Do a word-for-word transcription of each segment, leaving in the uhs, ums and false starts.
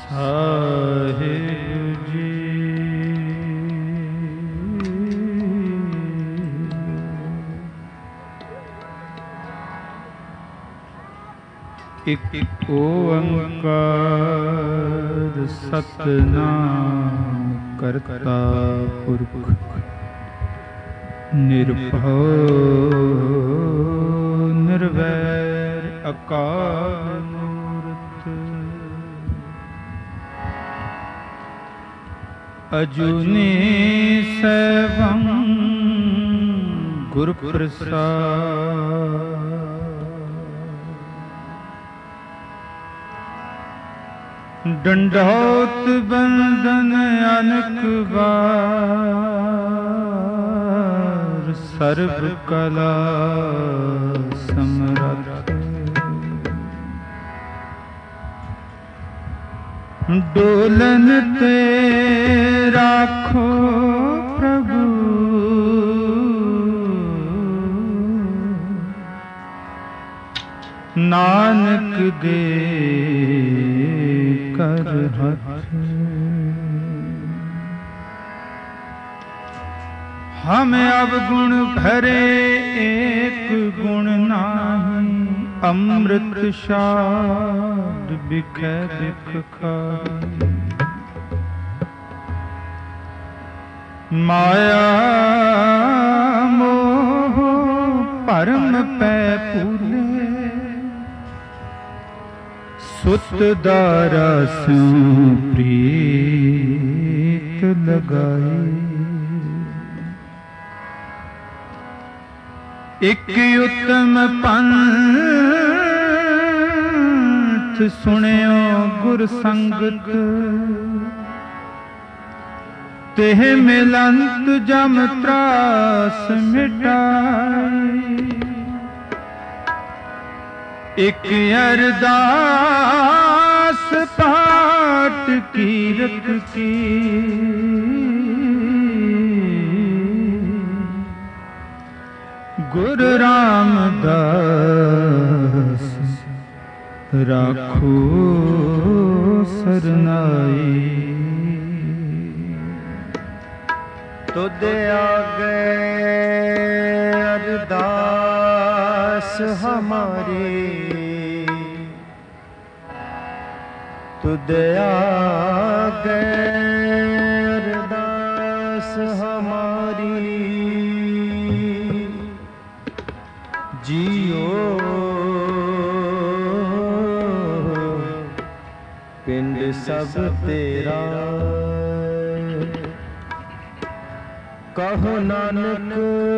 ਸਾਹਿਬ ਜੀ। ਇਕ ਓੰਕਾਰ ਸਤਿਨਾਮ ਕਰਤਾ ਪੁਰਖ ਨਿਰਭਉ ਨਿਰਵੈਰ ਅਕਾਲ ਮੂਰਤ ਅਜੂਨੀ ਸੈਭੰ ਗੁਰ ਪ੍ਰਸਾਦ। ਡੰਡੌਤ ਬੰਦਨ ਅਨਕ ਵਾਰ ਸਰਬ ਕਲਾ ਸਮਰੱਥ। ਡੋਲਨ ਤੇ ਰਾਖੋ ਪ੍ਰਭੂ ਨਾਨਕ ਦੇ ਕਰ ਹੱਥ। ਹਮ ਅਵਗੁਣ ਭਰੇ ਏਕ ਗੁਣ ਨਾਹੀ। ਅੰਮ੍ਰਿਤ ਸ਼ਾਦ ਬਿਖੈ ਬਿਖ ਖਾਹੀ। ਮਾਇਆ ਮੋਹ ਭਰਮ ਪੈ ਪੂਲੇ। ਸੁਤ ਦਾਰਾ ਸਿਉ ਪ੍ਰੀਤ ਲਗਾਈ। ਇਕ ਉਤਮ ਪੰਥ ਸੁਣਿਓ ਗੁਰ ਸੰਗਤ। ਤਿਹ ਮਿਲੰਤ ਜਮ ਤਰਾਸ ਮਿਟਾਈ। ਇਕ ਅਰਦਾਸ ਪਾਠ ਕੀਰਤ ਕੀ। ਗੁਰ ਰਾਮਦਾਸ ਰਾਖੋ ਸਰਨਾਈ। ਤੁਧ ਆਗੇ ਅਰਦਾਸ ਹਮਾਰੀ। ਤੁਧ ਆਗੇ ਅਰਦਾਸ ਹਮਾਰੀ। ਜੀਓ ਪਿੰਡ ਸਭ ਤੇਰਾ। ਕਹੋ ਨਾਨਕ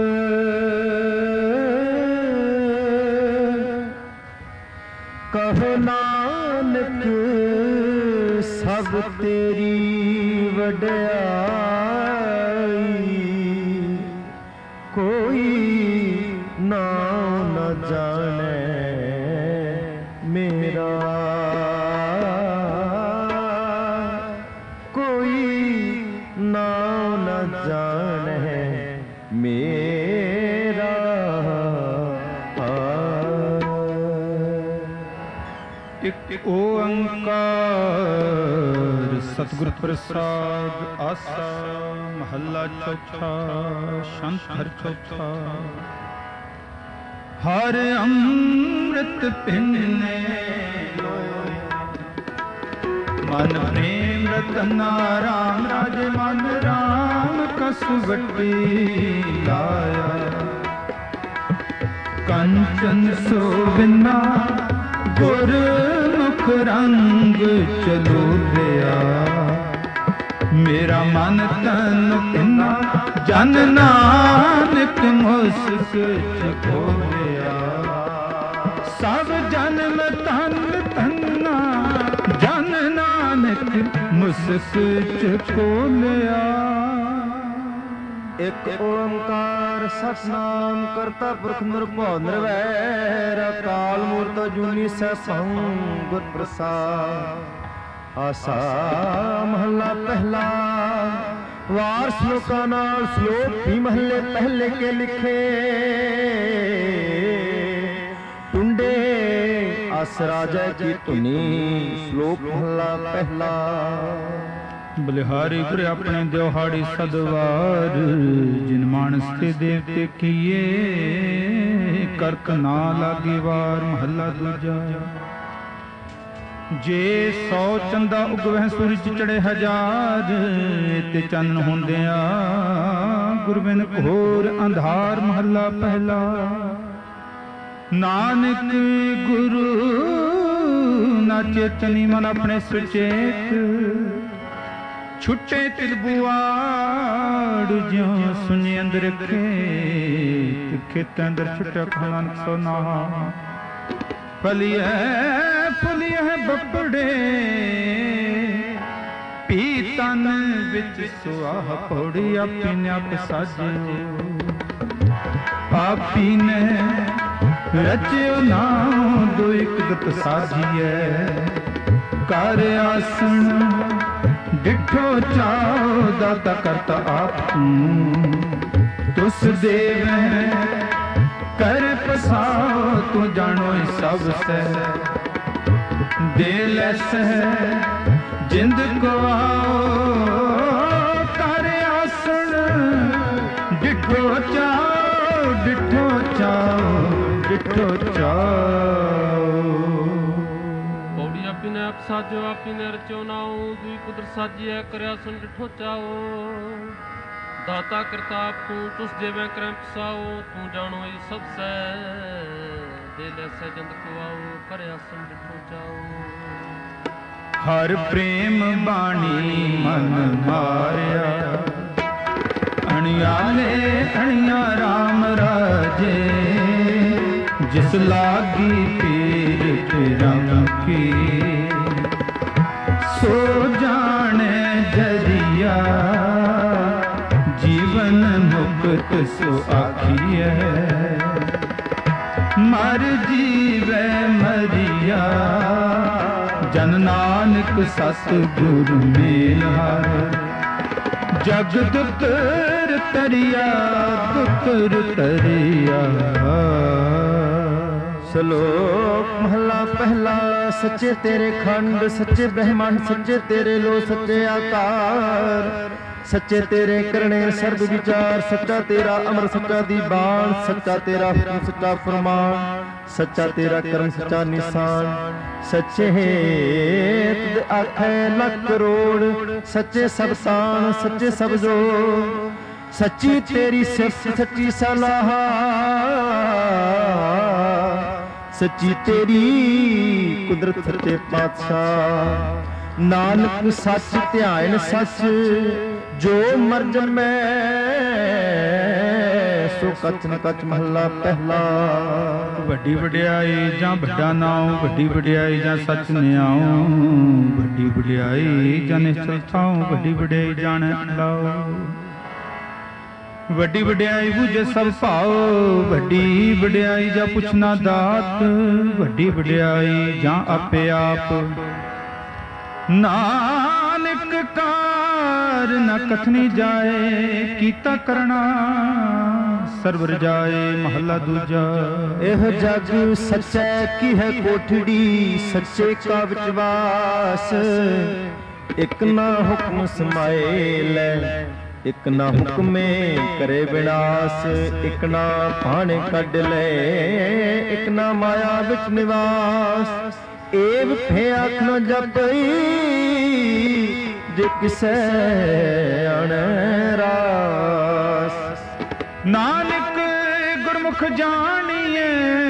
ਕਹੋ ਨਾਨਕ ਸਭ ਤੇਰੀ ਵਡਿਆਈ। ਕੋਈ ਨਾਮ ਨ ਜਾਣੈ ਮੇਰਾ। ਕੋਈ ਨਾਮ ਨ ਜਾਣੈ ਮੇਰਾ। ਇਕ ਓੰਕਾਰ ਸਤਿਗੁਰ ਪ੍ਰਸਾਦ। ਆਸਾ ਮਹੱਲਾ ਚੌਥਾ। ਸ਼ੰਖ ਹਰ ਚੌਥਾ। ਹਰ ਅੰਮ੍ਰਿਤ ਪਿੰਨੇ ਮਨ ਪ੍ਰੇਮ ਰਤਨਾ। ਰਾਮ ਰਾਜੇ ਮਨ ਰਾਮ ਕਸਵਟੀ ਲਾਇਆ। ਕੰਚਨ ਸੋਭਨਾ ਗੁਰ ਮੁਖ ਰੰਗ ਚਲੋ ਲਿਆ। ਮੇਰਾ ਮਨ ਤਨ ਪਿਨਾ ਜਨ ਨਾਨਕ ਮੁਸਕ ਚਕੋਲਿਆ। ਸਭ ਜਨਮ ਤਨ ਤੰਨਾ ਜਨ ਨਾਨਕ ਮੁਸਕ ਚਕੋਲਿਆ। ਇਕ ਓੰਕਾਰ ਸਤਿਨਾਮ ਕਰਤਾ ਪੁਰਖ ਨਿਰਭਉ ਨਿਰਵੈਰ ਅਕਾਲ ਮੂਰਤ ਅਜੂਨੀ ਸੈਭੰ ਗੁਰ ਪ੍ਰਸਾਦ। ਆਸਾ ਮਹੱਲਾ ਪਹਿਲਾ। ਵਾਰ ਸ਼ਲੋਕਾਂ ਨਾਲ ਸ਼ਲੋਕ ਵੀ ਮਹੱਲੇ ਪਹਿਲੇ ਕੇ ਲਿਖੇ। ਟੁੰਡੇ ਅਸ ਰਾਜੈ ਕੀ ਧੁਨੀ। ਸ਼ਲੋਕ ਮਹਲਾ ਪਹਿਲਾ। ਬਲਿਹਾਰੀ ਗੁਰ ਆਪਣੇ ਦਿਹਾੜੀ ਸਦਵਾਰ, ਜਿਨ ਮਾਨਸ ਤੇ ਦੇਵਤੇ ਕੀਏ, ਕਰਕ ਨਾ ਲਾਗੇ ਵਾਰ। ਮਹੱਲਾ ਦੂਜਾ। ਜੇ ਸੌ ਚੰਦਾ ਉਗਵਹਿ ਸੂਰਜ ਚੜੇ ਹਜ਼ਾਰ, ਤੇ ਚੰਨ ਹੁੰਦਿਆਂ ਗੁਰਬਿਨ ਘੋਰ ਅੰਧਾਰ। ਮਹੱਲਾ ਪਹਿਲਾ। ਨਾਨਕ ਗੁਰੂ ਨਾ ਚੇਤਨੀ ਮਨ ਆਪਣੇ ਸੁਚੇਤ, ਛੁੱਟੇ ਤਿਲ ਬੁਆੜ ਜਿਉ ਸੁਨੇ ਅੰਦਰ ਖੇਤ। ਖੇਤ ਅੰਦਰ ਛੁੱਟਿਆ ਨਾਨਕ ਸੋ ਨਾਮ। ਫਲੀਐ ਫੁਲੀਐ ਬੱਪੜੇ ਪੀ ਤਨ ਵਿੱਚ ਸੁਆਹ ਪੌੜੀ। ਆਪੀ ਨੇ ਆਪ ਸਾਜਿਓ, ਆਪੀ ਨੇ ਰਚਿਓ ਨਾਮ। ਦੋ ਇੱਕ ਦਤ ਸਾਜੀਐ ਕਰ ਆਸਣ, ਡਿਠੋ ਚਾਉ ਦਾਤਾ ਕਰਤਾ ਆਪ ਤੂੰ। ਤੁਸ ਦੇਵੈ ਕਰ ਪਸਾਉ, ਤੂੰ ਜਾਣੋ ਸਭ ਸੈ। ਦੇ ਲੈਸੈ ਜਿੰਦ ਕੋ ਆਓ, ਕਰ ਆਸਣ ਡਿਠੋ ਚਾਉ। ਡਿਠੋ ਚਾਉ ਡਿਠੋ ਚਾਉ। ਪੌੜੀ ਆਪੀ ਨੇ ਆਪ ਸਾਜੋ, ਆਪੀ ਨੇ ਰਚਿਓ ਨਾਉ। ਦੁਈ ਕੁਦਰ ਸਾਜੀਐ ਕਰਿਆ ਸੁਣ ਡਿਠੋ ਚਾਓ। ਦਾਤਾ ਕਰਤਾ ਆਪ ਤੂੰ, ਤੁਸ ਦੇਵੈ ਕਰੈ ਪਸਾਓ। ਤੂੰ ਜਾਣੋ ਇਹ ਸਭ ਸੈ। ਦੇ ਲੈਸੈ ਜੰਦ ਕੋ ਆਓ, ਕਰਿਆ ਸੁਣ ਡਿਠੋ ਚਾਓ। ਹਰ ਪ੍ਰੇਮ ਬਾਣੀ ਮਨ ਮਾਰਿਆ, ਅਣਿਆਲੇ ਅਣਿਆ ਰਾਮ ਰਾਜੇ। ਜਿਸ ਲਾਗੀ ਪੀਰ ਰਮ ਕੀ, ਸੋ ਜਾਣੇ ਜਰੀਆ। ਜੀਵਨ ਮੁਕਤ ਸੋ ਆਖੀਐ, ਮਰ ਜੀਵੈ ਮਰੀਆ। ਜਨ ਨਾਨਕ ਸਤ ਗੁਰ ਮੇਲ ਹਰ। ਜਗ ਦੁਤਰ ਤਰਿਆ ਦੁਤਰ ਤਰਿਆ। ਸ਼ਲੋਕ ਮਹਲਾ ਪਹਿਲਾ। ਸੱਚੇ ਤੇਰੇ ਖੰਡ, ਸੱਚੇ ਬ੍ਰਹਮੰਡ, ਸੱਚੇ ਤੇਰੇ ਲੋ, ਸੱਚੇ ਆਕਾਰ। ਸੱਚੇ ਤੇਰੇ ਕਰਨੇ ਸਰਬ ਵਿਚਾਰ। ਸੱਚਾ ਤੇਰਾ ਅਮਰ, ਸੱਚਾ ਦੀ ਬਾਣ। ਸੱਚਾ ਤੇਰਾ ਹੁਕਮ, ਸੱਚਾ ਫਰਮਾਨ। ਸੱਚਾ ਤੇਰਾ ਕਰਮ, ਸੱਚਾ ਨਿਸ਼ਾਨ। ਸੱਚੇ ਤੁਧ ਆਖੈ ਲੱਖ ਕਰੋੜ। ਸੱਚੇ ਸਭ ਸਾਨ, ਸੱਚੇ ਸਭ ਜੋੜ। ਸੱਚੀ ਤੇਰੀ ਸਿਫਤ, ਸੱਚੀ ਸਲਾਹ। ਸੱਚੀ ਤੇਰੀ ਕੁਦਰਤ, ਸੱਚੇ ਪਾਤਸ਼ਾਹ। ਨਾਨਕ ਸੱਚ ਧਿਆਨ ਸੱਚ, ਜੋ ਮਰ ਜੰਮੈ ਸੋ ਕਚ ਨ ਕਚ। ਮਹੱਲਾ ਪਹਿਲਾ। ਵੱਡੀ ਵਡਿਆਈ ਜਾਂ ਵੱਡਾ ਨਾਉ, ਵੱਡੀ ਵਡਿਆਈ ਜਾਂ ਸੱਚ ਨਿਆਉ। ਵੱਡੀ ਵਡਿਆਈ ਜਾਂ ਨਿਸ਼ਚਲ ਥਾਉ, ਵੱਡੀ ਵਡਿਆਈ ਜਾਣੈ ਲਾਉ। ਵੱਡੀ ਵਡਿਆਈ ਬੁਝੇ ਸਭ ਭਾਉ, ਵੱਡੀ ਵਡਿਆਈ ਜਾਂ ਪੁੱਛਣਾ ਦਾਤ। ਵੱਡੀ ਵਡਿਆਈ ਜਾਂ ਆਪੇ ਆਪ। ਨਾਨਕ ਕਾਰ ਨ ਕਥਨੀ ਜਾਏ, ਕੀਤਾ ਕਰਣਾ ਸਰਬ ਰਜਾਏ। ਮਹੱਲਾ ਦੂਜਾ। ਇਹ ਜਗ ਸੱਚੈ ਕੀ ਹੈ ਕੋਠੜੀ, ਸੱਚੇ ਕਾ ਵਿਚਵਾਸ। ਇਕ ਨਾ ਹੁਕਮ ਸਮਾਏ ਲੈ, ਇਕ ਨਾ ਹੁਕਮੇ ਕਰੇ ਵਿਨਾਸ਼। ਇਕ ਨਾ ਭਾਣੇ ਕੱਢ ਲੈ, ਇਕ ਨਾ ਮਾਇਆ ਵਿੱਚ ਨਿਵਾਸ। ਏਵ ਫੇ ਆਖ ਨ ਜਪਈ, ਜੇ ਕਿਸੈ ਅਣੈ ਰਾਸ। ਨਾਨਕ ਗੁਰਮੁਖ ਜਾਣੀਏ,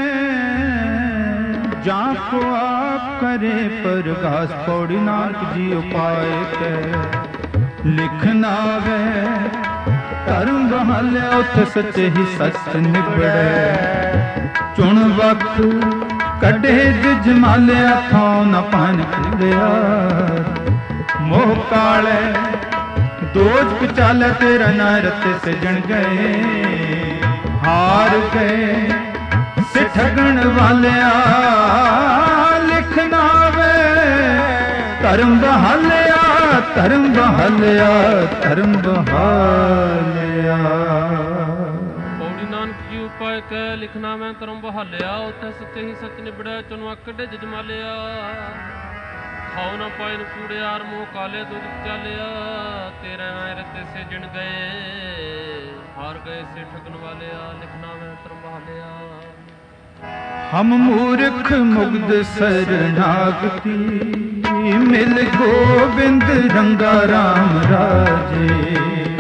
ਜਾਂ ਕੋ ਆਪ ਕਰੇ ਪਰਗਾਸ। ਪੌੜੀ ਨਾਨਕ ਜੀ ਉਪਾਏ ਕੈ ਲਿਖ ਨਾਵੇ। ਧਰਮ ਬਹਾਲਿਆ ਉਥੇ ਸੱਚੇ ਹੀ ਸੱਚ ਨਿਬੜੈ। ਚੁਣ ਵਕ ਕੱਢੇ ਜਿਜ ਮਾਲਿਆ, ਥਾਉ ਨ ਪਾਨ ਖਿੰਦਿਆ। ਮੋਹ ਕਾਲੇ ਦੋਜ ਚਾਲੇ, ਤੇਰਾ ਨਾ ਰਤੇ ਸਜਣ ਗਏ। ਹਾਰ ਗਏ ਸਿਠਗਣ ਵਾਲਿਆ, ਲਿਖ ਨਾਵੇ। ਧਰਮ ਬਹਾਲਿਆ, ਧਰਮ ਬਹਾਲਿਆ, ਧਰਮ ਬਹਾਲਿਆ। ਪੌੜੀ ਨਾਨਕ ਜੀ ਉਪਾਏ ਕਹਿ ਕੇ ਲਿਖਣਾ ਮੈਂ ਧਰਮ ਬਹਾਲਿਆ, ਉੱਥੇ ਸੱਚੇ ਹੀ ਸੱਚ ਨਿਬੜਿਆ, ਚੁਣਵਾ ਕੱਢੇ ਜਜਮਾਲਿਆ। ਖਾਓ ਨਾ ਪਾਏ ਨੂੰ ਕੂੜੇ ਯਾਰ ਮੂੰਹ ਕਾਲੇ ਦੁੱਧ ਚਾਲਿਆ, ਤੇਰੇ ਰਤੇ ਸੇ ਜਿਣ ਗਏ ਹਾਰ ਗਏ ਸੇ ਠਗਨ ਵਾਲਿਆ, ਲਿਖਣਾ ਮੈਂ ਧਰਮ ਬਹਾਲਿਆ। ਹਮ ਮੂਰਖ ਮੁਗਧ ਸਰਨਾਗਤੀ, ਮਿਲ ਗੋਬਿੰਦ ਰੰਗਾ ਰਾਮ ਰਾਜੇ।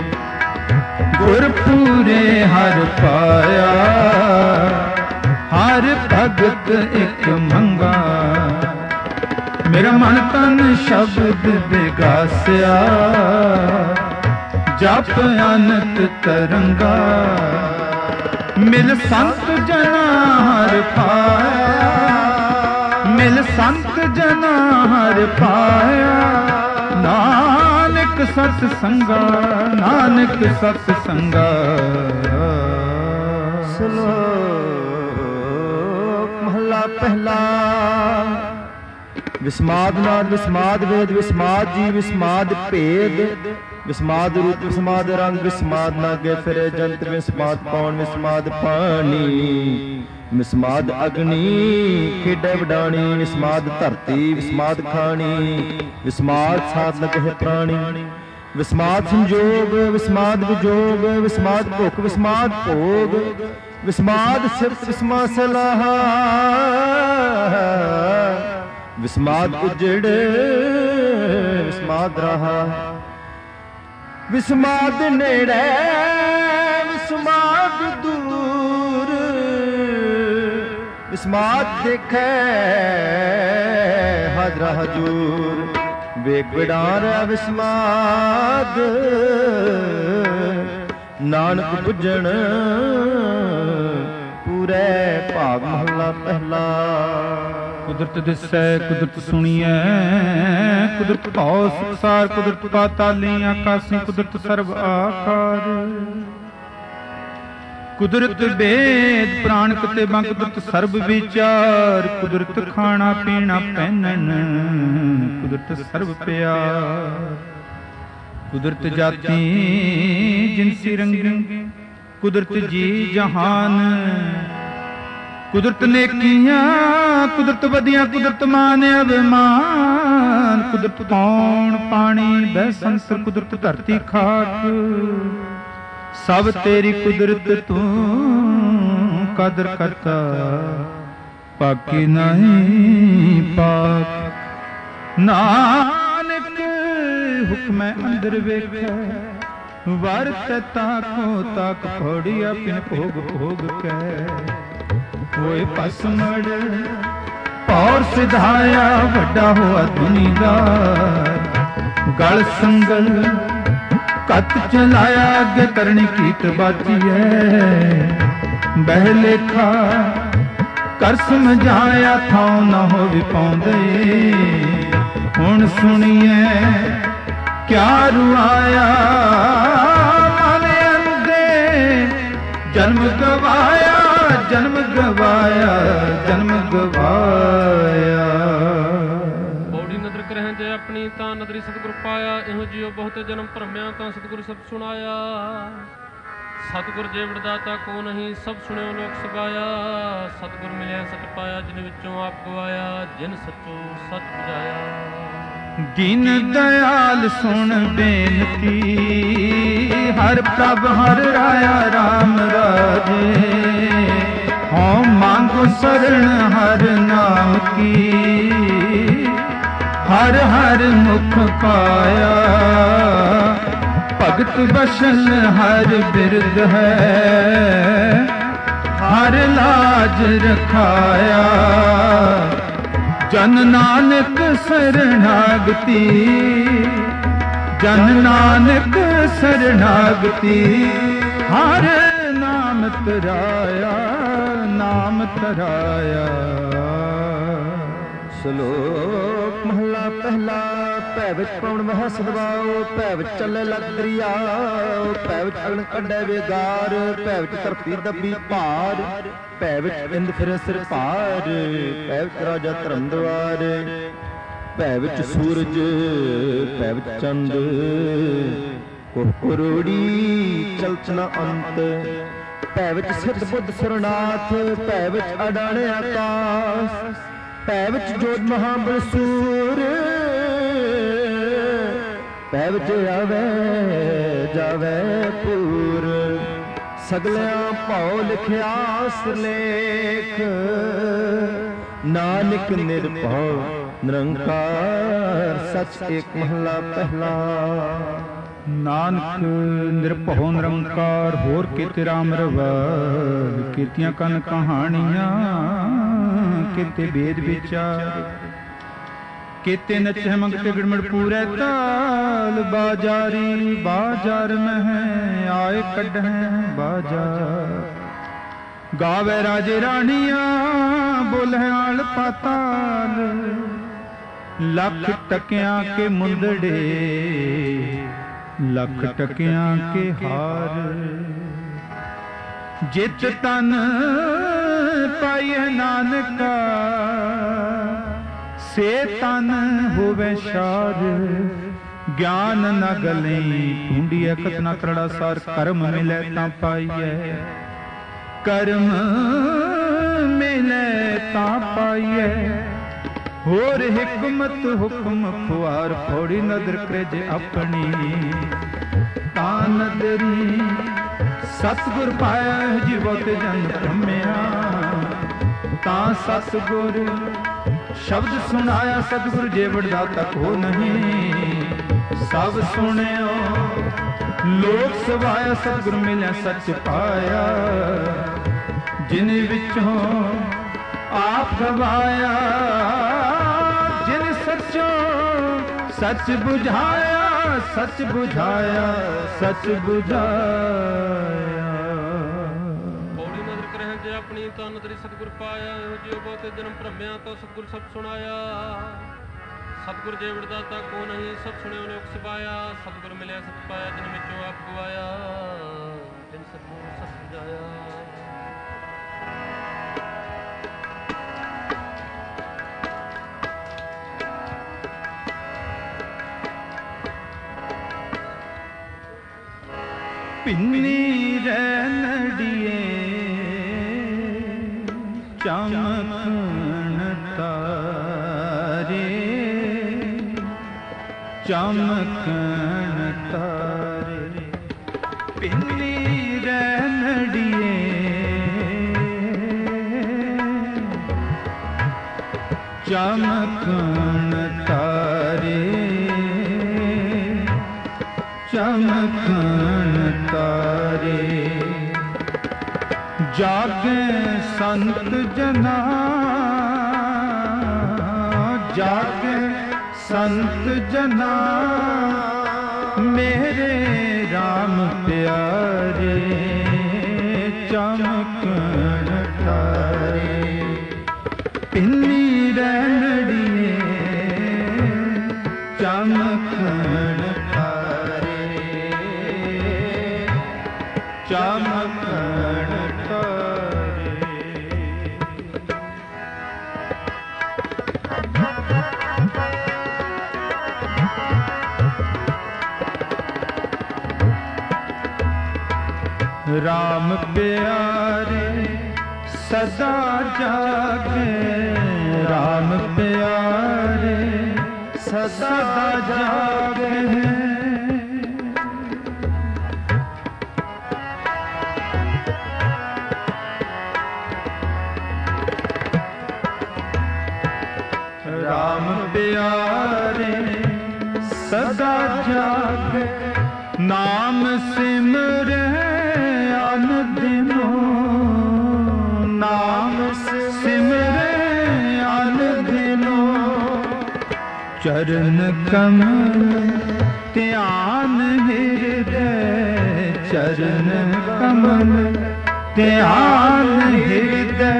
ਗੁਰਪੂਰੇ ਹਰ ਪਾਇਆ, ਹਰ ਭਗਤ ਇੱਕ ਮੰਗਾ। ਮੇਰਾ ਮਨ ਤਨ ਸ਼ਬਦ ਬਿਗਾਸਿਆ, ਜਪ ਅਨੰਤ ਤਰੰਗਾ। ਮਿਲ ਸੰਤ ਜਨਾ ਹਰ ਪਾਇਆ, ਮਿਲ ਸੰਤ ਜਨਾ ਹਰ ਪਾਇਆ। ਨਾਨਕ ਸਤ ਸੰਗਾ, ਨਾਨਕ ਸਤ ਸੰਗਾ। ਸ਼ਲੋਕ ਮਹਲਾ ਪਹਿਲਾ। ਵਿਸਮਾਦ ਨਾਦ ਵਿਸਮਾਦ ਵੇਦ ਵਿਸਮਾਦ ਜੀ ਵਿਸਮਾਦ ਭੇਦ। ਵਿਸਮਾਦ ਰੂਪ ਵਿਸਮਾਦ ਰੰਗ ਵਿਸਮਾਦ ਨਾਗੇ ਫਿਰੇ ਜੰਤ। ਵਿਸਮਾਦ ਪੌਣ ਵਿਸਮਾਦ ਪਾਣੀ। ਵਿਸਮਾਦ ਅਗਨੀ ਖੇਡੇ ਵਡਾਣੀ। ਵਿਸਮਾਦ ਧਰਤੀ ਵਿਸਮਾਦ ਖਾਣੀ। ਵਿਸਮਾਦ ਸਾਧ ਲਗਹਿ ਪ੍ਰਾਣੀ। ਵਿਸਮਾਦ ਸੰਜੋਗ ਵਿਸਮਾਦ ਵਿਜੋਗ। ਵਿਸਮਾਦ ਭੁੱਖ ਵਿਸਮਾਦ ਭੋਗ। ਵਿਸਮਾਦ ਸਿਫਤ ਵਿਸਮਾਦ ਸਲਾਹ। ਵਿਸਮਾਦ ਉਜੜ ਵਿਸਮਾਦ ਰਹਾ। ਵਿਸਮਾਦ ਨੇੜੇ ਵਿਸਮਾਦ ਦੂਰ। ਵਿਸਮਾਦ ਦੇਖੈ ਹਾਜ਼ਰਾ ਹਜੂਰ। ਵੇਖ ਵਿਡਾਰਿਆ ਵਿਸਮਾਦ ਨਾਨਕ ਬੁੱਝਣ ਪੂਰੇ ਭਾਗ ਮਹਲਾ ਪਹਿਲਾ। ਕੁਦਰਤ ਦਿਸੈ ਕੁਦਰਤ ਸੁਣੀਐ, ਕੁਦਰਤ ਭਉ ਸੰਸਾਰ। ਕੁਦਰਤ ਪਾਤਾਲੀ ਆਕਾਸੀ, ਕੁਦਰਤ ਸਰਬ ਆਕਾਰ। ਕੁਦਰਤ ਵੇਦ ਪ੍ਰਾਣ ਕਤੇ ਬੰ। ਕੁਦਰਤ ਸਰਬ ਵਿਚਾਰ। ਕੁਦਰਤ ਖਾਣਾ ਪੀਣਾ ਪਹਿਨਣ। ਕੁਦਰਤ ਸਰਬ ਪਿਆਰ। ਕੁਦਰਤ ਜਾਤੀ ਜਿਨਸੀ ਰੰਗੀ। ਕੁਦਰਤ ਜੀ ਜਹਾਨ। ਕੁਦਰਤ ਨੇਕੀਆਂ ਕੁਦਰਤ ਵਧੀਆਂ। ਕੁਦਰਤ ਮਾਨ ਅਭਿਮਾਨ। ਕੁਦਰਤ ਪੌਣ ਪਾਣੀ ਬਹਿ ਸੰਸਰ। ਕੁਦਰਤ ਧਰਤੀ ਖਾਕ। ਸਭ ਤੇਰੀ ਕੁਦਰਤ ਤੂੰ ਕਦਰ ਕਰਤਾ। ਪਾਕੀ ਨਹੀਂ ਪਾਕ। ਨਾਨਕ ਹੁਕਮੈ ਅੰਦਰ ਵੇਖੈ। ਵਰਤ ਤਾਕੋ ਤਾਕ ਫੋੜਿਆ ਪਿਨ ਭੋਗ ਭੋਗ ਕੈ। ਹੋਏ ਪਸਮੜ ਪੌਰ ਸਿਧਾਇਆ। ਵੱਡਾ ਹੋਆ ਦੁਨੀਦਾਰ। ਗਲ ਸੰਗਲ ਕਤ ਚਲਾਇਆ। ਅੱਗੇ ਕਰਨੀ ਕੀਤ ਬਾਚੀਐ। ਬਹਿ ਲੇਖਾ ਕਰ ਸਮਝਾਇਆ। ਥਾਉ ਨਾ ਹੋਵੇ ਪਾਉਂਦੇ। ਹੁਣ ਸੁਣੀਐ ਕਿਆ ਰੁਆਇਆ। ਮਨ ਅੰਦੇ ਜਨਮ ਗਵਾਇਆ। ਜਨਮ ਗਵਾਇਆ ਜਨਮ ਗਵਾਇਆ। ਬੋੜੀ ਨਦਰ ਕਰਹਿ ਜੇ ਆਪਣੀ ਤਾਂ ਨਦਰੀ ਸਤਿਗੁਰ ਪਾਇਆ। ਇਹੋ ਜਿਉ ਬਹੁਤ ਜਨਮ ਭਰਮਿਆ ਤਾਂ ਸਤਿਗੁਰ ਸਭ ਸੁਣਾਇਆ। ਸਤਿਗੁਰ ਜੇ ਵਡਦਾਤਾ ਕੋ ਨਹੀਂ, ਸਭ ਸੁਣਿਓ ਲੋਕ ਸਗਾਇਆ। ਸਤਿਗੁਰ ਮਿਲਿਆ ਸਚ ਪਾਇਆ, ਜਿਨ ਵਿੱਚੋਂ ਆਪ ਗਵਾਇਆ। ਜਿਨ ਸੱਚੋ ਸਚ ਬੁਝਾਇਆ। ਦੀਨ ਦਇਆਲ ਸੁਣ ਬੇਨਤੀ। ਹਰ ਪ੍ਰਭ ਹਰ ਰਾਇਆ ਰਾਮ ਰਾਜੇ। ਹਉ ਮੰਗੋ ਸਰਣ ਹਰ ਨਾਮ ਕੀ। ਹਰ ਹਰ ਮੁਖ ਪਾਇਆ। ਭਗਤ ਬਸਨ ਹਰ ਬਿਰਦ ਹੈ। ਹਰ ਲਾਜ ਰਖਾਇਆ। ਜਨ ਨਾਨਕ ਸਰਣਾਗਤੀ। ਜਨ ਨਾਨਕ ਸਰਣਾਗਤੀ। ਹਰ ਨਾਮ ਤਰਾਇਆ ਨਾਮ ਤਰਾਇਆ। ਸ਼ਲੋਕ ਮਹਲਾ ਪਹਿਲਾ। ਭੈ ਵਿੱਚ ਪਵਨ ਮਹਿ ਸਦਵਾਓ। ਭੈ ਵਿੱਚ ਚੱਲੇ ਲਗ ਦਰਿਆਓ। ਭੈ ਵਿੱਚ ਅਗਨ ਕੱਢੈ ਵੇਗਾਰ। ਭੈ ਵਿੱਚ ਧਰਤੀ ਦੱਬੀ ਭਾਰ। ਭੈ ਵਿੱਚ ਇੰਦ ਫਿਰੇ ਸਿਰ ਭਾਰ। ਭੈ ਵਿੱਚ ਰਾਜਾ ਧਰਮ ਦਵਾਰ। ਭੈ ਵਿੱਚ ਸੂਰਜ ਭੈ ਵਿੱਚ ਚੰਦ। ਕੋ ਕਰੋੜੀ ਚਲਤ ਨ ਅੰਤ। ਭੈ ਵਿੱਚ ਸਿੱਧ ਬੁੱਧ ਸੁਰਨਾਥ, ਭੈ ਵਿੱਚ ਅਡਾਣੇ ਆਕਾਸ਼, ਭੈ ਵਿੱਚ ਜੋਤ ਮਹਾਬਲ ਸੂਰ, ਭੈ ਵਿੱਚ ਆਵੇ ਜਾਵੇ ਪੂਰ। ਸਗਲਿਆਂ ਭਉ ਲਿਖਿਆ ਸਿਰਲੇਖ, ਨਾਨਕ ਨਿਰਭਉ ਨਿਰੰਕਾਰ ਸਚ ਏਕ ਮਹਲਾ ਪਹਿਲਾ। ਨਾਨਕ ਨਿਰਭਉ ਨਿਰੰਕਾਰ ਹੋਰ ਕੀਤੇ ਰਾਮ ਰਵਾਰ, ਕੀਤੀਆਂ ਕਨ ਕਹਾਣੀਆਂ ਕੀਤੇ ਵੇਦ ਵਿਚਾਰ, ਕੀਤੇ ਨਚਹਿ ਮੰਗਤੇ ਗੜਮੜ ਪੂਰੈ ਤਾਲ, ਬਾਜਾਰੀ ਬਾਜ਼ਾਰ ਮਹਿ ਆਏ ਕੱਢਹਿ ਬਾਜ਼ਾਰ। ਗਾਵੇ ਰਾਜੇ ਰਾਣੀਆਂ ਬੋਲਹਿ ਆਲ ਪਾਤਾਲ, ਲੱਖ ਟਕਿਆਂ ਕੇ ਮੁੰਦੜੇ ਲੱਖ ਟਕਿਆਂ ਕੇ ਹਾਰ। ਜਿਤ ਤਨ ਪਾਈਐ ਨਾਨਕਾ, ਸੇ ਤਨ ਹੋਵੇ ਸ਼ਾਰ। ਗਿਆਨ ਨ ਗਲਈ ਢੂੰਡੀਐ ਕਤਨਾ ਕਰੜਾ ਸਾਰ, ਕਰਮ ਮਿਲੈ ਤਾਂ ਪਾਈਐ ਕਰਮ ਮਿਲੈ ਤਾਂ ਪਾਈਐ। ਹੋਰ ਹਿਕਮਤ ਹੁਕਮ ਖੁਆਰ, ਫੋੜੀ ਨਦਰ ਕ੍ਰਿਜ ਆਪਣੀ ਤਾਂ ਨਦਰੀ। ਸਤਿਗੁਰ ਪਾਇਆ ਜੀਵੋ ਤੇ ਜਨ ਭ੍ਰਮਿਆ, ਤਾਂ ਸਤਿਗੁਰ ਸ਼ਬਦ ਸੁਣਾਇਆ। ਸਤਿਗੁਰ ਜੇਵੜ ਦਾਤਾ ਕੋ ਨਹੀਂ, ਸਭ ਸੁਣਿਓ ਲੋਕ ਸਵਾਇਆ। ਸਤਿਗੁਰ ਮਿਲਿਆ ਸੱਚ ਪਾਇਆ, ਜਿਨ ਵਿੱਚੋਂ ਆਪ ਗਵਾਇਆ। ਜਿਨ ਸੱਚੋ ਸੱਚ ਬੁਝਾਇਆ, ਸੱਚ ਬੁਝਾਇਆ, ਸੱਚ ਬੁਝਾਇਆ। ਪੌੜੀ ਨਦਰ ਕਰਹਿ ਜੇ ਆਪਣੀ ਤਾਂ ਨਦਰੀ ਸਤਿਗੁਰ ਪਾਇਆ। ਇਹੋ ਜਿਉ ਬਹੁਤੇ ਜਨਮ ਭ੍ਰਮਿਆ ਤਾਂ ਸਤਿਗੁਰ ਸਭ ਸੁਣਾਇਆ। ਸਤਿਗੁਰ ਜੇਵੜ ਦਾਤਾ ਕੋ ਨਹੀਂ, ਸਭ ਸੁਣਿਓ ਲੋਕ ਸਵਾਇਆ। ਸਤਿਗੁਰ ਮਿਲਿਆ ਸੱਚ ਪਾਇਆ, ਜਿਨ ਵਿੱਚੋਂ ਆਪ ਗਵਾਇਆ। ਜਿਨ ਸਤਿਗੁਰ ਸੱਚ ਬੁਝਾਇਆ। ਪਿੰਨੀ ਰਹਿ ਨੜੀਏ ਚਮਕਣ ਤਾਰੇ, ਚਮਕਣ ਤਾਰੇ। ਪਿੰਨੀ ਰਹਿ ਨੜੀਏ ਚਮਕਣ ਤਾਰੇ, ਚਮਕਣ ਤਾਰੇ। ਜਾਗੇ ਸੰਤ ਜਨਾ, ਜਾਗੇ ਸੰਤ ਜਨਾ, ਮੇਰੇ RAM ਪਿਆਰੇ। ਚਮਕਣ ਤਾਰੇ ਪਿੰਨੀ ਰਹਿ ਨੜੀਏ, ਚਮਕਣ ਤਾਰੇ, ਚਮਕਣ ਤਾਰੇ। ਰਾਮ ਪਿਆਰੇ ਸਦਾ ਜਾਗੇ, RAM ਪਿਆਰੇ ਸਦਾ ਜਾਗੇ। RAM ਪਿਆਰੇ ਸਦਾ ਜਾਗੇ, ਨਾਮ ਸਿਮਰੈ ਅਨਦਿਨੋ, ਨਾਮ ਸਿਮਰੈ ਅਨਦਿਨੋ। ਚਰਨ ਕਮਲ ਧਿਆਨ ਹਿਰਦੈ, ਚਰਨ ਕਮਲ ਧਿਆਨ ਹਿਰਦੈ।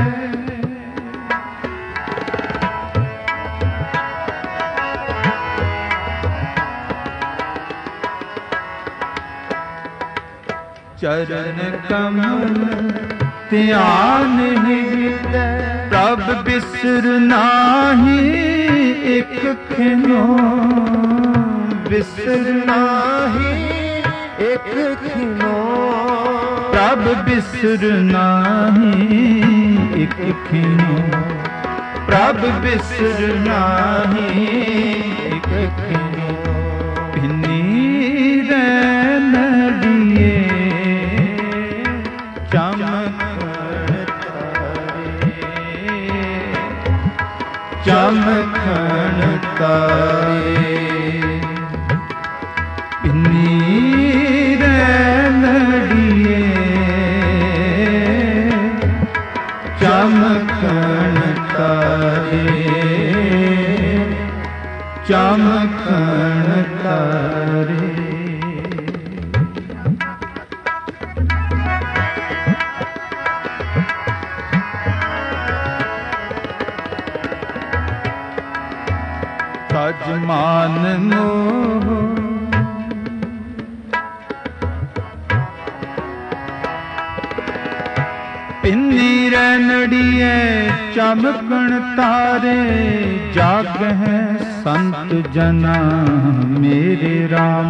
ਚਰਨ ਕਮਲ ਧਿਆਨ ਹਿਰਦੈ, ਪ੍ਰਭ ਬਿਸਰ ਨਾਹੀ ਇਕ ਖਿਨੋ, ਬਿਸਰ ਨਾਹੀ ਇਕ ਖਿਨੋ। ਪ੍ਰਭ ਪ੍ਰਭ ਬਿਸਰ ਨਾਹੀ ਇਕ ਖਿਨੋ ਪ੍ਰਭ ਬਿਸਰ ਨਾਹੀ ਇਕ ਖਿਨੋ ਪਿੰਨੀ ਰਹਿ ਨੜੀਏ ਚਮਕਣ ਤਾਰੇ ਚਮਕਣ ਤਾਰੇ ਪਿੰਨੀ ਰਹਿ ਨੜੀਏ ਚਮਕਣ ਤਾਰੇ ਚਮਕਣ ਤਾਰੇ ਤਜ ਮਾਨ ਮੋਹ ਪਿੰਨੀ ਰਹਿ ਨੜੀਏ ਚਮਕਣ ਤਾਰੇ ਜਾਗਹਿ ਸੰਤ ਜਨਾ ਮੇਰੇ RAM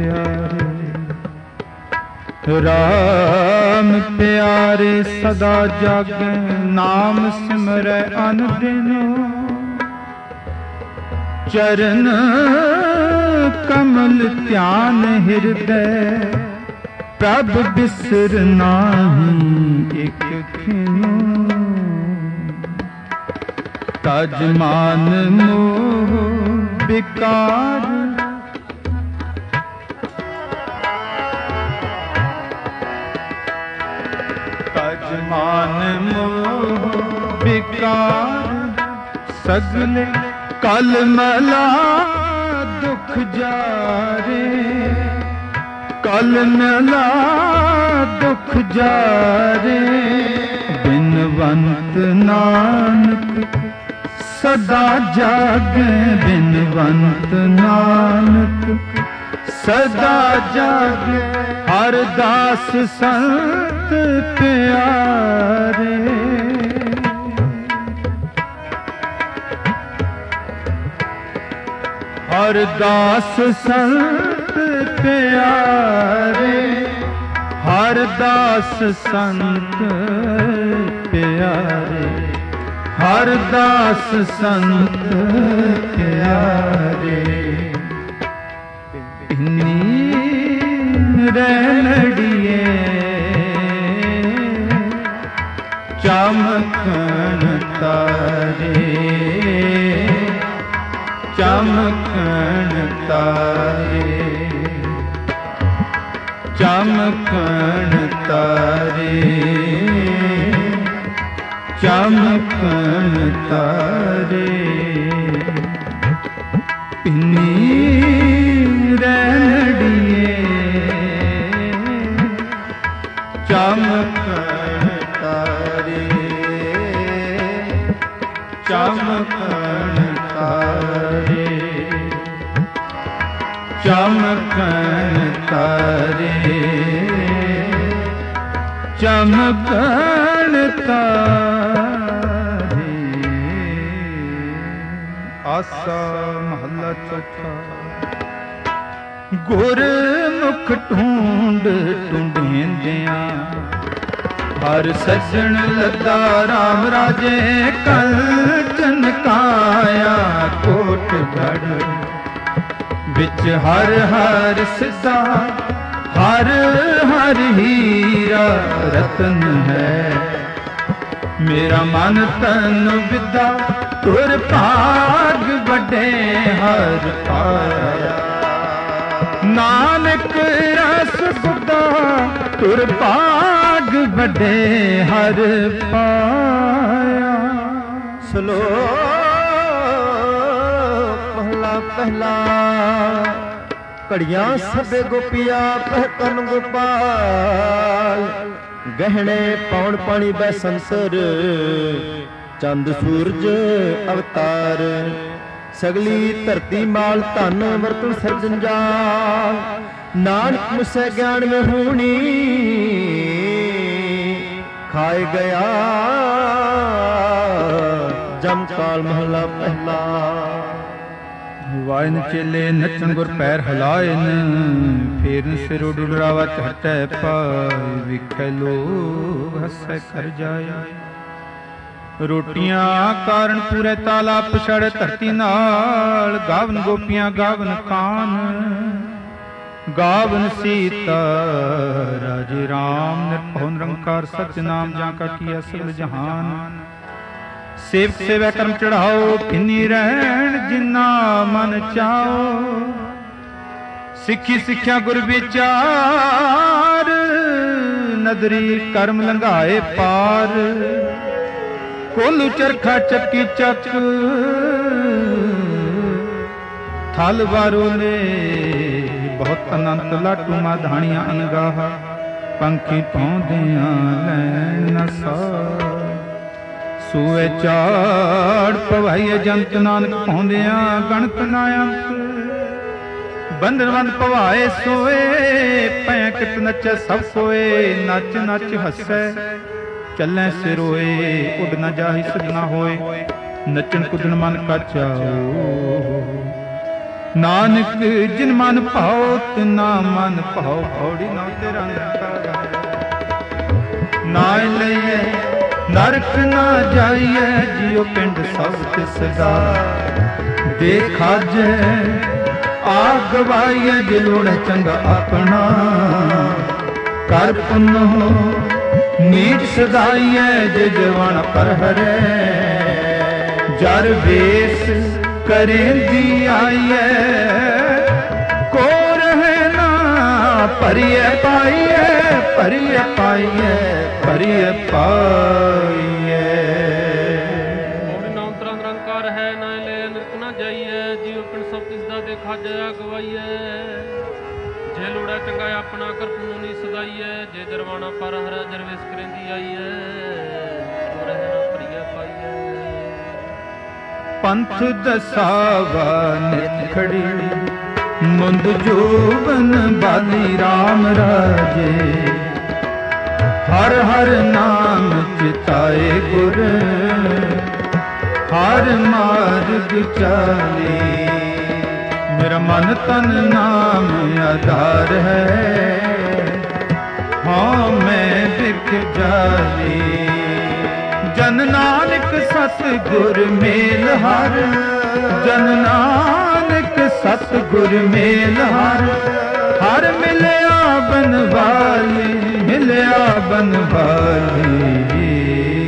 ਪਿਆਰੇ RAM ਪਿਆਰੇ ਸਦਾ ਜਾਗੈ ਨਾਮ ਸਿਮਰੈ ਅਨ ਦਿਨੋ ਚਰਨ ਕਮਲ ਧਿਆਨ ਹਿਰਦੈ ਪ੍ਰਭ ਬਿਸਰ ਨਾਹੀ ਇਕ ਖਿਨੋ ਤਜ ਮਾਨ ਮੋਹ ਬਿਕਾਰ ਤਜ ਮਾਨ ਮੋਹ ਬਿਕਾਰ ਸਗਲੇ ਕਲ ਮਲਾ ਦੁਖ ਜਾਰੇ ਕਲ ਮਲਾ ਦੁਖ ਜਾਰੇ ਬਿਨਵੰਤ ਨਾਨਕ ਸਦਾ ਜਾਗੈ ਬਿਨਵੰਤ ਨਾਨਕ ਸਦਾ ਜਾਗੈ ਹਰ ਦਾਸ ਸੰਤ ਪਿਆਰੇ ਹਰ ਦਾਸ ਸੰਤ ਪਿਆਰੇ ਹਰ ਦਾਸ ਸੰਤ ਪਿਆਰੇ ਹਰ ਦਾਸ ਸੰਤ ਪਿਆਰੇ ਪਿੰਨੀ ਰਹਿ ਨੜੀਏ ਚਮਕਣ ਤਾਰੇ ਚਮਕਣ ਤਾਰੇ ਚਮਕਣ ਤਾਰੇ ਚਮਕਣ ਤਾਰੇ ਪਿੰਨੀ ਰਹਿ ਨੜੀਏ ਚਮਕਣ ਤਾਰੇ ਚਮਕਣ ਤਾਰੇ ਚਮਕਣ ਤਾਰੇ ਚਮਕਣ ਤਾਰੇ। ਆਸਾ ਮਹੱਲਾ ਚੌਥਾ। ਗੁਰਮੁਖ ਢੂੰਡ ਢੂੰਡੇਂਦਿਆਂ ਹਰ ਸੱਜਣ ਲੱਗਾ ਰਾਮ ਰਾਜੇ ਕੰਚਨ ਕਾਇਆ ਕੋਟ ਗੜ ਵਿੱਚ ਹਰ ਹਰ ਸਿੱਧਾ ਹਰ ਹਰ ਹੀਰਾ ਰਤਨ ਹੈ। ਮੇਰਾ ਮਨ ਤਨ ਵਿਦਾ ਤੁਰ ਭਾਗ ਵੱਡੇ ਹਰ ਪਾਇਆ। ਨਾਨਕ ਰਸ ਗੁਦਾ ਤੁਰ ਭਾਗ ਵੱਡੇ ਹਰ ਪਾਇਆ। ਸ਼ਲੋਕ ਮਹਲਾ ਪਹਿਲਾ। ਘੜੀਆਂ ਸਭੇ ਗੋਪੀਆ ਪਹਿ ਕਰਨ ਗੋਪਾਲ। ਗਹਿਣੇ ਪੌਣ ਪਾਣੀ ਬੈ ਸੰਸਰ ਚੰਦ ਸੂਰਜ ਅਵਤਾਰ। ਸਗਲੀ ਧਰਤੀ ਮਾਲ ਧਨ ਵਰਤਨ ਸਰਜਨ ਜਾਲ। ਨਾਨਕ ਮੁਸੈ ਗਿਆਨ ਮੈਂ ਹੋਣੀ ਖਾਏ ਗਿਆ ਜਮ ਕਾਲ ਮਹਲਾ ਪਹਿਲਾ। ਵਾਇਨ ਚੇਲੇ ਨੱਚਣ ਗੁਰ ਪੈਰ ਹਿਲਾਇਨ, ਫੇਰਨ ਸਿਰੋ ਡੁਡਰਾਵਾ ਝਟੈ ਪਾਏ, ਵਿਖੇ ਲੋਗ ਹੱਸੈ ਕਰ ਜਾਏ। ਰੋਟੀਆਂ ਕਾਰਨ ਪੂਰੇ ਤਾਲਾ ਪਛੜ ਧਰਤੀ ਨਾਲ, ਗਾਵਨ ਗੋਪੀਆਂ ਗਾਵਨ ਕਾਨ, ਗਾਵਨ ਸੀਤਾ ਰਾਜੇ ਰਾਮ, ਨਿਰਭਉ ਨਿਰੰਕਾਰ ਸਚ ਨਾਮ ਜਾਂ ਕਾ ਕੀਆ ਸਗਲ ਜਹਾਨ। ਸੇਵਕ ਸੇਵੈ ਕਰਮ ਚੜਾਓ, ਫਿਨੀ ਰਹਿਣ ਜਿਨਾ ਮਨ ਚਾਓ, ਸਿੱਖੀ ਸਿੱਖਿਆ ਗੁਰ ਵਿਚਾਰ, ਨਦਰੀ ਕਰਮ ਲੰਘਾਏ ਪਾਰ। ਕੋਲੂ ਚਰਖਾ ਚੱਕੀ ਚੱਕ, ਥਲ ਵਾਰੋਲੇ ਬਹੁਤ ਅਨੰਤ ਲਾਟੂ ਮਾਧਾਣੀਆਂ ਅਨਗਾਹ, ਪੰਖੀ ਪਾਉਂਦਿਆਂ ਲੈਣ ਨਾ ਸਾਰ। ਸੂਏ ਚਾੜ ਪਵਾਈਏ ਜੰਤ ਨਾਨਕ ਪਾਉਂਦਿਆਂ ਗਣਤ ਨਾ ਅੰਤ। ਬੰਧਨਵੰਦ ਪਵਾਏ ਸੋਏ, ਪੈ ਕਿਤ ਨੱਚੈ ਸਭ ਕੋਏ। ਨੱਚ ਨੱਚ ਹੱਸੈ ਚੱਲੈ ਸਿਰੋਏ, ਉੱਡ ਨਾ ਜਾਹੀ ਸਜਣਾ ਹੋਏ। ਨੱਚਣ ਕੁੱਦਣ ਮਨ ਕਾ ਚਾਓ, ਨਾਨਕ ਜਿਨ ਮਨ ਭਾਉ ਤਿਨਾ ਮਨ ਭਾਉ। ਭੌੜੀ ਨਾ ਤੇਰਾ ਨਿਰੰਕਾਰ, ਨਾ ਲਈਏ ਨਰਕ ਨਾ ਜਾਈਏ, ਜਿਉ ਪਿੰਡ ਸਭ ਤਿਸ ਦਾ। ਦੇਖਾਜੇ ਆ ਗਵਾਈਏ, ਜੇ ਲੋੜ ਚੰਗਾ ਆਪਣਾ। ਕਰ ਪੁੰਨੋ ਨੀਚ ਸਦਾਈਏ, ਜੇ ਜਵਾਨ ਪਰ ਹਰੇ। ਜਰ ਵੇਸ ਕਰੇਂਦੀ ਆਈਏ, ਕੋ ਰਹੇ ਨਾ ਭਰੀਏ ਪਾਈਏ। ਭਰੀਏ ਪਾਈਏ, ਭਰੀਏ ਪਾਈਏ। ਮੋੜੀ ਨਾਮ ਤਰਾ ਨਿਰੰਕਾਰ ਹੈ, ਨਾ ਲੈ ਨਿਰਕ ਨਾ ਜਾਈਏ। ਜੀਵ ਪਿੰਡ ਸਭ ਤਿਸ ਦਾ ਦੇਖਾ ਜਇਆ ਗਵਾਈਏ। ਜੇ ਲੋੜਾ ਚੰਗਾ ਆਪਣਾ ਕਰ ਪੁੰਨੂ ਨੀ ਸਦਾਈਏ। ਜੇ ਜਰਵਾਣਾ ਪਰ ਹਰਾ ਜਰਵੇਸ ਕਰੇਂਦੀ ਆਈਏ। ਕੋ ਰਹੇ ਨਾ ਭਰੀਏ ਪਾਈਏ। ਪੰਥ ਦਸਾਵਾ ਨਿਤ ਖੜੀ, ਮੁੰਦ ਜੋਬਨ ਬਾਲੀ ਰਾਮ ਰਾਜੇ। ਹਰ ਹਰ ਨਾਮ ਚਿਤਾਏ ਗੁਰ, ਹਰ ਮਾਰਗ ਚਾਲੇ। ਮੇਰਾ ਮਨ ਤਨ ਨਾਮ ਆਧਾਰ ਹੈ, ਹਾਂ ਮੈਂ ਵਿਖ ਜਾਲੇ। ਜਨ ਨਾਨਕ ਸਤ ਗੁਰ ਮੇਲ ਹਰ, ਜਨ ਨਾਨਕ ਸਤ ਗੁਰ ਮੇਲ ਹਰ। ਹਰ ਮਿਲਿਆ ਬਨਵਾਲੀ, ਮਿਲਿਆ ਬਨਵਾਲੀ।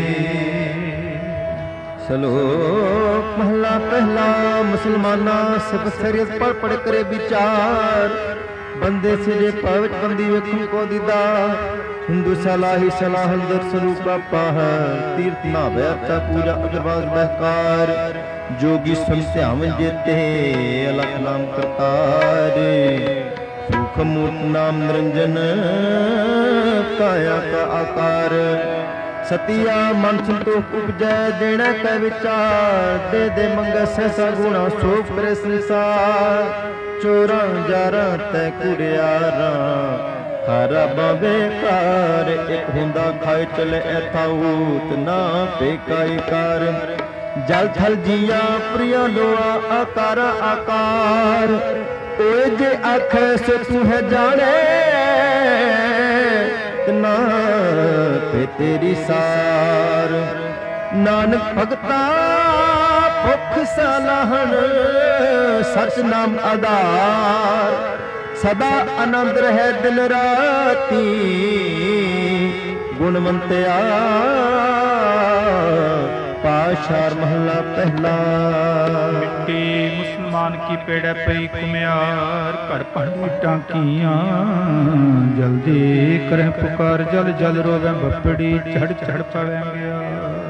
ਸਲੋਕ ਮਹਲਾ ਪਹਿਲਾ। ਮੁਸਲਮਾਨਾ ਸਿਫਤ ਸ਼ਰੀਅਤ ਪੜ ਪੜ ਕਰੇ ਵਿਚਾਰ, ਬੰਦੇ ਸਿਰੇ ਭਵਿਤ ਬੰਦੀ ਵੇਖਣ ਕੋ ਦੀਦਾ। ਹਿੰਦੂ ਸਲਾਹੀ ਸਲਾਹ ਅੰਦਰ ਸਰੂਪਾ ਪਾਹ, ਤੀਰਥ ਨਾ ਬੈਠਾ ਪੂਜਾ ਅਗਰਵਾਸ ਬਹਿਕਾਰ। ਜੋਗੀ ਸੁਨ ਧਿਆਵਨ ਜੇਤੇ, ਅਲਖ ਨਾਮ ਕਰਤਾਰ। ਸੁਖ ਮੂਰਤ ਨਾਮ ਨਿਰੰਜਨ, ਕਾਇਆ ਕਾ ਆਕਾਰ। ਸਤਿਆ ਮਨ ਸੰਤੋਖ ਉਪਜੈ, ਦੇਣਾ ਕੈ ਵਿਚਾਰ। ਦੇ ਦੇ ਮੰਗੈ ਸਹਿਸਾ ਗੁਣਾ, ਸੋ ਕਰੇ ਸੰਸਾਰ। ਚੋਰਾਂ ਜਾਰਾਂ ਤੈ ਕੁੜਿਆਰਾਂ, ਖਰਾਬਾਂ ਬੇਕਾਰ। ਇੱਕ ਹੁੰਦਾ ਖਾਏ ਚਲੇ ਐਥਾਊਤ, ਨਾ ਬੇਕਾਈ ਕਾਰ। ਜਲ ਥਲ ਜੀਆ ਪ੍ਰਿਆ ਲੋਆ, ਆਕਾਰ ਆਕਾਰ। ਓਏ ਜੇ ਆਖੈ ਸੋ ਤੂੰ ਹੈ ਜਾਣੇ, ਨਾ ਤੇ ਤੇਰੀ ਸਾਰ। ਨਾਨਕ ਭਗਤਾ ਭੁਖ ਸਲਾਹਣ, ਸਚ ਨਾਮ ਆਧਾਰ। ਸਦਾ ਆਨੰਦ ਰਹਿ ਦਿਨ ਰਾਤੀ, ਗੁਣਵੰਤਿਆ ਪਾਸ਼ਾਰ ਮਹਲਾ ਪਹਿਲਾ। ਮਿੱਟੀ ਮੁਸਲਮਾਨ ਕੀ ਪੇੜੈ ਪਈ ਕੁਮਿਆਰ, ਘਰ ਪੰਡੀ ਟਾਂਕੀਆਂ ਜਲਦੀ ਕਰੇ ਪੁਕਾਰ। ਜਲ ਜਲ ਰੋਵੇ ਬੱਪੜੀ, ਚੜ ਚੜ ਪਵੈ ਗਿਆ।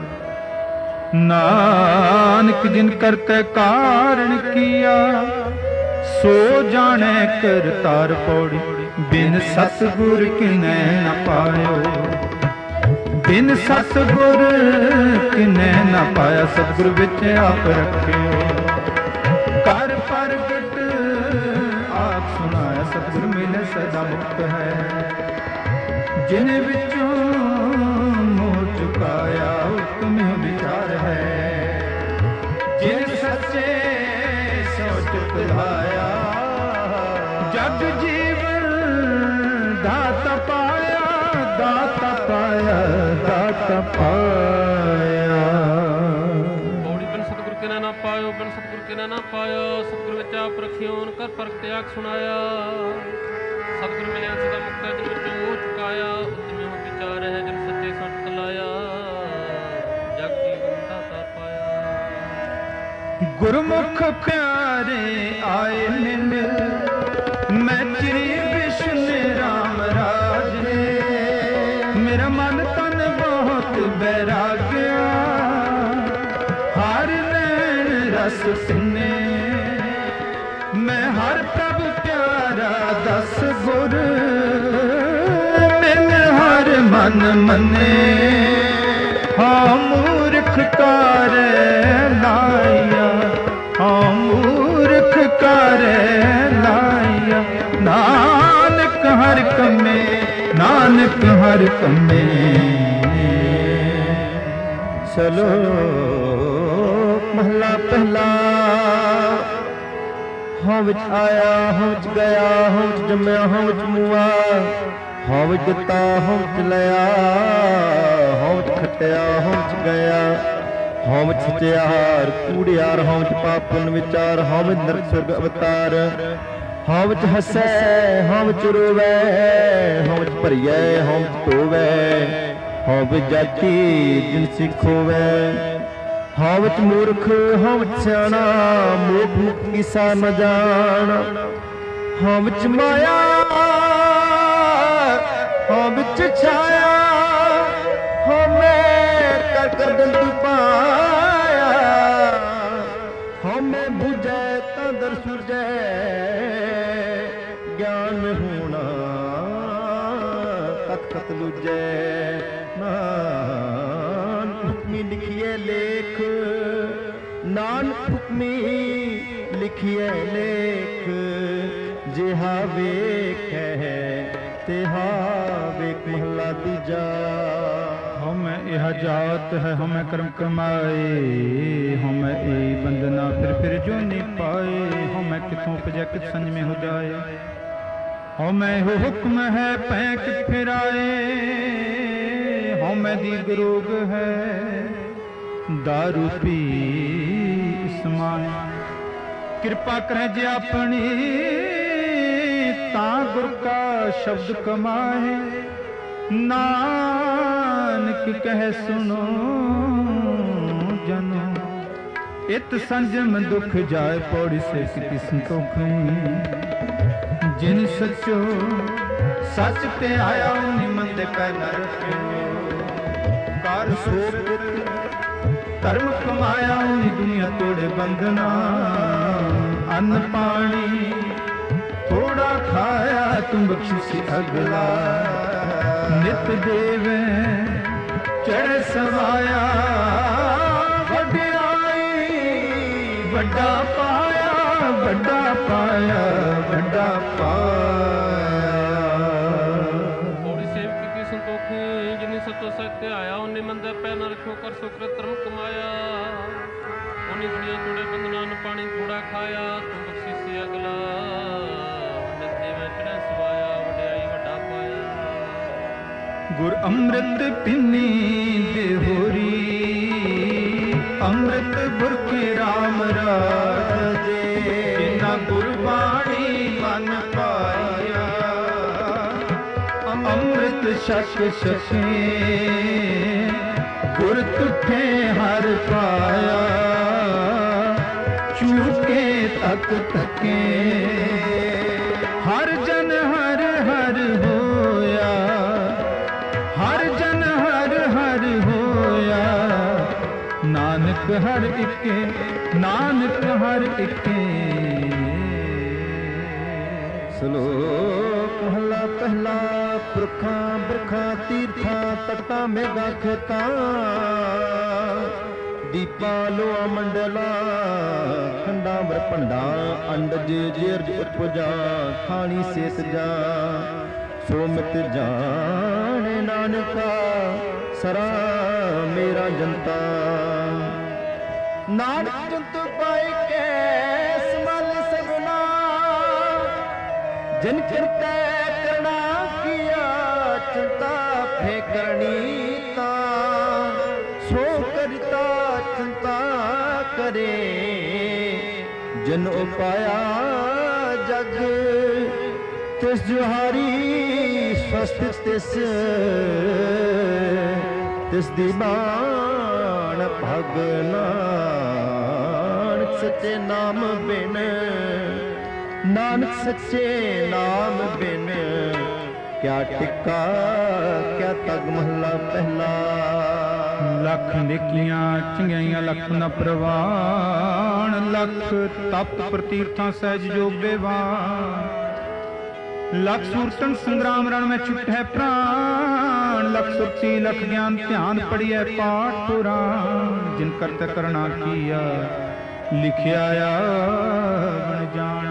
ਨਾਨਕ ਜਿਨ ਕਰਤੇ ਕਾਰਨ ਕੀਆ, ਸੋ ਜਾਣੈ ਕਰਤਾਰ। ਪੌੜੀ ਬਿਨ ਸਤਿਗੁਰ ਕਿਨੈ ਨ ਪਾਇਓ, ਬਿਨ ਸਤਿਗੁਰ ਕਿਨੈ ਨ ਪਾਇਆ। ਸਤਿਗੁਰ ਵਿੱਚ ਆਪ ਰੱਖਿਓ, ਕਰ ਪ੍ਰਗਟ ਆਪ ਸੁਣਾਇਆ। ਸਤਿਗੁਰ ਮਿਲੇ ਸਦਾ ਮੁਕਤ ਹੈ, ਜਿਨ ਵਿੱਚੋਂ ਮੋਹ ਚੁਕਾਇਆ। ਉਤਮ ਵਿਚਾਰ ਹੈ, ਜਿਨ ਸੱਚੇ ਸੋ ਚੁਕ ਵਡਾਇਆ। ਜਗ ਜੀਵਨ ਦਾਤਾ ਪਾਇਆ, ਦਾਤਾ ਪਾਇਆ, ਦਾਤਾ ਪਾਇਆ। ਪੌੜੀ ਬਿਨ ਸਤਿਗੁਰ ਕਿਨੇ ਨਾ ਪਾਇਓ, ਬਿਨ ਸਤਿਗੁਰ ਕਿਨੇ ਨਾ ਪਾਇਆ। ਸਤਿਗੁਰ ਵਿੱਚ ਆਪ ਰਖਿਓਨ ਕਰ ਪਰਖ ਤਿਆਗ ਸੁਣਾਇਆ। ਸਤਿਗੁਰ ਮਿਲਿਆ ਸਦਾ ਮੁਕਤਾ ਜਿਨ ਵਿੱਚੋਂ ਹੋ ਚੁਕਾਇਆ। ਉਤਮੇ ਹੋ ਵਿਚਾਰ ਹੈ ਜਿਨ ਸੱਚੇ ਸੰਤ ਲਾਇਆ। ਜਗ ਜੀਵਨ ਦਾਤਾ ਪਾਇਆ। ਗੁਰਮੁਖ ਪਿਆਰੇ ਆਏ ਮਿਲ, ਮੈਂ ਚਿਰੀ ਵਿਸ਼ਨੇ ਰਾਮ ਰਾਜ ਨੇ। ਮੇਰਾ ਮਨ ਤਨ ਬਹੁਤ ਬੈਰਾਗਿਆ, ਹਰ ਨੈਣ ਰਸ ਪਿੰਨੇ। ਮੈਂ ਹਰ ਪ੍ਰਭ ਪਿਆਰਾ ਦਸ ਗੁਰ, ਮਿਲ ਹਰ ਮਨ ਮੰਨੇ। ਹਾਂ ਮੂਰਖ ਕਾਰੇ ਲਾਇਆ, ਹਾਂ ਮੂਰਖ ਕਾਰੇ ਲਾਇਆ। ਨਾਨਕ ਹਰ ਕੰਮੇ, ਨਾਨਕ ਹਰ ਕੰਮੇ। ਸ਼ਲੋਕ ਮਹਲਾ ਪਹਿਲਾ। ਹਉ ਵਿੱਚ ਆਇਆ, ਹਉ ਵਿੱਚ ਗਿਆ, ਹਉ ਵਿੱਚ ਜੰਮਿਆ, ਹਉ ਵਿੱਚ ਮੂਆ। ਹਉ ਵਿੱਚ ਦਿੱਤਾ, ਹਉ ਵਿੱਚ ਲਿਆ, ਹਉ ਵਿੱਚ ਖਟਿਆ, ਹਉ ਵਿੱਚ ਗਿਆ। ਹਉ ਵਿੱਚ ਸਚਿਆਰ ਕੂੜਿਆਰ, ਹਉ ਵਿੱਚ ਪਾਪ ਪੁੰਨ ਵਿਚਾਰ। ਹਉ ਵਿੱਚ ਨਰਕ ਸੁਰਗ ਅਵਤਾਰ। ਹਉ ਵਿੱਚ ਹੱਸੈ, ਹਉ ਵਿੱਚ ਰੋਵੈ, ਹਉ ਵਿੱਚ ਭਰੀਐ, ਹਉ ਵਿੱਚ ਧੋਵੈ। ਹਉ ਵਿੱਚ ਜਾਤੀ ਜਿਨ ਸਿੱਖ ਹੋਵੈ। ਹਉ ਵਿੱਚ ਮੂਰਖ, ਹਉ ਵਿੱਚ ਸਿਆਣਾ, ਮੋਖ ਮੁਕਤ ਕੀਸਾ ਨ ਜਾਣ। ਹਉ ਵਿੱਚ ਮਾਇਆ, ਹਉ ਵਿੱਚ ਛਾਇਆ। ਹਉ ਮੈਂ ਕਰ ਕਰ ਦੰਦੂ ਪਾਇਆ। ਹਉ ਮੈਂ ਬੁਝੈ ਤਾਂ ਦਰ ਸੁਰਜੈ, ਗਿਆਨ ਮੈਂ ਹੋਣਾ ਤਤ ਕਤ ਲੁਜੈ। ਨਾਨਕ ਹੁਕਮੀ ਲਿਖੀਏ ਲੇਖ, ਨਾਨਕ ਹੁਕਮੀ ਲਿਖੀਏ ਲੇਖ। ਜਿਹਾ ਵੇਖੈ ਤਿਹਾ ਵੇਖ। ਮਹਲਾ ਦੂਜਾ। ਹਉਮੈ ਇਹ ਜਾਤ ਹੈ, ਹਉਮੈ ਕਰਮ ਕਮਾਏ। ਹਉਮੈ ਇਹ ਬੰਦਨਾ ਫਿਰ ਫਿਰ ਜੋ ਨੀ ਪਾਏ। ਹਉਮੈ ਕਿਥੋਂ ਉਪਜੈ ਕਿਤ ਸੰਜਮੇ ਹੋ ਜਾਏ। ਹਉਮੈ ਇਹੋ ਹੁਕਮ ਹੈ ਪੈ ਕਿਤ ਫਿਰਾਏ। ਹਉਮੈ ਦੀ ਗਰੋਗ ਹੈ ਦਾਰੂ ਪੀ ਸਮਾਏ। ਕਿਰਪਾ ਕਰੈ ਜੇ ਆਪਣੀ, ਤਾਂ ਗੁਰ ਕਾ ਸ਼ਬਦ ਕਮਾਏ। ਨਾਨਕ ਕਹਿ ਸੁਣੋ ਜਨੋ, ਇਤ ਸੰਜਮ ਦੁਖ ਜਾਏ। ਪੌੜੀ ਸੇ ਕੀਤੀ ਸੰਤੋਖੀ। ਜਿਨ ਸਚੋ ਸੱਚ ਤੇ ਆਇਆ, ਨਿਮੰਦ ਪੈ ਨ ਰੱਖਿਓ। ਕਰ ਸੋਖ ਧਰਮ ਕਮਾਇਆ, ਉਹਨੀ ਦੁਨੀਆ ਤੋੜੇ ਬੰਧਨਾ। ਅੰਨ ਪਾਣੀ ਥੋੜਾ ਖਾਇਆ, ਤੂੰ ਬਖਸ਼ਿਸ਼ ਅਗਲਾ। ਨਿਤ ਦੇਵੇ ਚੜ੍ਹ ਸਵਾਇਆ, ਵਡਿਆਈ ਵੱਡਾ ਪਾਇਆ, ਵੱਡਾ ਪਾਇਆ, ਵੱਡਾ ਪਾਇਆ। ਪੌੜੀ ਸੇਵ ਕੀਤੀ ਸੰਤੋਖੀ। ਜਿਨੀ ਸਤੋ ਸੱਚ ਤੇ ਆਇਆ, ਉਹਨੇ ਮੰਦਰ ਪੈ ਨਾ ਰੱਖਿਓ। ਕਰ ਸੁਕਰ ਧਰਮ ਕਮਾਇਆ, ਉਹਨੇ ਦੁਨੀਆ ਤੋੜੇ ਬੰਧਨਾਂ। ਨੂੰ ਪਾਣੀ ਥੋੜਾ ਖਾਇਆ, ਤੂੰ ਬਖਸ਼ਿਸ਼ ਅਗਲਾ। ਨਿਤ ਦੇਵੇ ਚੜ੍ਹ ਸਵਾਇਆ, ਵਡਿਆਈ ਵੱਡਾ ਪਾਇਆ। ਗੁਰ ਅੰਮ੍ਰਿਤ ਪਿੰਨੀ ਦੇਹੋਰੀ, ਅੰਮ੍ਰਿਤ ਬੁਰਖੇ ਰਾਮ ਰਾਜੇ। ਜਿਨਾ ਗੁਰਬਾਣੀ ਮਨ ਪਾਇਆ, ਅੰਮ੍ਰਿਤ ਛਕ ਛਕੇ। ਗੁਰ ਤੁਠੇ ਹਰ ਪਾਇਆ, ਚੂਕੇ ਤਕ ਤਕੇ। ਹਰ ਜਨ ਹਰ ਹਰ ਹੋਇਆ, ਹਰ ਜਨ ਹਰ ਹਰ ਹੋਇਆ। ਨਾਨਕ ਹਰ ਇਕੇ, ਨਾਨਕ ਹਰ ਇਕੇ। ਸ਼ਲੋਕ ਮਹਲਾ ਪਹਿਲਾ। ਪੁਰਖਾਂ ਬਿਰਖਾਂ ਤੀਰਥਾਂ ਤਟਾਂ ਮੇਘਾਂ ਖੇਤਾਂ। ਦੀਪਾ ਲੋਆ ਮੰਡਲਾ ਖੰਡਾਂ ਵਰ ਭੰਡਾਂ। ਅੰਡਜ ਜੇਰਜ ਉਤਪਜਾ ਖਾਣੀ ਸੇਤ ਜਾ। ਸੋ ਮਿਤ ਜਾਣੇ ਨਾਨਕਾ ਸਰਾ ਮੇਰਾ ਜਨਤਾ। ਨਾਨਕ ਜੰਤੂ ਪਾਈ ਕੇ ਸਮਾਲ ਸਭਨਾ। जिन चिंता करना किया चिंता फे करनी ता सो करता चिंता करे जिन उपाया जग तिस जुहारी स्वस्थ तिस तिस दीवान भगनान सच्चे नाम बिन नानक सच्चे नाम बिन क्या टिक्का क्या तग महला पहला। लख नेकियां चंगियाइयां लख न प्रवान लख तप प्रतीर्थां सहज योग देवान लख सूरतन संग्राम रण में छुटे प्राण लख सुरती लख ज्ञान ध्यान पढ़िए पाठ पुराण जिन करते करना किया लिखिया बन जान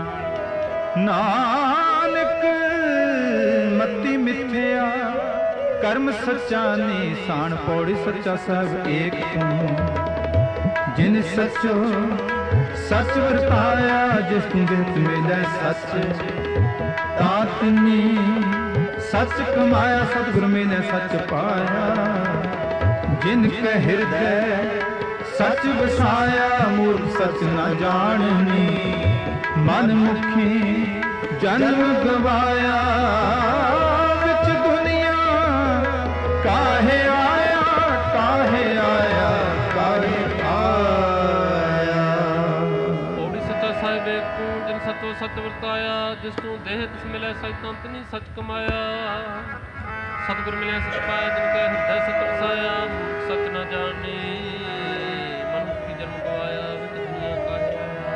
नानक मति मिथ्या कर्म सच्चा निशान पौड़ी सच्चा सब एक तू जिन सचो सच वरताया जिस तू देत मिले सच तातनी सच कमाया सतगुर मिले सच पाया जिन कह हृदय सच बसाया मूर्ख सच न जाननी मन मुखी जन्म गवाया विच दुनिया काहे आया काहे आया काहे आया। पौड़ी सच्चा साहिब एक तू जिन सतो सत वरताया जिस तू देह तिस मिले सच तंतनी सच कमाया सतगुर मिले सच पाया जिन के हृदय सच वसाया मूर्ख सच न जानी मन मुखी जन्म गवाया विच दुनिया काहे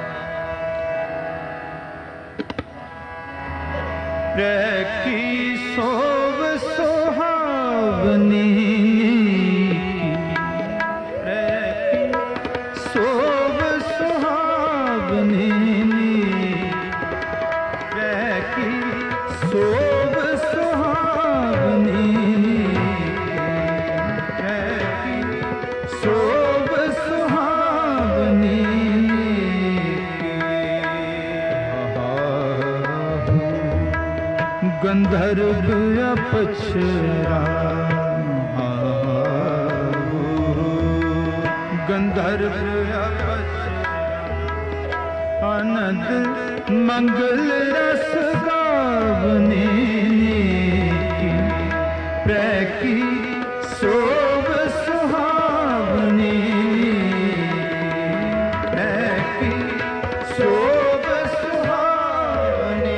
रखी सोव सुहावनी रखी सोव सुहावनी रखी सोव सुहावनी रखी सोव सुहावनी गंधर्व अपछरा गंधर्व अपछरा आनंद मंगल रस गावनी की प्रैकी शोभ सुहावनी प्रैकी शोभ सुहावनी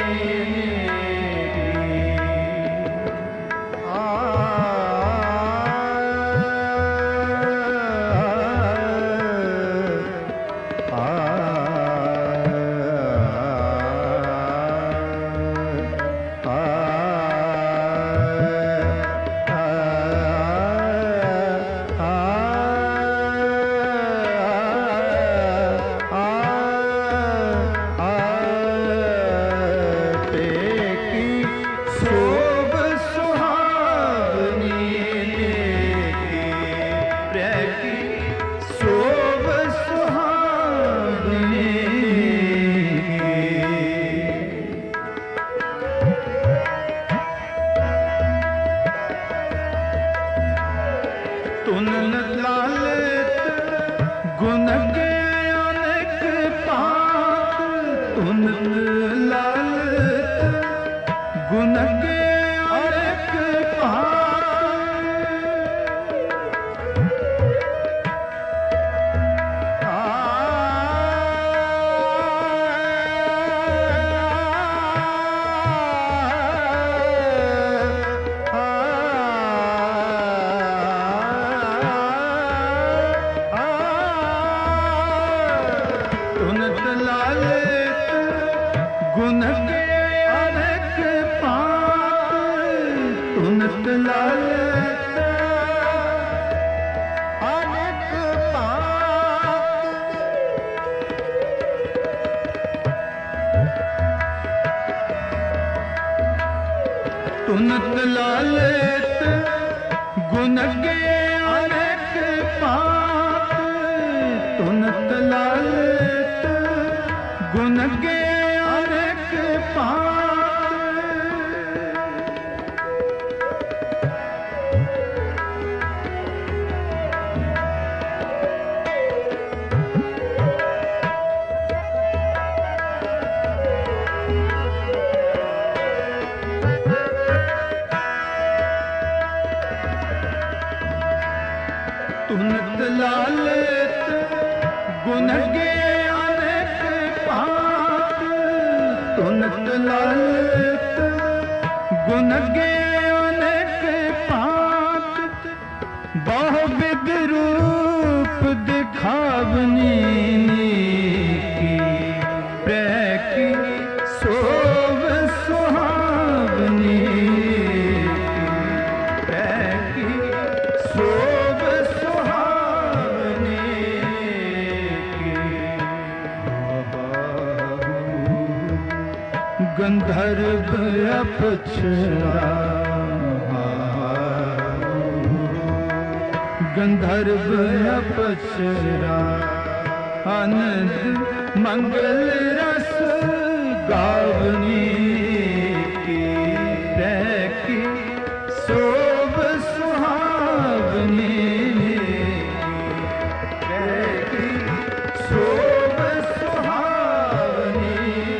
गुण गे अनेक पात गुण गे अनेक पात तुनत ललित गुण गे अनेक पात बहु विध रूप दिखावनी की प्रेम की शोभ सुहावनी प्रेम की शोभ सुहावनी गंधर्व अप्सरा गंधर्व अप्सरा आनंद मंगल रस गावनी की प्रेम की शोभ सुहावनी प्रेम की शोभ सुहावनी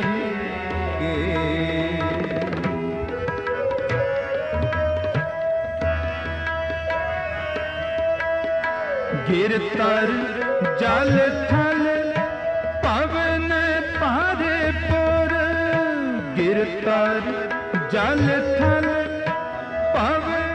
गिरतर जल थल पवन पारे पुर गिरतर जल थल पवन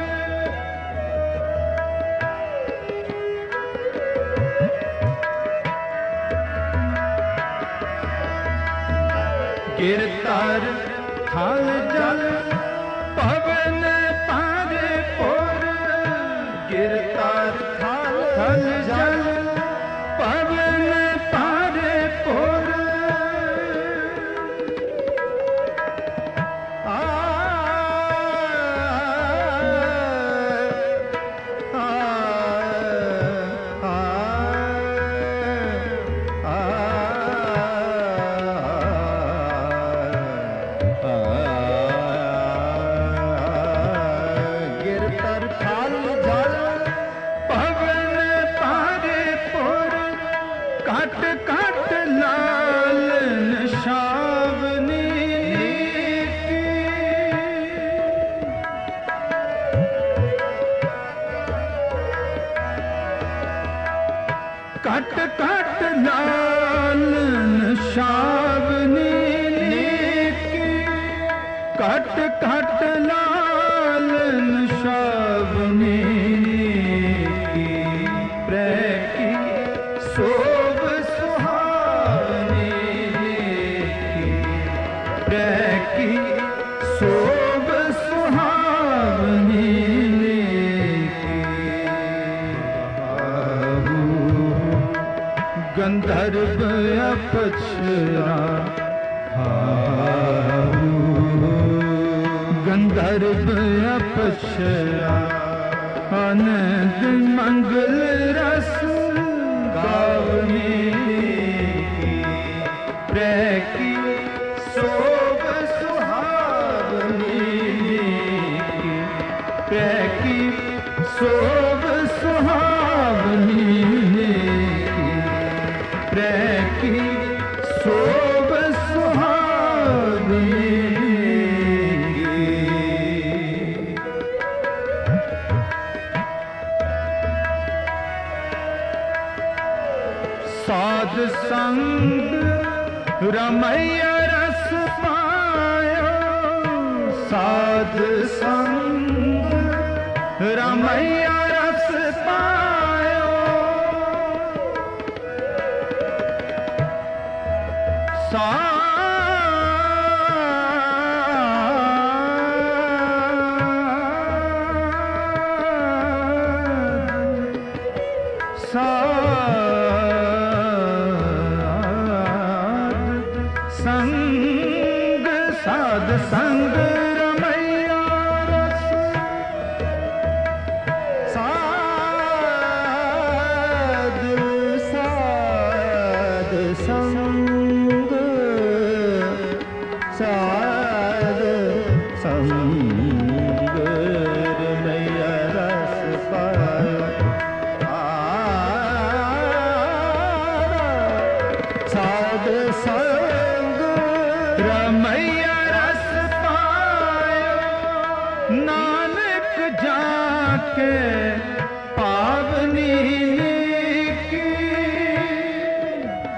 गिरतर थल जल पवन पारे पुर गिरतर थल जल पवन पारे पुर आ गिरतर थल जल पवन पारे पुर कट कट लाल निशावनी की कट कट लाल निशावनी की कट कट लाल निशावनी प्रेम की शोभ सुहावनी प्रेम की शोभ सुहावनी गंधर्व अप्सरा गंधर्व अप्सरा आनंद मंगल रस गावनी प्रेम की शोभ सुहावनी प्रेम की शोभ सुहावनी प्रेम की शोभ सुहावनी साध संग रमैया रस पायो साध संग रमैया रस पायो संग साध संग रमैया रस साध साध संग साध संग रमैया रस पायो साध संग रमैया रस पायो नानक जाके पावनी की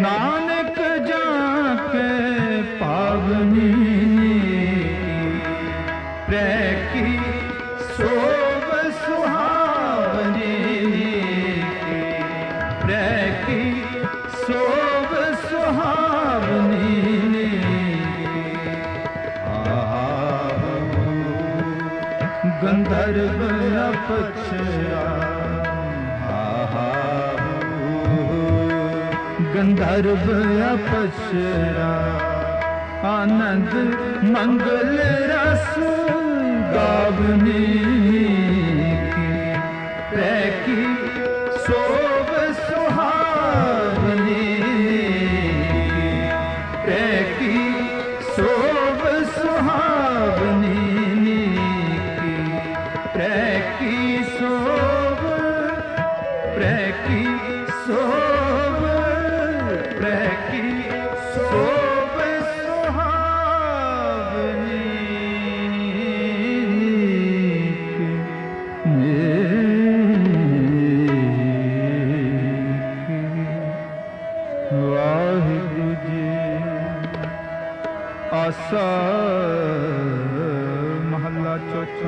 नानक जाके पावनी प्रैकी शोभ सुहावनी प्रैकी शोभ सुहावनी गंधर्व अपचरा गंधर्व अपचरा आनंद मंगल रस गावनी प्रैकी शोभ सुहावनी प्रैकी शोभ सुहावनी प्रैकी शोभ प्रैकी शोभ प्रैकी शोभ सुहावनी वाहिगुरु जी। आसा महला चौथा।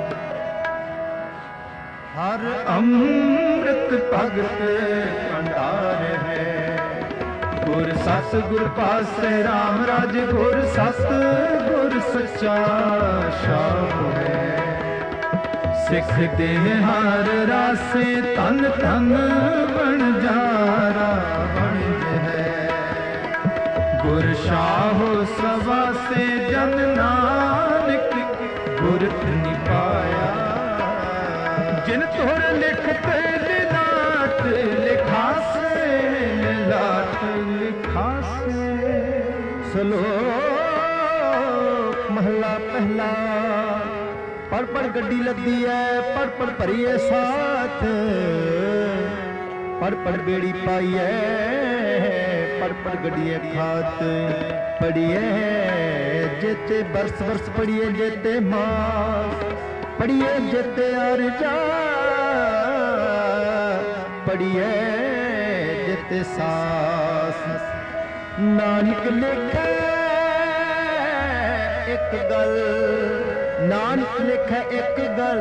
हर अमृत भगत भंडार है गुर सत गुर पासे राम राज गुर सत गुर सच्चा शाह है सिख दे हर रासे तन तन बन जारा बन है गुर शाहो सवा से जन नानक गुर निपाया जिन तोर लिखत लाट लिखासे लाट लिखासे। सलोक महला पहला। पढ़ पढ़ गड्डी लदी है पढ़ पढ़ भरी है साथ पढ़ पढ़ बेड़ी पाई है पढ़ पढ़ गड्डी है खात पढ़ी है जेते बरस बरस पढ़ी है जेते मास पढ़िए जेते अर्जा पढ़िए जेते सास नानक लिखे एक गल नानक लिखे एक गल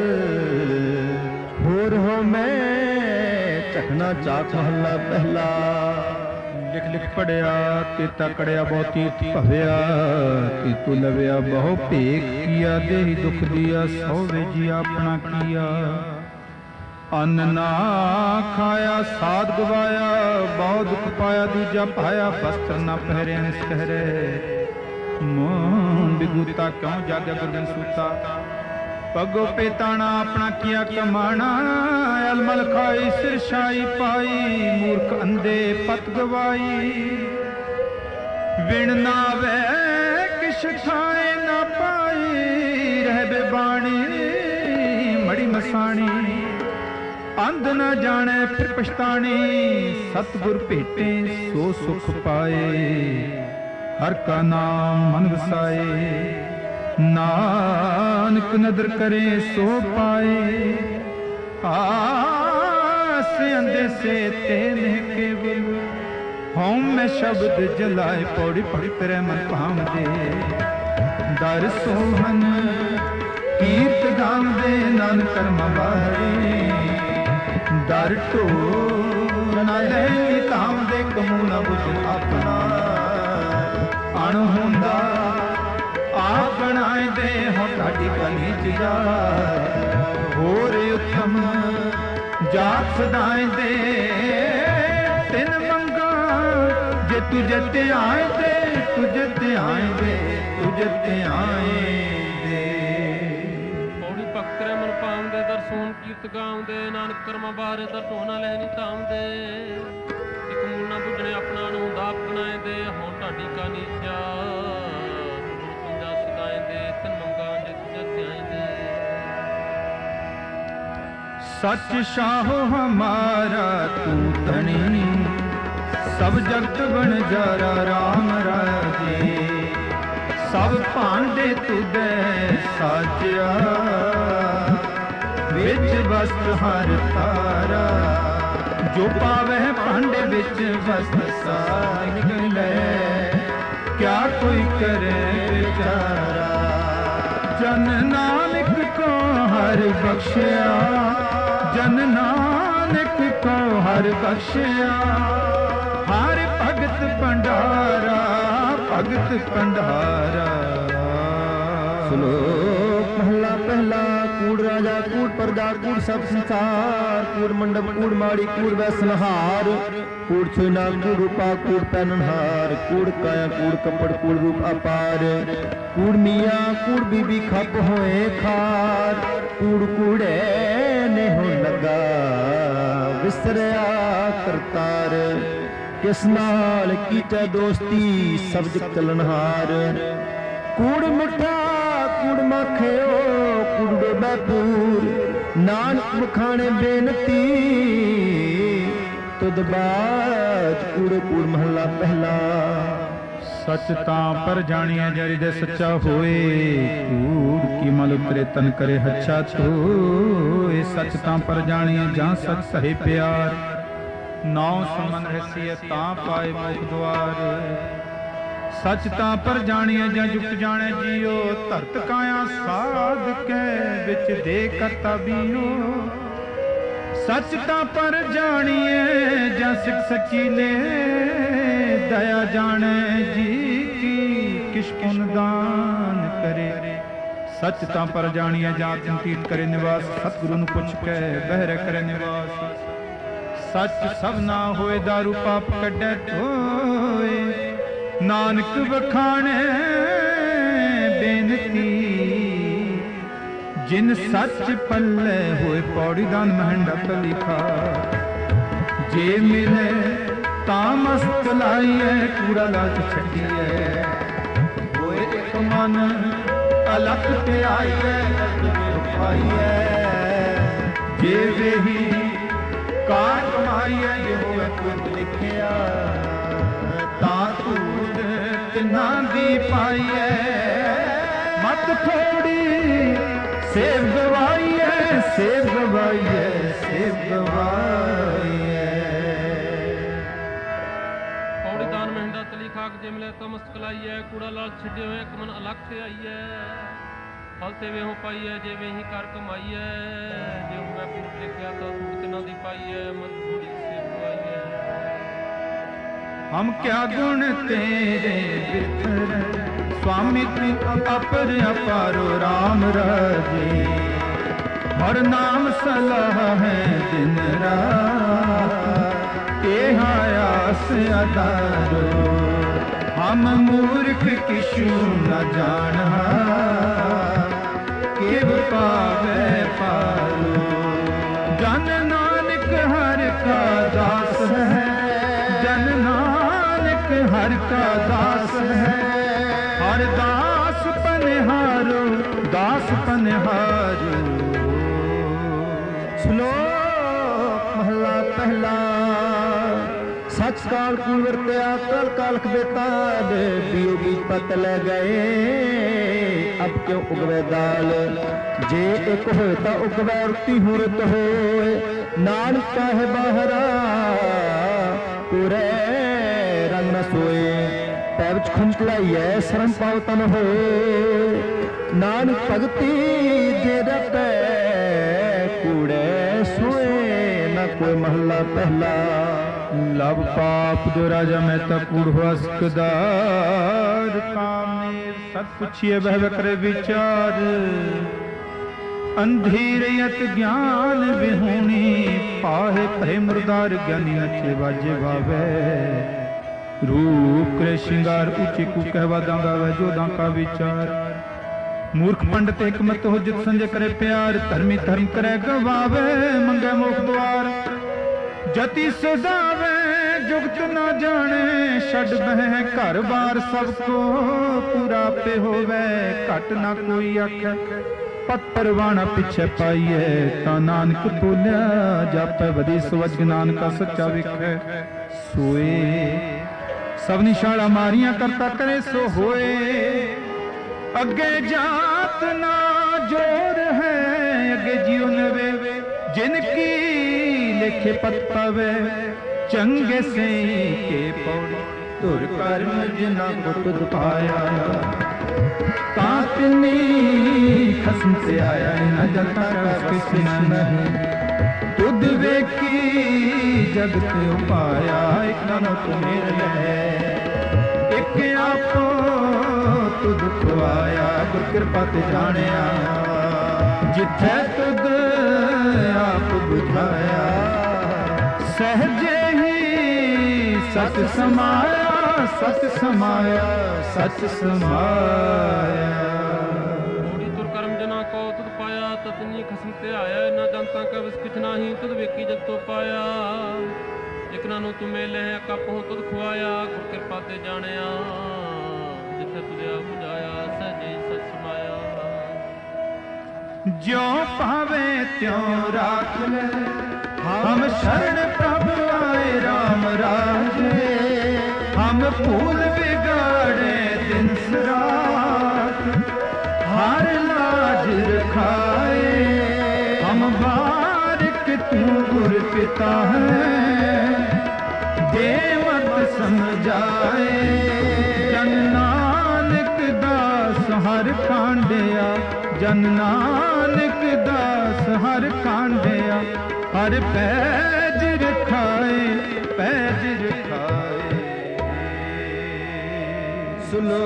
होर हो मैं चखना चाक महला पहला। लिख लिख पढ़िया तेता कड़िया बहुती भविया तू लविया बहु भेख किया देहि दुख दिया सौ वेजिया अपना किया अन्न ना खाया साध गवाया बहु दुख पाया दूजा पाया वस्त्र न पहरे निस्कहरे मोन बिगूता क्यों जागे गुरगन सूता पगो पेताना अपना किया कमाना अलमल खाई सिरशाई पाई मूर्ख अंधे पत गवाई विण नावे किश खाए ना पाई रह बेबाणी मड़ी मसाणी अंध न जाने फिर पछतानी सतगुर भेटे सो सुख पाए हर का नाम मन वसाए नानक नदर करे सो पाए आस अंधे से तेने केवल होम में शब्द जलाए पौड़ी पढ़ी तेरे मन पाम दे दर सोहन कीर्त गाम दे नानक कर्म बारी दर टो न ले ताम दे कमू न बुझ अपना अण हुंदा आप बनाए दे हो ताड़ी कली जा होर उत्तम जात सदाए दे तिन मंगा जे तुझे ते आए दे तुझे ते आए दे तुझे ते आए दे। पौड़ी पक्करे मन पाम दे दर सोन कीर्त गाम दे नानक कर्मा बारे दर ढोना लहनी ताम दे एक मूना बुझने अपना नु दाप बनाए दे हो ताड़ी का नीचा सच शाहो हमारा तू धनी सब जगत बन जारा राम राजे सब भांडे तुदे साजिया विच वस्त हर तारा ਜੋ ਪਾਵੇ ਭਾਂਡੇ ਵਿੱਚ ਵਸਦਾ ਨਿਕਲੇ, ਕਿਆ ਕੋਈ ਕਰੇ ਵਿਚਾਰਾ। ਜਨ ਨਾਨਕ ਕੋ ਹਰ ਬਖਸ਼ਿਆ, ਜਨ ਨਾਨਕ ਕੋ ਹਰ ਬਖਸ਼ਿਆ। ਹਰ ਭਗਤ ਭੰਡਾਰਾ, ਭਗਤ ਭੰਡਾਰਾ। ਸ਼ਲੋਕ ਮਹਲਾ ਪਹਿਲਾ। ਕੂੜ ਰਾਜਾ ਕੂੜ ਪਰਜਾ ਕੂੜ ਸਭ ਸੰਸਾਰ, ਕੂੜ ਮੰਡਪ ਕੂੜ ਮਾੜੀ ਕੂੜ ਵੈਸਨਹਾਰ। ਕੂੜ ਛੋਨਾ ਕੂੜ ਰੂਪਾ ਕੂੜ ਪੈਨਹਾਰ, ਕੂੜ ਕਾਇਆ ਕੂੜ ਕੱਪੜ ਕੂੜ ਰੂਪ ਅਪਾਰ। ਕੂੜ ਮੀਆਂ ਕੂੜ ਬੀਬੀ ਖੱਪ ਹੋਏ ਖਾਰ, ਕੂੜ ਕੂੜੇ ਨੇ ਹੋ ਲਗਾ ਵਿਸਰਿਆ ਕਰਤਾਰ। ਕਿਸ ਨਾਲ ਕੀਚੈ ਦੋਸਤੀ ਸਭ ਜਗ ਚੱਲਣਹਾਰ। ਕੂੜ ਮਿੱਠਾ ਕੂੜ ਮਖਿਓ ਕੂੜ ਡੋਬੈ ਪੂਰ, ਨਾਨਕ ਬਖਾਣੇ ਬੇਨਤੀ ਤੁਧ ਬਾਜ। ਕੂੜ ਕੂੜ ਮਹੱਲਾ ਪਹਿਲਾ। ਸੱਚ ਤਾਂ ਪਰ ਜਾਣੀਐ ਜਰਿ ਦੇ ਸੱਚਾ ਹੋਏ, ਕੂੜ ਕੀ ਮਲ ਉਤਰੇ ਤਨ ਕਰੇ ਹੱਛਾ ਧੋਏ। ਸੱਚ ਤਾਂ ਪਰ ਜਾਣੀਐ ਜਾਂ ਸੱਚ ਸਹੇ ਪਿਆਰ, ਨਾਉ ਸਮਨ ਰਸੀਐ ਤਾਂ ਪਾਏ ਮੁਖ ਦੁਆਰ। ਸੱਚ ਤਾਂ ਪਰ ਜਾਣੀਐ ਜਾਂ ਜੁਗਤ ਜਾਣੈ ਜੀਓ, ਧਰਤ ਕਾਇਆ ਸਾਧ ਕੇ ਵਿੱਚ ਦੇ ਕਰਤਾ ਬੀਓ। ਸੱਚ ਤਾਂ ਪਰ ਜਾਣੀਐ ਜਾਂ ਸਿੱਖ ਸਚੀਲੇ, ਦਇਆ ਜਾਣੈ ਜੀ ਕੀ ਕਿਛ ਪੁਨ ਦਾਨ ਕਰੇ। ਸੱਚ ਤਾਂ ਪਰ ਜਾਣੀਐ ਜਾਂ ਆਤਮ ਤੀਤ ਕਰੇ ਨਿਵਾਸ, ਸਤਿਗੁਰੂ ਨੂੰ ਪੁੱਛ ਕੇ ਬਹਿਰੇ ਕਰੇ ਨਿਵਾਸ। ਸੱਚ ਸਭ ਨਾ ਹੋਏ ਦਾਰੂ ਪਾਪ ਕੱਢੈ ਧੋਏ, ਨਾਨਕ ਵਖਾਣੈ ਬੇਨਤੀ। ਜਿਨ ਸੱਚ ਪੱਲੇ ਹੋਏ ਪੌੜੀ ਦਾਨ ਮਹੰਡਤ ਲਿਖਾ। ਜੇ ਮਿਲੇ ਤਾਂ ਮਸਤ ਲਾਈਐ, ਕੂੜਾ ਲਾਚ ਛੱਡੀਐ। ਹੋਏ ਇੱਕ ਮਨ ਅਲਖ ਤੇ ਆਈਐ, ਪਾਈਐ। ਜੇ ਵੇਹੀ ਕਾਰ ਕਮਾਈਐ, ਜੇ ਹੋਵੇ ਕੁਝ ਲਿਖਿਆ ਤਾਂ ਧੂੜ ਤਿੰਨਾਂ ਦੀ ਪਾਈਐ। ਮਤ ਥੋੜੀ ਸੇਵ ਗਵਾਈਐ, ਸੇਵ ਗਵਾਈਐ, ਸੇਵ ਗਵਾਈਐ। ਪੌੜੀ ਦਾਨ ਮਹਿੰਦਾ ਤਲੀ ਖਾਕ ਜੇ ਮਿਲੇ ਤਾਂ ਮਸਤ ਲਾਈਐ। ਕੂੜਾ ਲਾਲ ਛੱਡੇ ਹੋਏ ਇੱਕ ਮਨ ਅਲੱਖ ਤੇ ਆਈਐ। ਫਲ ਤੇ ਵੇਹੋ ਪਾਈਐ, ਜੇ ਵੇਹੀ ਕਰ ਕਮਾਈਐ। ਜੇ ਹੋਵੇ ਪੁਰਖ ਲਿਖਿਆ ਤਾਂ ਧੂੜ ਤਿੰਨਾਂ ਦੀ ਪਾਈਐ। ਮਤ ਥੋੜੀ ਸੇਵ ਗਵਾਈਐ। ਹਮ ਕਿਆ ਗੁਣ ਤੇਰੇ ਬਿਖਰ, स्वामी तू अपर अपारो राम राजे। हर नाम सलाह है दिन रात, के आयास अदारो। हम मूर्ख किशु न जाना, के पावे पारो। जन नानक हर का दास है, जन नानक हर का दास है। हर दास पनिहारो, दास पनिहारो। श्लोक महला पहला। सच काल कूल वरत्या कल कालख बेताल, बीओ बीज पत ले गए अब क्यों उगवे दाल। जे एक होए ता उगवे रुती हुरत होए, नानक काहे बाहरा पूरे रंग न सोए। पैच खुंच लाइए शरण पाओ तन हो, नानक भगती जे रटे कूड़े सोए न कोई महला पहला। लव पाप जो राजा में तकूड़ हुआ सकदार, कामने सत पुछिए वह करे विचार। अंधेरियत ज्ञान विहूणी, पाहे पहे मुरदार ज्ञानी नचे बाजे बावे। रूप करे श्रृंगार ऊंचे कू कहवा दांगा वह जो दांका विचार। मूर्ख पंडित एक मत हो जित संजय करे प्यार, धर्मी धर्म करे गवावे मंगे मोख द्वार। जति सदावे जुगत न जाने, छड़ बह घर बार सबको पूरा पे होवे। घट ना कोई आखे पत परवाना पिछे पाइए, ता नानक बोलिया जापे वदी सवज नानका सच्चा विखे सोए। सब निशाला मारिया करता करे सो होए, अगे जात ना जोर है अगे जियो नवे। जिनकी लेखे पत पावे चंगे से के पौड़ी तुर कर्म जिना को तुद पाया तातनी खसम से आया न जलता कस किसी नहीं तुद वेखी जगत उपाया एक नानो तुम्हें है एक आपो तुद खुआया गुर कृपा ते जानिया जिथे तुद आप बुझाया सहजे ही सच समाया सच समाया सच समाया थोड़ी तुर कर्म जना को तुद पाया ततनी खसम ते आया न जनता का विस किछ नाही तुद वेखी जग तो पाया एक नानो तुम्हें ले कापो तुद खुआया गुर कृपा ते जानिया जिथे तुद आप बुझाया सहजे सच समाया जो पावे त्यों राख ले हम शरण प्रभु आए राम राजे हम फूल बिगाड़े दिन रात हर लाज रखाए हम बारिक तू गुर पिता है दे मत समझाए जन नानक दास हर कांडिया जन नानक दास हर कांडिया हर पैज रखाए पैज रखाए सुनो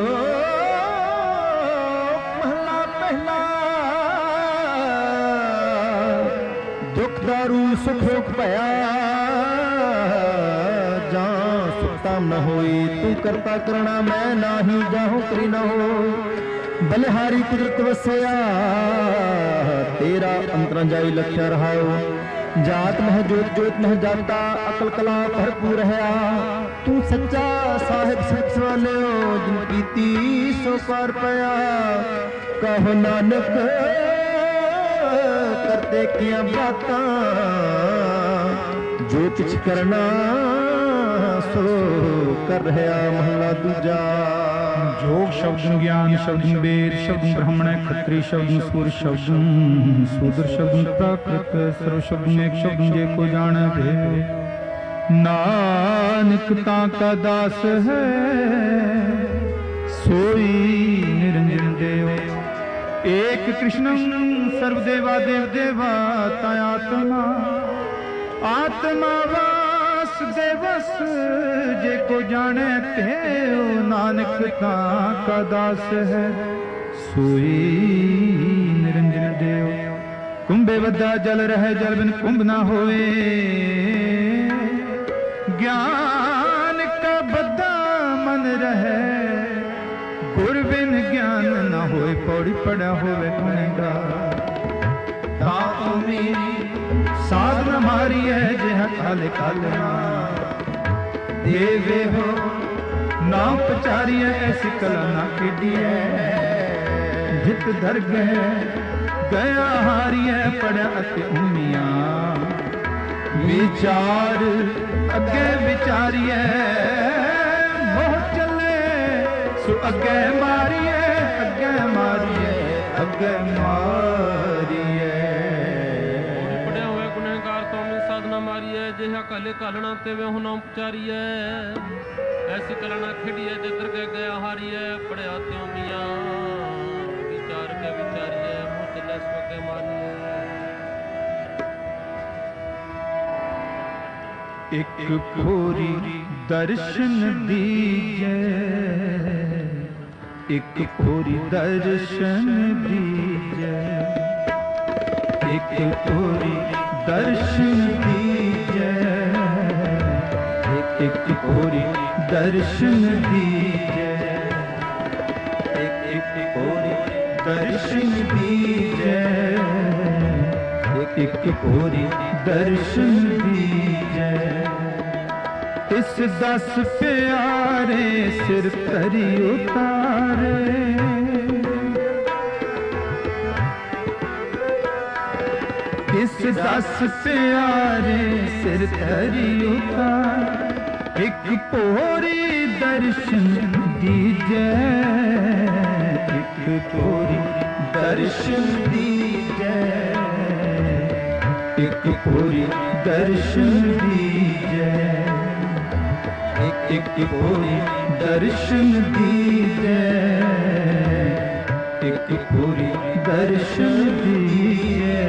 महला पहला दुख दारू सुख रोक पया जहाँ सुखताम न होई तू करता करना मैं नाही जाहूं करी न हो बलिहारी कुदरत वसया तेरा अंतरा जाई लख्या रहाओ जात मह जोत जोत मह जाता अकल कला भरपूर है तू सच्चा साहिब सच वाले जिन कीती सो पार पाया कहो नानक करते किया बातां जो कुछ करना सो कर रहा महला दूजा जोग शब्द ज्ञान शब्द वेद शब्द ब्राह्मण क्षत्रिय शब्द सूर शब्द शूद्र शब्द प्राकृत सर्व शब्द एक शब्द जे को जाने भे नानक का दास है सोई निरंजन देव एक कृष्ण सर्वदेवा देव देवा आत्मा आत्मा देवस जे को जाने ते नानक का दास है सोई निरंजन देव कुंभे वदा जल रहे जल बिन कुंभ ना होए ज्ञान का बद्दा मन रहे गुर बिन ज्ञान ना होए पौड़ी पड़ा होवे गुनेगा साधना मारी है जह काले कालना देवे हो ना पचारी है ऐसी कला ना केडी है जित धर गए गया हारी है पड़ा अति उम्मिया विचार अगे विचारी है मोह चले सु अगे मारी है अगे मारी है अगे मारी है जिहा काले कालना ते वे हुना उपचारी है ऐसी कलना खिड़ी है जिधर के गया हारी है पढ़िया त्यों मिया विचार के विचारी है मुझ चले स्वके मारी है एक खोरी दर्शन दीजे एक खोरी दर्शन दीजे एक खोरी दर्शन दीजे एक एक खोरी दर्शन दीजे एक एक खोरी दर्शन दीजे एक एक खोरी दर्शन दीजे इस दस प्यारे सिर तरी उतारे इस दस प्यारे सिर धरी उतार एक पोरी दर्शन दीजे एक पोरी दर्शन दीजे एक पूरी दर्शन दीजै, एक एक पूरी दर्शन दीजै, एक पूरी दर्शन दीजै।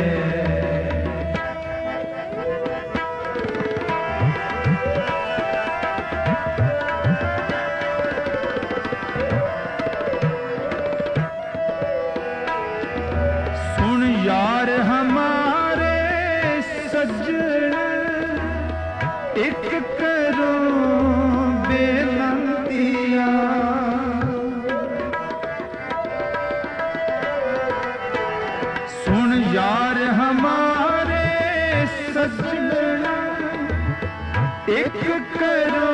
सुन यार हमारे सज्जन, एक करो बेनंतिया, सुन यार हमारे सज्जन, एक करो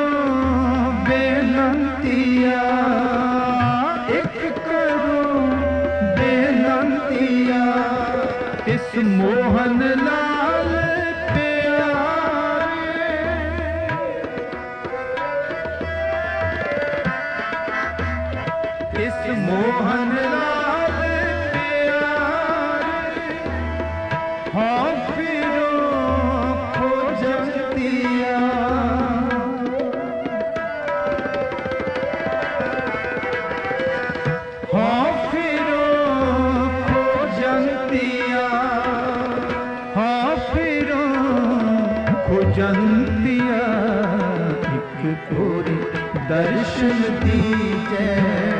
बेनंतिया, एक करो बेनंतिया। इस मोहन लाल प्यारे, इस मोहन लाल प्यारे, हाँ फिरो खोजतिया, हाँ फिरो खोजतिया, हाँ फिरो खोजतिया। एक पूरी दर्शन दीजै,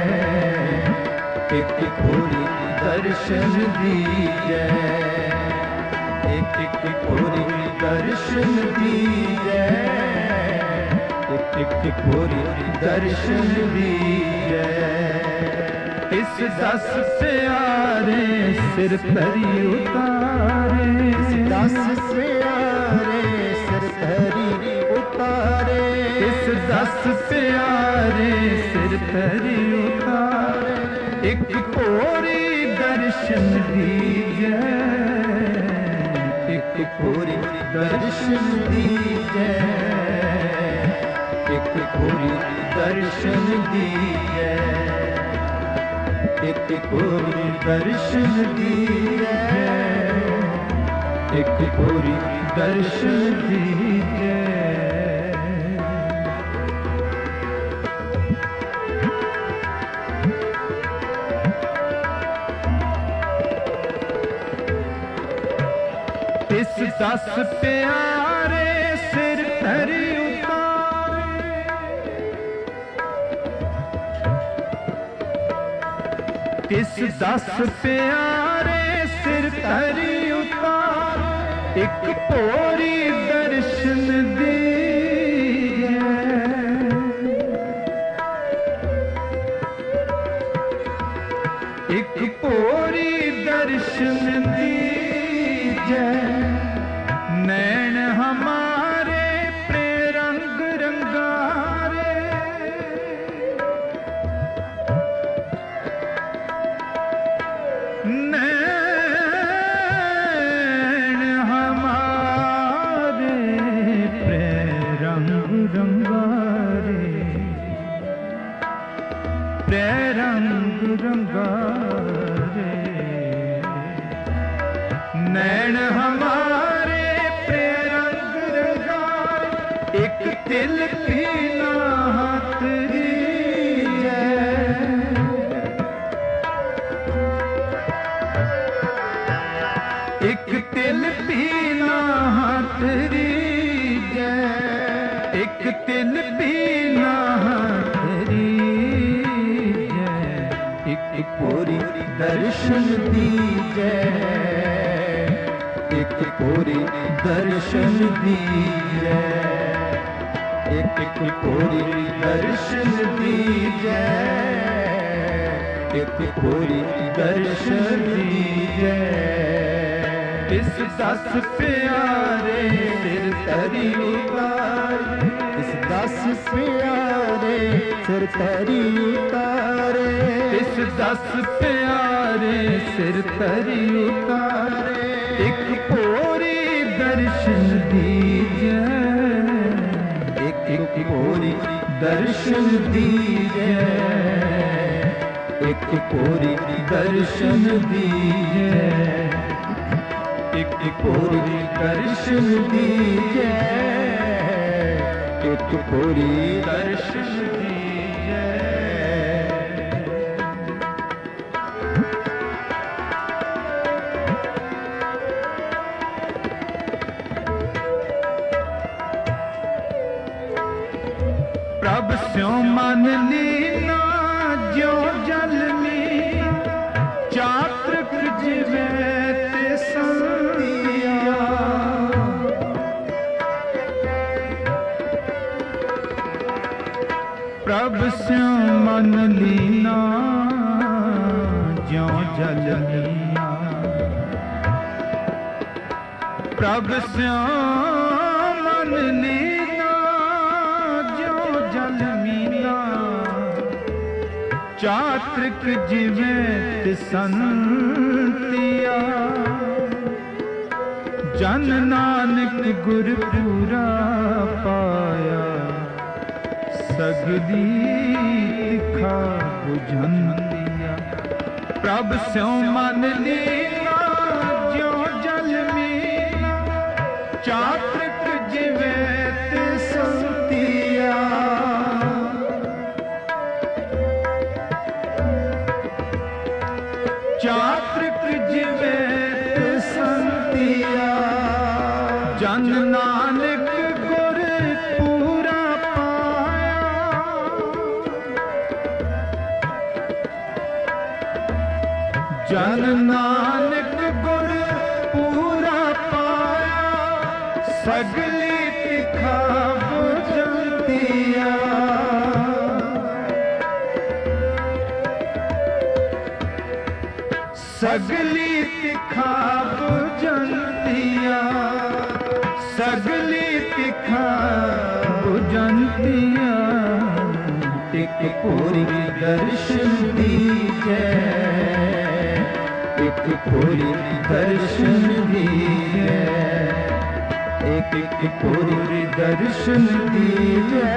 एक पूरी दर्शन दीजै, एक एक पूरी दर्शन दीजै, एक एक पूरी दर्शन दीजै। इस दस प्यारे सिर धरी उतारे, इस दस प्यारे सिर धरी उतारे, इस दस प्यारे सिर धरी उतारे। एक पूरी दर्शन दीजै, एक पूरी दर्शन दीजै, एक पूरी दर्शन दीजै, एक पूरी दर्शन दीजै, एक पूरी दर्शन दीजै। इस दस प्यारे सिर धरी उतारे, इस दस प्यारे सिर धरी उतारे। एक पूरी दर्शन दीजै, एक पूरी दर्शन दीजै। नैन हमारे प्रेरंग रंगारे, नैन हमारे प्रेरंग रंगारे, प्रेरंग रंगारे। नैन हमारे प्रेरंग रंगारे, एक तिल भी ना हाथ दीजै, एक तिल भी ना हाथ दीजै, एक तिल भी ना हाथ दीजै। एक पूरी दर्शन दीजै, एक पूरी दर्शन दीजै, एक पूरी दर्शन दीजै, एक पूरी दर्शन दीजै। इस दस प्यारे सिर धरी उतारे, इस दस प्यारे सिर धरी उतारे, इस दस प्यारे सिर धरी उतारे। एक पूरी दर्शन दीजै, एक पूरी दर्शन दीजै, एक पूरी दर्शन दीजै, एक पूरी दर्शन दीजे, एक पूरी दर्शन दीजे। प्रभ स्यों मन लीना ज्यो जल मीना, चातृक जिवे ते संतिया। प्रभ स्यों मन लीना ज्यो जल मीना, प्रभ स्यों मन लीना जल मीना, चातृक जिवे संतिया। जन नानक गुर पूरा पाया, सगली तिखा बुझंतिया। प्रभ स्यों मन लीना ज्यो जल मीना, चातृक जिवे संतिया। चातृक जिवे संतिया। जन नानक गुर पूरा पाया, जन नानक गुर पूरा पाया, सगली तिखा बुझंतिया। सगली तिखा बुझंतिया, सगली तिखा बुझंतिया। एक पूरी दर्शन दीजे, एक पूरी दर्शन दीजे, एक एक पूरी दर्शन दीजे,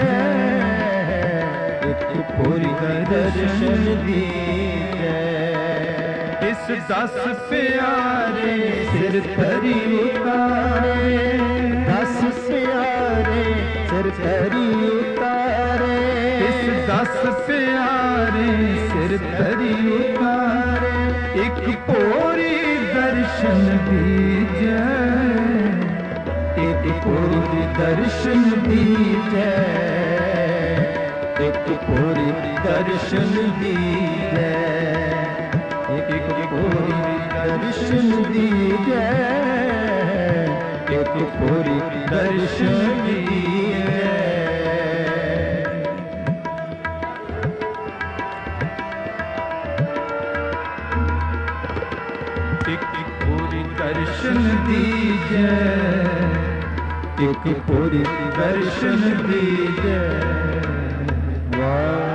एक पूरी दर्शन दीजे। इस दस प्यारे सिर धरी उतारे, दस प्यारे सिर धरी उतारे। इस दस प्यारे सिर धरी उतारे, एक पूरी दर्शन दीजे, एक पूरी दर्शन दीजे, एक पूरी दर्शन दीजे, एक पूरी दर्शन दीजे, एक पूरी दर्शन दीजे। एक पूरी दर्शन दीजे, एक पूरी दर्शन दीजे। वाह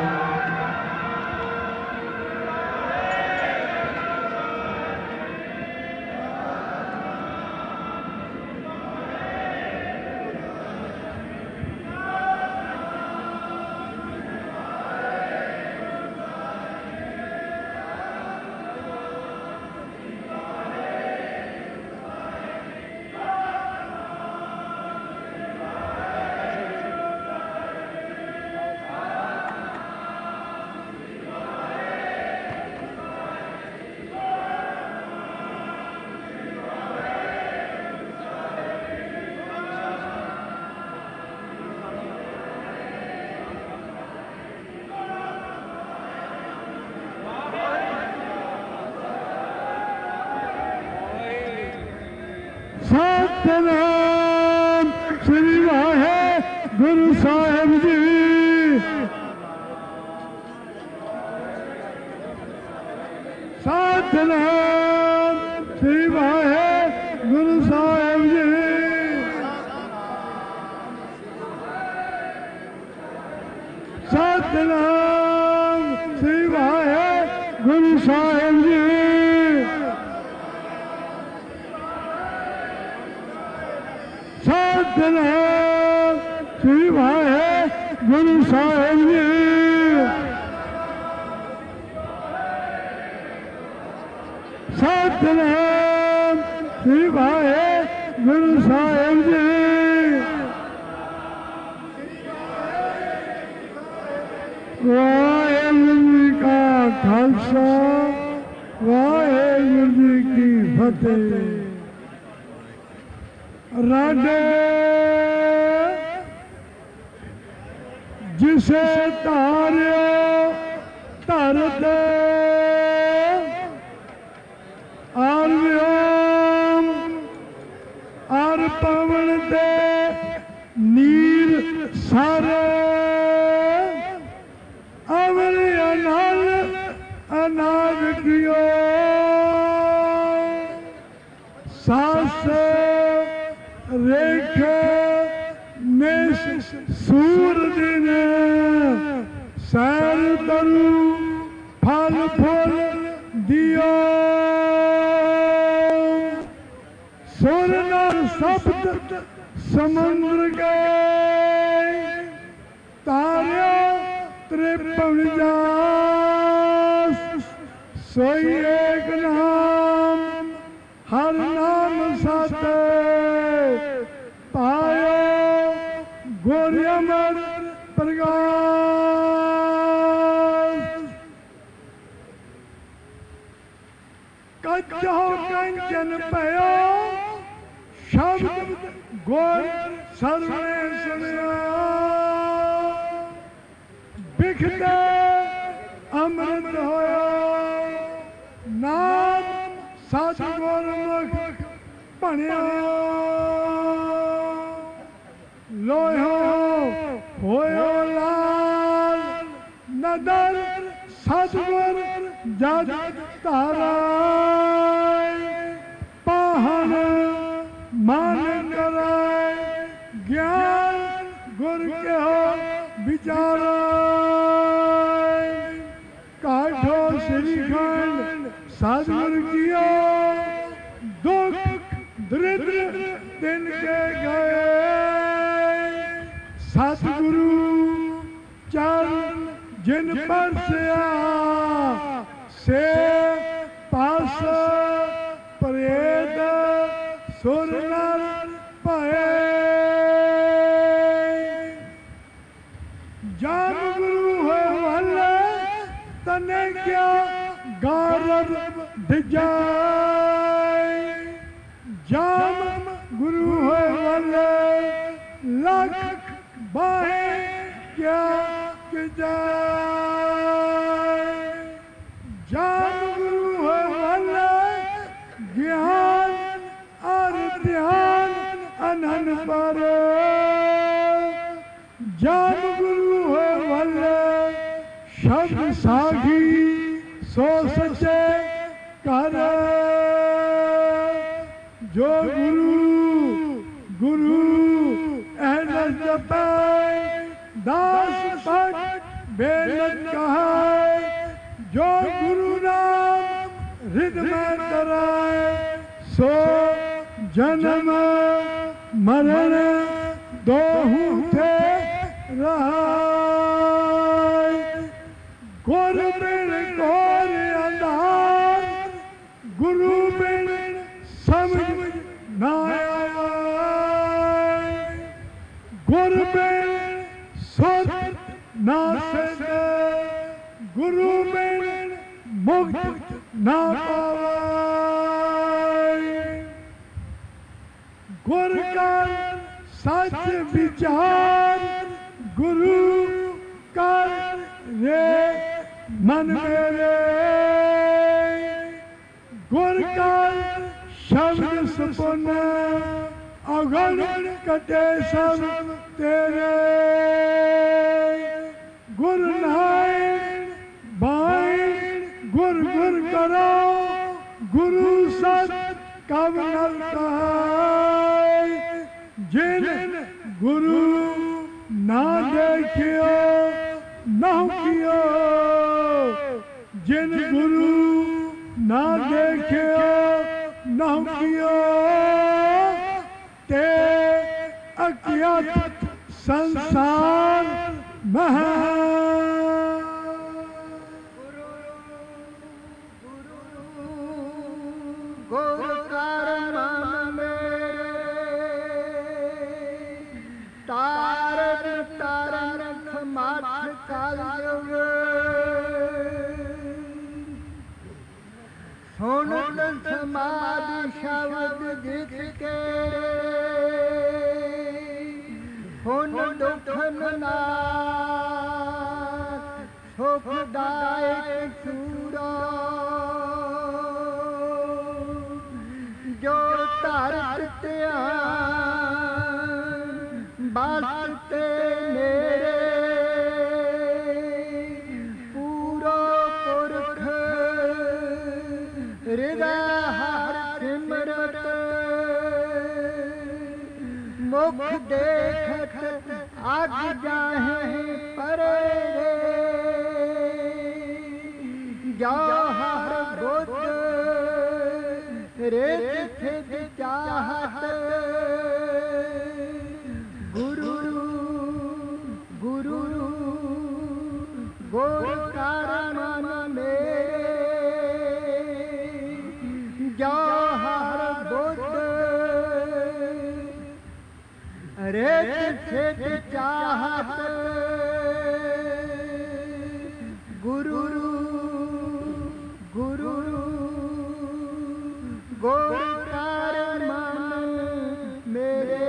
सतनाम श्री वाहेगुरु साहिब जी। सतनाम श्री वाहेगुरु साहिब जी। सतनाम श्री वाहेगुरु साहिब जी। सतनाम श्री वाहेगुरु साहिब जी। सतनाम श्री वाहे गुरु साहिब जी। वाहेगुरु जी का खालसा वाहेगुरु जी की फतेह। राडे जिसे तारियो धर दे आर व्योम आर पवन दे नीर सारे अमर अनल अनाग कियो सास रेख में सूर दिन सैर तरु फल फूल दियो सुर नर शब्द समुद्र गए तारे त्रिपन जास सोई एक नाम हर नाम साथे पायो गोरियमर प्रकाश कच्चो कंचन पयो शब्द गोर सर्वे सुनिया बिखते अमृत होया नाम सतगुर मुख बनिया लोहो होयो लाल नदर सतगुर जज तारा पाहन मान कराए ज्ञान गुर के हो विचारा काठो श्रीखंड सतगुर कियो दुख दरिद्र दिन के गए सतगुरु चरण जिन पर से आ से पास प्रेत सुर नर पाए जाम गुरु हो वाले तने क्या गारब दिजाए जाम गुरु हो वाले लाख बाहे क्या के जाए जाम गुरु हो वाले ज्ञान और ध्यान अनन पर जाम गुरु हो वाले शब्द साखी सो सचे कर जो गुरु गुरु एहलस जपाए दास भट बेलत कहाए जो गुरु नाम हृदय में कराए सो जन्म मरण दोहू थे रहाए गुर बिन घोर अंधार गुरु बिन समझ ना आया गुर बिन सुध ना सके गुरु बिन मुक्त ना पावे गुर का सच विचार गुरु का रे मन मेरे गुर का शब्द सुपन अगन कटे सब तेरे गुर नारायण बाइन गुर गुर करो गुरु सत कब नलता जिन गुरु ना देखियो ना कियो जिन गुरु ना देखियो ना कियो ते अज्ञात संसार महा गुरु कर्म ਕਾਲਯੁਗ ਸੁਣ ਸਮਾਧੀ ਸ਼ਬਦ ਜਿਤ ਕੇ ਹੁਣ ਦੁਖਨ ਨਾਥ ਸੁਖਦਾਇਕ ਸੂਰਾ ਜੋ ਧਰਤ ਧਿਆਨ ਬਸ ਤੇ ਨੇੜੇ ਪੂਰਾ ਪੁਰਖ ਹਿਰਦਾ ਹਰ ਸਿਮਰਤ ਮੁਖ ਦੇਖਤ ਅਗ ਜਾਹੇ ਪਰੇ ਜਾ ਹਰ ਬੁੱਧ ਰਿਤ ਥਿਤ ਚਾਹਤ ਗੁਰੂ ਗੁਰੂ ਗੁਰ ਕਰ ਮਨ ਮੇਰੇ ਜਾ ਹਰ ਬੁੱਧ ਰਿਤ ਥਿਤ ਚਾਹਤ ਗੁਰੂ ਗੁਰੂ ਗੁਰ ਕਰ ਮਨ ਮੇਰੇ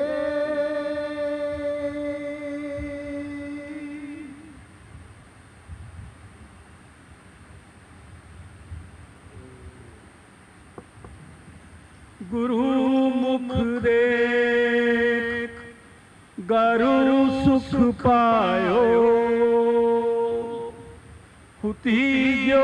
ਗੁਰੂ ਮੁਖ ਦੇਖ ਗਰੂ ਸੁਖ ਪਾਇਓ ਹੁਤੀ ਜੋ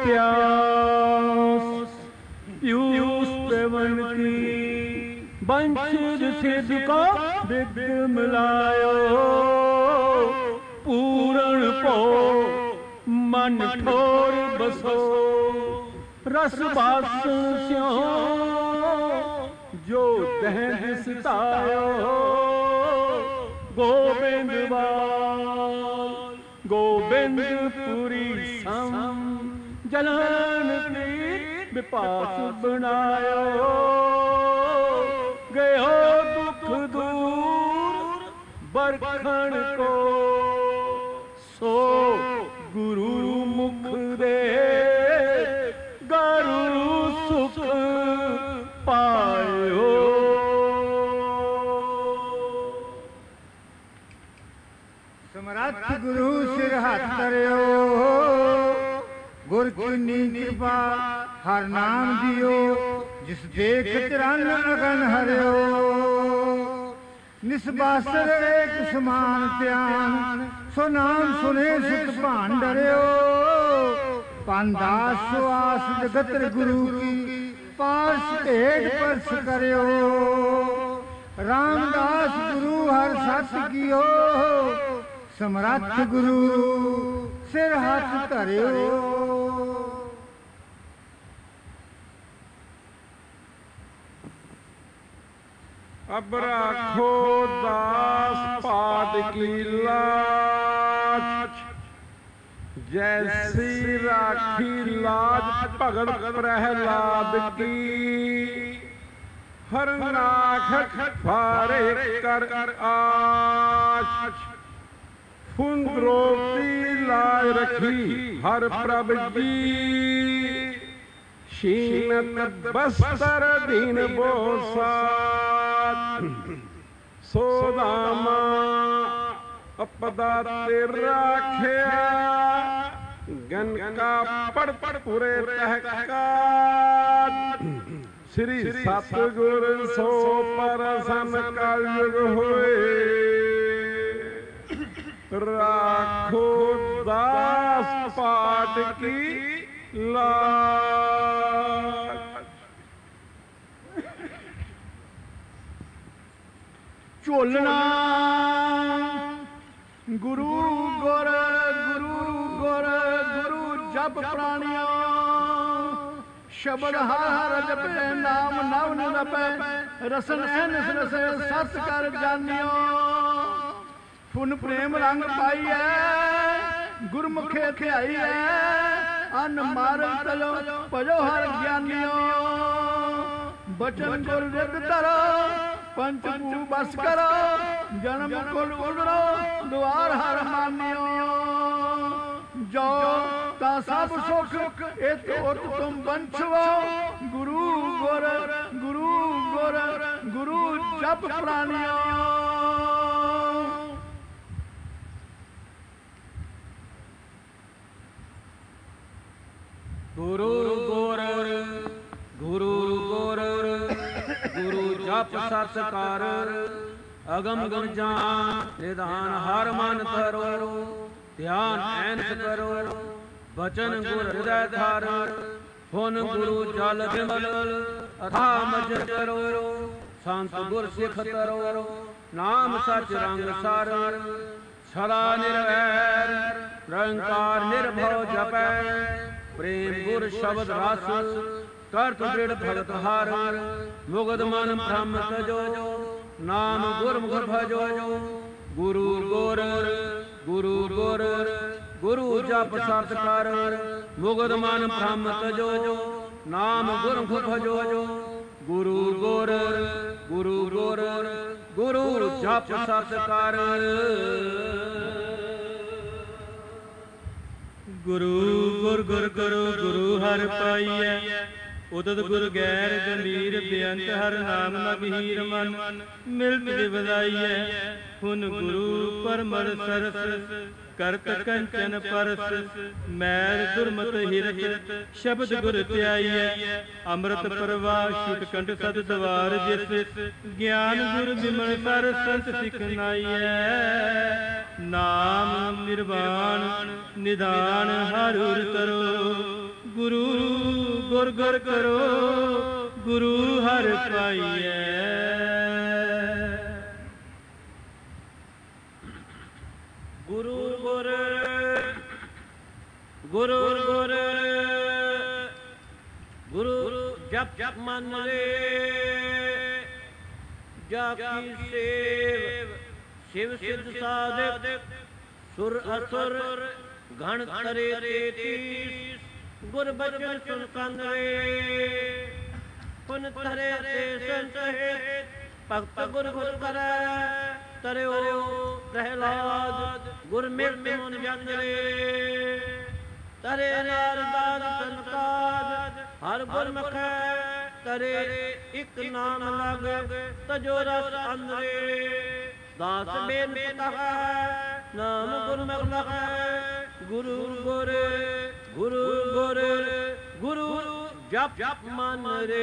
ਪਿਆਸ ਪਿਊਸ ਪਵਨ ਕੀ ਬੰਸ਼ ਸਿਧ ਕੋ ਬਿਗ ਮਿਲਾਇਓ ਪੂਰਨ ਭੋ ਮਨ ਠੋਰ ਬਸੋ ਰਸ ਬਾਸਣ ਸਿਓ ਜੋ ਦਹਿ ਦਿਸਤਾਇਓ ਗੋਬਿੰਦ ਵਾਲ ਗੋਬਿੰਦਪੁਰੀ ਸਮ ਜਲਨ ਕੀ ਵਿਪਾਸ ਬਣਾਇਓ ਗਇਓ ਦੁਖ ਦੂਰ ਬਰਖਣ ਕੋ ਸੋ ਗੁਰੂ ਮੁਖ ਦੇ ਗਰੂ ਸੁਖ ਪਾਇਓ। ਸਮਰੱਥ ਗੁਰੂ ਸਿਰ ਹੱਥ ਧਰਿਓ ਗੁਰ ਕੀਨੀ ਕਿਰਪਾ ਹਰ ਨਾਮ ਦਿਓ ਜਿਸ ਦੇਖ ਚਰਨ ਅਗਨ ਹਰਿਓ ਨਿਸਬਾਸਰ ਏਕ ਸਮਾਨ ਧਿਆਨ ਸੋ ਨਾਮ ਸੁਨੇ ਸੁਤ ਭਾਨ ਡਰਿਓ ਪੰਦਾਸ ਸੁਆਸ ਜਗਤਰ ਗੁਰੂ ਕੀ ਪਾਸ ਢੇਡ ਪਰਸ ਕਰਿਓ ਰਾਮਦਾਸ ਗੁਰੂ ਹਰ ਸਤ ਕੀਓ ਸਮਰੱਥ ਗੁਰੂ ਸਿਰ ਹੱਥ ਧਰਿਓ। ਅਬ ਰਾਖੋ ਦਾਸ ਪਾਟ ਕੀ ਲਾਜ ਜੈਸੀ ਰਾਖੀ ਲਾਜ ਭਗਤ ਪ੍ਰਹਿਲਾਦ ਕੀ ਹਰ ਨਾਖ ਫਾਰੇ ਕਰ ਆਚ ਫੁੰਦਰੋਤੀ ਲਾਜ ਰਖੀ ਹਰ ਪ੍ਰਭ ਜੀ ਸ਼ੀਨਤ ਬਸਤਰ ਦੀਨ ਬੋਸਾਤ ਸੋਦਾਮਾ ਅਪਦਾ ਤੇ ਰਾਖਿਆ ਗਨ ਕਾ ਪੜ ਪੜ ਪੂਰੇ ਤਹਿਕਾਤ ਸ੍ਰੀ ਸਤਿਗੁਰ ਸੋ ਪਰਸਨ ਕਲਯੁਗ ਹੋਏ ਰਾਖੋ ਦਾਸ ਪਾਟ ਕੀ ਲਾਜ। ਝੋਲਣਾ ਗੁਰੂ ਗੁਰ ਗੁਰੂ ਗੁਰ ਗੁਰੂ ਜਪ ਪ੍ਰਾਣਿਓ ਸ਼ਬਦ ਹਰ ਹਰ ਜਪੇ ਨਾਮ ਨਵ ਨ ਜਪੈ ਰਸਨ ਐਨਸ ਰਸੈ ਸਤ ਕਰ ਜਾਣਿਓ ਪੁਨ ਪ੍ਰੇਮ ਰੰਗ ਪਾਈਐ ਗੁਰਮੁਖੇ ਧਿਆਈਐ ਅਨ ਮਾਰਗ ਤਲੋ ਭਜੋ ਹਰ ਗਿਆਨੀਓ ਬਚਨ ਗੁਰ ਰਿਦ ਧਰੋ ਪੰਚ ਭੂ ਬਸ ਕਰੋ ਜਨਮ ਕੁਲ ਉਡਰੋ ਦੁਆਰ ਹਰ ਮਾਨਿਓ। ਸਭ ਸੁਖ ਇਤ ਉਤ ਤੁਮ ਬੰਛਵੋ ਗੁਰੂ ਗੁਰ ਗੁਰੂ ਗੁਰ ਗੁਰੂ ਜਪ ਪ੍ਰਾਨਿਓ। ਗੁਰੂ ਗੁਰ ਗੁਰੂ ਗੁਰ ਗੁਰੂ ਜਪ ਸਤ ਕਰ ਅਗਮ ਗੁਣ ਜਾਨ ਨਿਧਾਨ ਹਰ ਮਨ ਧਰੋ ਧਿਆਨ ਐਨਸ ਕਰੋ ਬਚਨ ਗੁਰ ਹਿਰਦੈ ਧਾਰ ਹੁਨ ਗੁਰੂ ਜਲ ਬਿਮਲ ਅਥਾ ਮਜ ਕਰੋ ਸੰਤ ਗੁਰ ਸਿੱਖ ਤਰੋ ਨਾਮ ਸਚ ਰੰਗ ਸਰ ਸਦਾ ਨਿਰਵੈਰ ਨਿਰੰਕਾਰ ਨਿਰਭਉ ਜਪੈ ਪ੍ਰੇਮ ਗੁਰ ਸ਼ਬਦ ਰਸ ਕਰਤ ਦ੍ਰਿੜ ਭਗਤ ਹਰ ਮੁਗਧ ਮਨ ਭ੍ਰਮ ਤਜੋ ਨਾਮ ਗੁਰਮੁਖ ਭਜੋ। ਗੁਰੂ ਗੁਰ ਗੁਰੂ ਗੁਰ ਗੁਰੂ ਜਪ ਸਤ ਕਰ ਮੁਗਧ ਮਨ ਭ੍ਰਮ ਤਜੋ ਨਾਮ ਗੁਰਮੁਖ ਭਜੋ। ਗੁਰੂ ਗੁਰ ਗੁਰੂ ਗੁਰ ਗੁਰੂ ਜਪ ਸਤ ਕਰ। ਗੁਰੂ ਗੁਰ ਗੁਰ ਕਰੋ ਗੁਰੂ ਹਰਿ ਪਾਈਐ ਉਦਤ ਗੁਰ ਗੈਰ ਗੰਭੀਰ ਬੇਅੰਤ ਹਰ ਨਾਮ ਨ ਗਹੀਰ ਮਨ ਮਿਲਤ ਦੇ ਵਧਾਈਐ ਹੁਨ ਗੁਰੂ ਪਰਮੜ ਸਰਸ ਕਰਤ ਕੰਚਨ ਪਰਸ ਮੈਲ ਦੁਰਮਤ ਹਿਰਤ ਸ਼ਬਦ ਗੁਰ ਧਿਆਈਐ ਅੰਮ੍ਰਿਤ ਪ੍ਰਵਾਹ ਛੁਟ ਕੰਠ ਸਦ ਦਵਾਰ ਜਿਸ ਗਿਆਨ ਗੁਰ ਬਿਮਲ ਸਰ ਸੰਤ ਸਿਖਨਾਈਐ ਨਾਮ ਨਿਰਵਾਣ ਨਿਧਾਨ ਹਰ ਹੁਰ ਕਰੋ ਗੁਰੂ ਗੁਰ ਗੁਰ ਕਰੋ ਗੁਰੂ ਹਰਿ ਪਾਈਐ। ਗੁਰੂ ਗੁਰ ਗੁਰੂ ਗੁਰ ਗੁਰੂ ਜਪ ਜਪ ਮਨ ਰੇ ਜਾ ਕੀ ਸੇਵ शिव सिद्ध साधिक सुर असुर गण करे तेतीस गुर बचन सुन कंद रे पुन तरे ते संत हित भक्त गुर गुर करे तरियो प्रहलाद गुर मिट मन जंग रे तरे नारदाद सनकाद हर गुर मखै तरे इक नाम लग तजो रस अंदरे दास बेन कहा नाम गुरमुख लखै गुरु गुर गुरु गुर गुरु जप जप मन रे।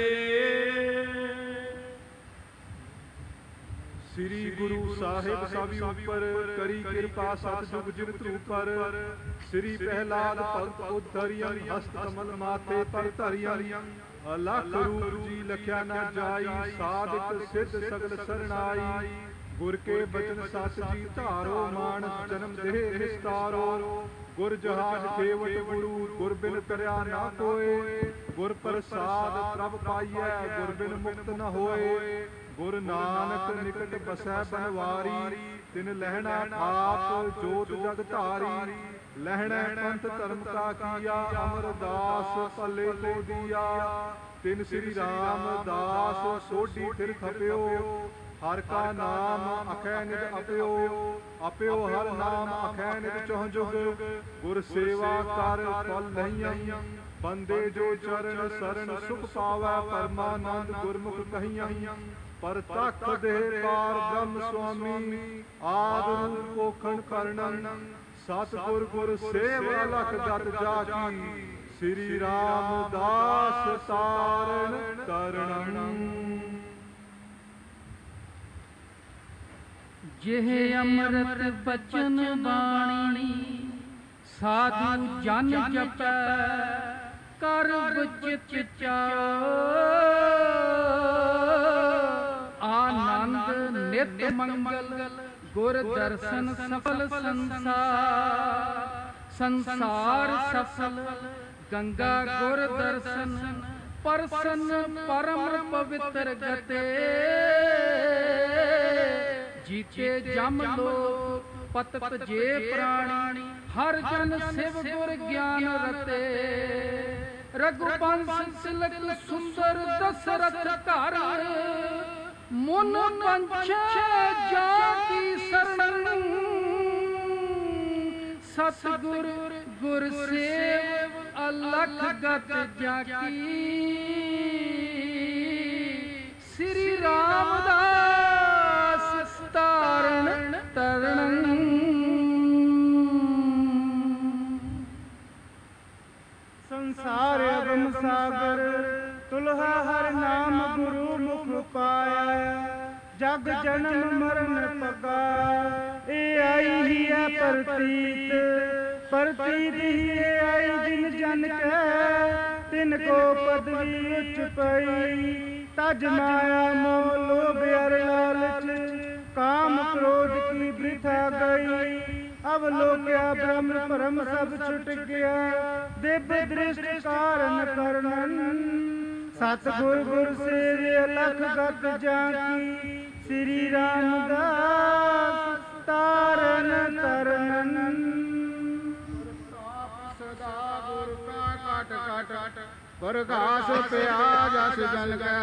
ਸ੍ਰੀ ਗੁਰੂ ਸਾਹਿਬ ਸਭੀ ਉੱਪਰ ਕਰੀ ਕਿਰਪਾ ਸਤ ਜੁਗ ਜਿਤ ਉਪਰ ਸ੍ਰੀ ਪਹਿਲਾਦ ਭਗਤ ਉਧਰਿਯੰ ਹਸਤ ਕਮਲ ਮਾਥੇ ਪਰ ਧਰਿਯੰ ਅਲਖ ਰੂਪ ਜੀ ਲਖਿਆ ਨਾ ਜਾਈ ਸਾਧਕ ਸਿੱਧ ਸਗਲ ਸਰਣਾਈ ਗੁਰ ਕੇ ਬਚਨ ਸਤ ਜੀ ਧਾਰੋ ਮਾਨਸ ਜਨਮ ਦੇਹ ਨਿਸਤਾਰੋ ਗੁਰ ਜਹਾਜ ਕੇਵਟ ਗੁਰੂ ਗੁਰ ਬਿਨ ਕਰਿਆ ਨਾ ਕੋਏ ਗੁਰ ਪ੍ਰਸਾਦ ਪ੍ਰਭ ਪਾਈਐ ਗੁਰ ਬਿਨ ਮੁਕਤ ਨ ਹੋਏ ਗੁਰ ਨਾਨਕ ਨਿਕਟ ਬਸੈ ਬਨਵਾਰੀ ਤਿਨ ਲਹਿਣਾ ਆਪ ਜੋਤ ਜਗ ਧਾਰੀ ਲਹਿਣਾ ਪੰਥ ਧਰਮ ਕਾ ਕੀਆ ਅਮਰਦਾਸ ਭਲੇ ਕੋ ਦੀਆ ਤਿਨ ਸ੍ਰੀ ਰਾਮਦਾਸ ਸੋਢੀ ਫਿਰ ਖਪਿਓ ਹਰ ਕਾ ਨਾਮ ਅਖੈ ਨਿਤ ਅਪਿਓ ਅਪਿਓ ਹਰ ਨਾਮ ਅਖੈ ਨਿਤ ਚਹੁ ਜੁਗ ਗੁਰ ਸੇਵਾ ਕਰ ਫਲ ਲਈਆਂ ਬੰਦੇ ਜੋ ਚਰਨ ਸਰਨ ਸੁਖ ਪਾਵੈ ਪਰਮਾਨੰਦ ਗੁਰਮੁਖ ਕਹੀਆਂ ਪਰ ਤਖ ਦੇ ਪਾਰ ਬ੍ਰਹਮ ਸੁਆਮੀ ਆਦ ਰੂਪ ਕੋਖਣ ਕਰਨੰ ਸਤਿਗੁਰ ਗੁਰ ਸੇਵ ਅਲਖ ਜਤ ਜਾਕੀ ਸ੍ਰੀ ਰਾਮਦਾਸ ਤਾਰਨ ਕਰਨੰ। ਜਿਹ ਅੰਮ੍ਰਿਤ ਬਚਨ ਬਾਣੀ ਸਾਧੂ ਜਨ ਜਪੈ ਕਰ ਬਚਿਤ ਚਾਓ ਆਨੰਦ ਨਿਤ ਮੰਗਲ ਗੁਰ ਦਰਸ਼ਨ ਸਫਲ ਸੰਸਾਰ ਸੰਸਾਰ ਸਫਲ ਗੰਗਾ ਗੁਰ ਦਰਸ਼ਨ ਪਰਸਨ ਪਰਮ ਪਵਿੱਤਰ ਗਤੇ ਜੀਤੇ ਜਮ ਲੋ ਪਤਕ ਜੇ ਪ੍ਰਾਣੀ ਹਰ ਜਨ ਸਿਵ ਗੁਰ ਗਿਆਨ ਰਤੇ ਰਘੁਬੰਸ ਤਿਲਕ ਸੁੰਦਰ ਦਸਰਥ ਘਰ ਮੁਨ ਪੰਛ ਜਾ ਕੀ ਸਰਣ ਸਤਿਗੁਰ ਗੁਰ ਸੇਵ ਅਲਖ ਗਤ ਜਾਕੀ ਸ੍ਰੀ ਰਾਮਦਾਸ ਤਾਰਨ ਤਰਣ। ਸੰਸਾਰ ਅਗਮ ਸਾਗਰ ਤੁਲਹਾ ਹਰ ਨਾਮ ਗੁਰੂ ਮੁਖ ਪਾਇਆ। ਜਗ ਜਨਮ ਮਰਨ ਪਗਾ ਇਹ ਆਈ ਹੀ ਹੈ ਪ੍ਰਤੀਤ। ਪ੍ਰਤੀਤ ਹੀ ਇਹ ਆਈ ਜਿਨ ਜਨ ਕੈ ਤਿਨ ਕੋ ਪਦਵੀ ਉੱਚ ਪਈ। ਤਜ ਮਾਇਆ ਮੋਹ ਲੋਭ ਅਰ ਲਾਲਚ ਕਾਮ ਕ੍ਰੋਧ ਕੀ ਬ੍ਰਿਥਾ ਗਈ। ਅਵਲੋਕਿਆ ਬ੍ਰਹਮ ਭਰਮ ਸਭ ਛੁਟ ਗਿਆ। ਦਿਵ ਦ੍ਰਿਸ਼ਟ ਕਾਰਨ ਕਰਨਨ ਸਤਿਗੁਰ ਗੁਰ ਸੇਵਿ ਅਲਖ ਗਤ ਜਾਕੀ ਸ੍ਰੀ ਰਾਮਦਾਸ ਤਾਰਨ ਤਰਨਨ। ਸਦਾ ਗੁਰ ਕਾ ਕਟ ਕਟ ਪ੍ਰਗਾਸ ਪਿਆ ਜਸ ਜਨ ਕੈ।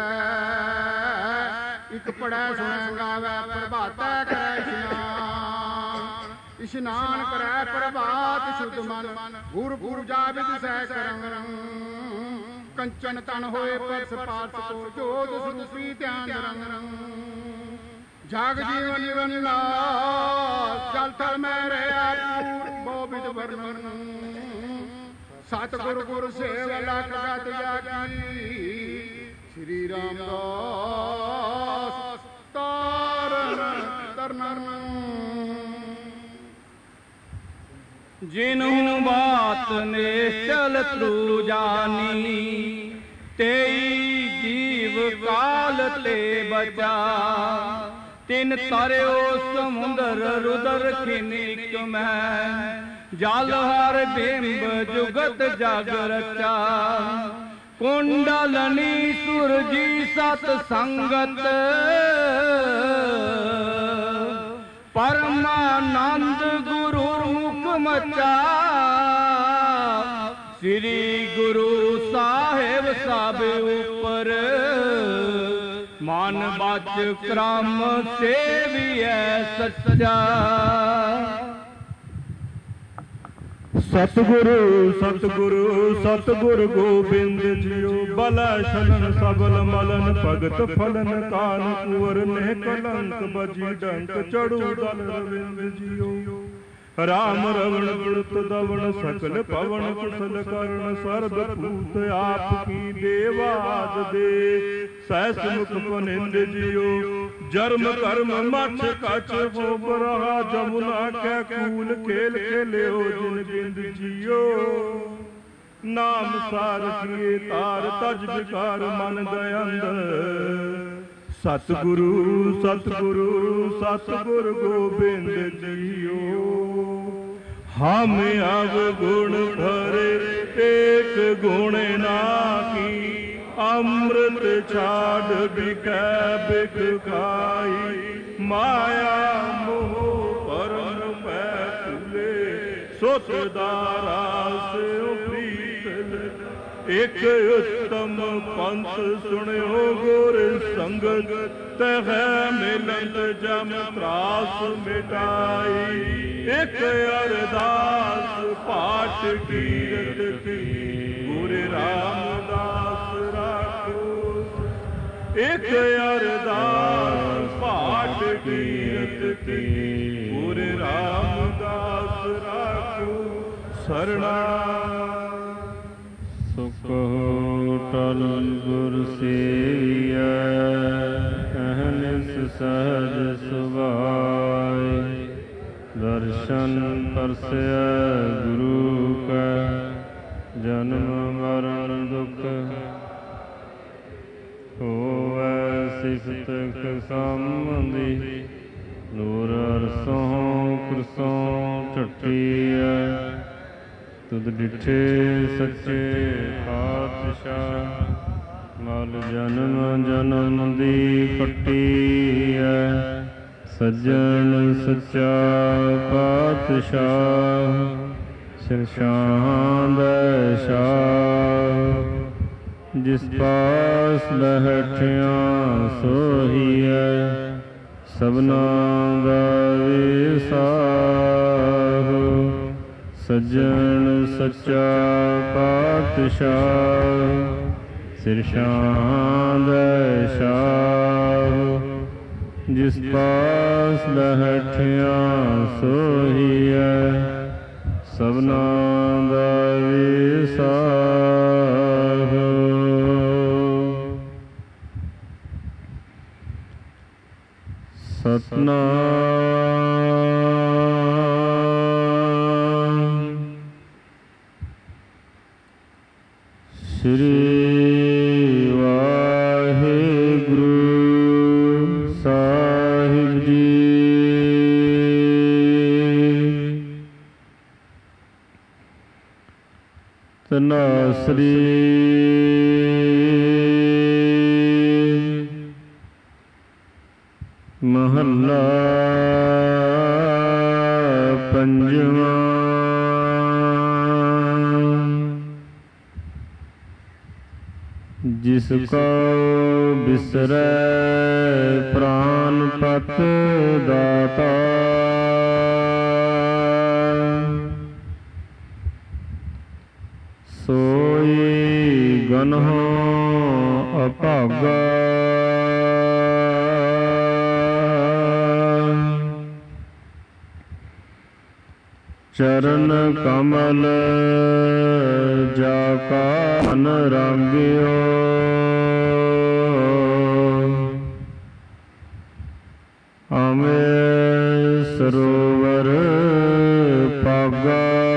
ਇਕ ਪੜੈ ਸੁਣੈ ਗਾਵੈ ਪ੍ਰਭਾਤੈ ਕਰੈ ਇਸ਼ਨਾਨ। ਇਸ਼ਨਾਨ ਕਰੈ ਪ੍ਰਭਾਤ ਸ਼ੁੱਧ ਮਨ ਗੁਰ ਪੂਜਾ ਵਿਦ ਸਹਿ ਕਰੰ। ਕੰਚਨ ਤਨ ਹੋਏ ਪਰਸ ਪਾਰਸ ਕੋ ਜੋਤ ਸਰੂਪੀ ਧਿਆਨ ਰੰਗ। ਜਗ ਜੀਵਨ ਨਿਵਨ ਨਾਸ ਜਲ ਥਲ ਮੈਂ ਰਹਿਆ ਪੂਰ ਬਹੁ ਵਿਦ ਵਰਨਨ। ਸਤਿਗੁਰ ਗੁਰ ਸੇਵ ਲਖ ਗਤ ਜਾਕੀ ਸ੍ਰੀ ਰਾਮਦਾਸ ਤਾਰਨ ਤਰਨਨ। ਜਿਨਹੁ ਬਾਤ ਨਿਸ਼ਚਲ ਤ੍ਰੂ ਜਾਨੀ ਤੇਈ ਜੀਵ ਕਾਲ ਤੇ ਬਚਾ। ਤਿਨ ਤਰਿਓ ਸਮੁੰਦਰ ਰੁਦਰ ਖਿਨਿਕ ਮੈਂ ਜਲ ਹਰ ਬਿੰਬ ਜੁਗਤ ਜਗ ਰਚਾ। ਕੁੰਡਲਨੀ ਸੁਰਜੀ ਸਤ ਸੰਗਤ ਪਰਮਾਨੰਦ ਗੁਰੂ ਮੁਖ ਮਚਾ। ਸ੍ਰੀ ਗੁਰੂ ਸਾਹਿਬ ਸਭ ਉਪਰ ਮਨ ਬਚ ਕ੍ਰਮ ਸੇਵੀਐ ਸੱਚਾ। ਸਤਿਗੁਰੂ ਸਤਿਗੁਰੂ ਸਤਿਗੁਰ ਗੋਬਿੰਦ ਜੀਓ। ਬਲੈ ਛਲਨ ਸਬਲ ਮਲਨ ਭਗਤ ਫਲਨ ਕਾਨ ਕੁਵਰ ਨੇ ਕਲੰਕ ਬਜੀ ਡੰਕ ਚੜੂ ਦਲ ਰਵਿੰਦ ਜੀਓ। ਰਾਮ ਰਵਣ ਗੁਣਤ ਦਵਣ ਸਕਲ ਪਵਨ ਕੁਸਲ ਕਰਨ ਸਰਬ ਭੂਤ ਆਪ ਕੀ ਦੇਵਾਦ ਦੇ। ਸਹਿਸ ਮੁਖ ਪਨਿੰਦ ਜੀਓ। ਜਰਮ ਕਰਮ ਮਛ ਕਛ ਹੋ ਬਰਹਾ ਜਮੁਨਾ ਕੈ ਕੂਲ ਖੇਲ ਖੇਲਿਓ ਜਿਨ ਬਿੰਦ ਜੀਓ। ਨਾਮ ਸਾਰ ਕੀਏ ਤਾਰ ਤਜ ਵਿਕਾਰ ਮਨ ਗਇੰਦ। ਸਤਿਗੁਰੂ ਸਤਿਗੁਰੂ ਸਤਿਗੁਰ ਗੋਬਿੰਦ ਜੀਓ। ਹਮ ਅਵਗੁਣ ਭਰੇ ਏਕ ਗੁਣ ਨਾਹੀ। ਅੰਮ੍ਰਿਤ ਛਾੜ ਬਿਕੈ ਬਿਕ ਖਾਈ। ਮਾਇਆ ਮੋਹ ਪਰਮ ਪੈ ਭੁਲੇ ਸੁਤ ਦਾਰਾ ਸਿਉ ਪ੍ਰੀਤ। ਇਕ ਉਤਮ ਪੰਥ ਸੁਣਿਓ ਗੁਰ ਸੰਗਤ ਤਹਿ ਮਿਲਤ ਜਮ ਤਰਾਸ ਮਿਟਾਈ। ਇਕ ਅਰਦਾਸ ਪਾਠ ਕੀਰਤ ਕੀ ਗੁਰ ਰਾਮਦਾਸ ਰਾਖੋ। ਇਕ ਅਰਦਾਸ ਪਾਠ ਕੀਰਤ ਕੀ ਗੁਰ ਰਾਮਦਾਸ ਰਾਖੋ। ਸਰਣਾ ਸੁਖ ਟਲ ਗੁਰ ਸੇਵੀਐ ਅਹਨਿਸ ਸਹਜ ਸੁਭਾਇ। ਦਰਸ਼ਨ ਪਰਸੈ ਗੁਰੂ ਕੈ ਜਨਮ ਮਰਨ ਦੁਖ। ਹੋਵੈ ਸਿਫਤ ਖਸਮਦੀ ਨੂਰ ਅਰਸੋਂ ਕੁਰਸੋਂ ਝਟੀਐ। ਤੁਧ ਡਿਠੇ ਸੱਚੇ ਪਾਤਸ਼ਾਹ ਮਲ ਜਨਮ ਜਨਮ ਦੀ ਪੱਟੀਐ। ਸੱਜਣ ਸੱਚਾ ਪਾਤਸ਼ਾਹ ਸਿਰਸ਼ਾਂ ਦੈ ਸ਼ਾਹ। ਜਿਸ ਪਾਸ ਬੈਠਿਆਂ ਸੋਹੀਐ ਸਭਨਾ ਦਾ ਵਿਸਾਹੁ। ਸੱਜਣ ਸੱਚਾ ਪਾਤਸ਼ਾਹ, ਸਿਰ ਸ਼ਾਂਦ ਸ਼ਾਹ, ਜਿਸ ਪਾਸ ਬੈਠਿਆ ਸੋਹੀਐ, ਸਭਨਾਂ ਦਾ ਵਿਸਾਹ। ਸਤਨਾਮ ਸ੍ਰੀ ਵਾਹਿਗੁਰੂ ਸਾਹਿਬ ਜੀ। ਤਨਾਸਰੀ ਮਹੱਲਾ ਪੰਜਵਾਂ। ਜਿਸ ਕੋ ਬਿਸਰੈ ਪ੍ਰਾਨ ਪਤ ਦਾਤਾ, ਸੋਈ ਗਨਹੁ ਅਭਾਗਾ। ਚਰਨ ਕਮਲ ਜਾ ਕਾ ਮਨ ਰਾਂਗਿਓ, ਅਮੇ ਸਰੋਵਰ ਪਾਗਾ।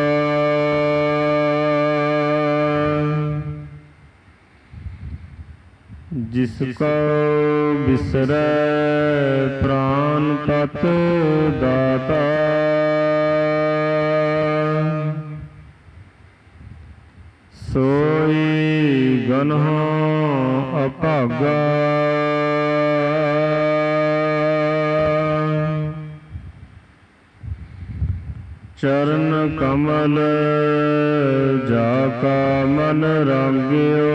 ਜਿਸ ਕੋ ਬਿਸਰੈ ਪ੍ਰਾਨ ਪਤ ਦਾਤਾ, ਸੋਈ ਗਨਹੁ ਅਭਾਗਾ। ਚਰਨ ਕਮਲ ਜਾ ਕਾ ਮਨ ਰਾਂਗਿਓ,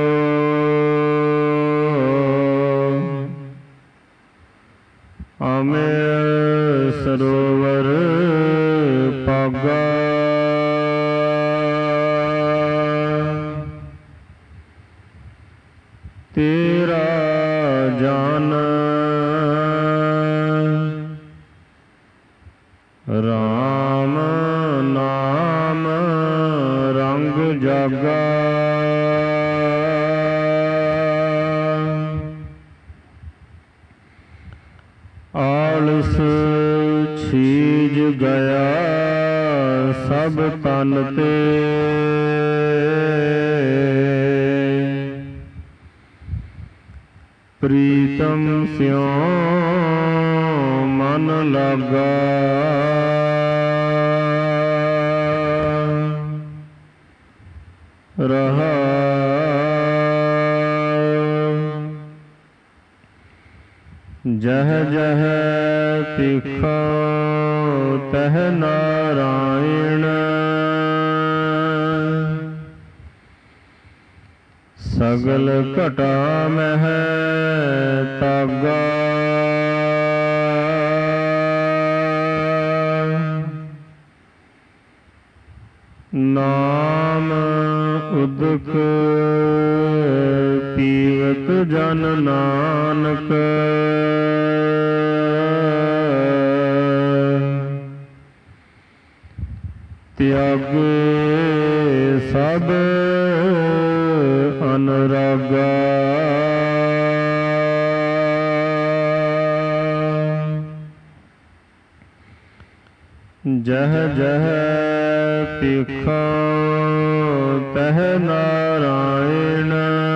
ਅਮੇ ਸਰੋਵਰ ਪਾਗਾ। ਤੇਰਾ ਜਾਨ ਰਾਮ ਨਾਮ ਰੰਗ ਜਾਗਾ। ਆਲਸ ਛੀਜ ਗਿਆ ਸਭ ਤਨ ਤੇ, ਪ੍ਰੀਤਮ ਸਿਉ ਮਨ ਲਾਗਾ। ਰਹਾਉ ਜਹ ਜਹ ਭਿਖੋ ਤਹ ਨਾਰਾਇਣ, ਸਗਲ ਘਟਾ ਮਹਿ ਤਾਗਾ। ਨਾਮ ਉਦਕ ਪੀਵਤ ਜਨ ਨਾਨਕ, ਤਿਆਗੇ ਸਭ ਅਨਰਾਗਾ। ਜਹ ਜਹ ਭਿਖੋ ਤਹ ਨਾਰਾਇਣ,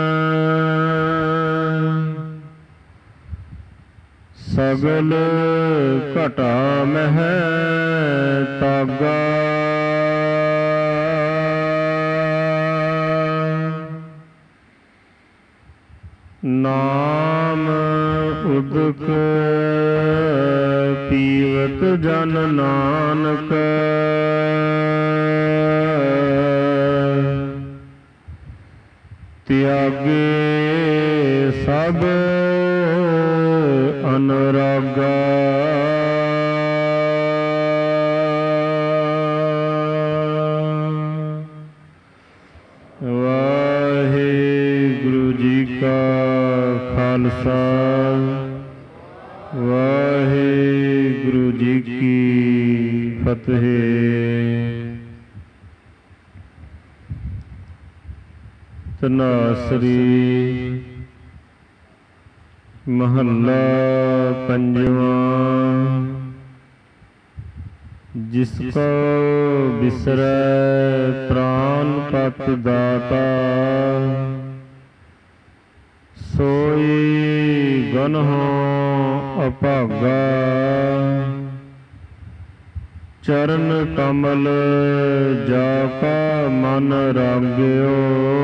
ਸਗਲ ਘਟਾ ਮਹਿ ਤਾਗਾ। ਨਾਮ ਉਦਕ ਪੀਵਤ ਜਨ ਨਾਨਕ, ਤਿਆਗੇ ਸਭ ਅਨਰਾਗਾ। ਫਤਿਹ। ਤਨਾਸਰੀ ਮਹੱਲਾ ਪੰਜਵਾਂ। ਜਿਸ ਕੋ ਬਿਸਰੈ ਪ੍ਰਾਨ ਪਤ ਦਾਤਾ, ਸੋਈ ਗਨਹੁ ਅਭਾਗਾ। ਚਰਨ ਕਮਲ ਜਾ ਕਾ ਮਨ ਰਾਗਿਓ,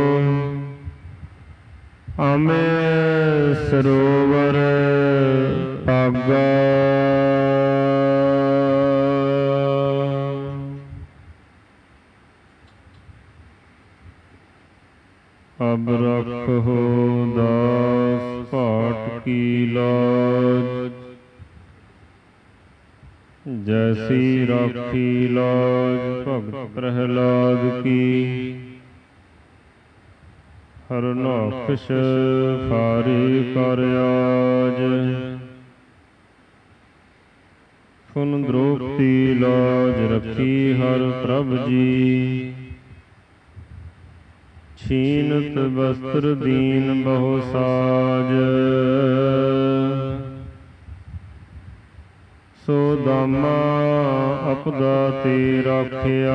ਅਮੇ ਸਰੋਵਰ ਭਾਗਾ। ਅਬ ਰਖੋ ਦਾਸ ਭਾਟ ਕੀ ਲਾਜ, ਜੈਸੀ ਰਾਖੀ ਲਾਜ ਭਗਤ ਪ੍ਰਹਿਲਾਦ ਕੀ। ਹਰਨਾਖਸ਼ ਫਾਰੀ ਕਰ ਆਜ, ਫੁਨ ਦ੍ਰੋਪਤੀ ਲਾਜ ਰੱਖੀ ਹਰ ਪ੍ਰਭ ਜੀ। ਛੀਨਤ ਵਸਤਰ ਦੀਨ ਬਹੁ ਸਾਜ, ਸੋ ਦਾਮਾ ਅਪਦਾ ਤੇ ਰਾਖਿਆ।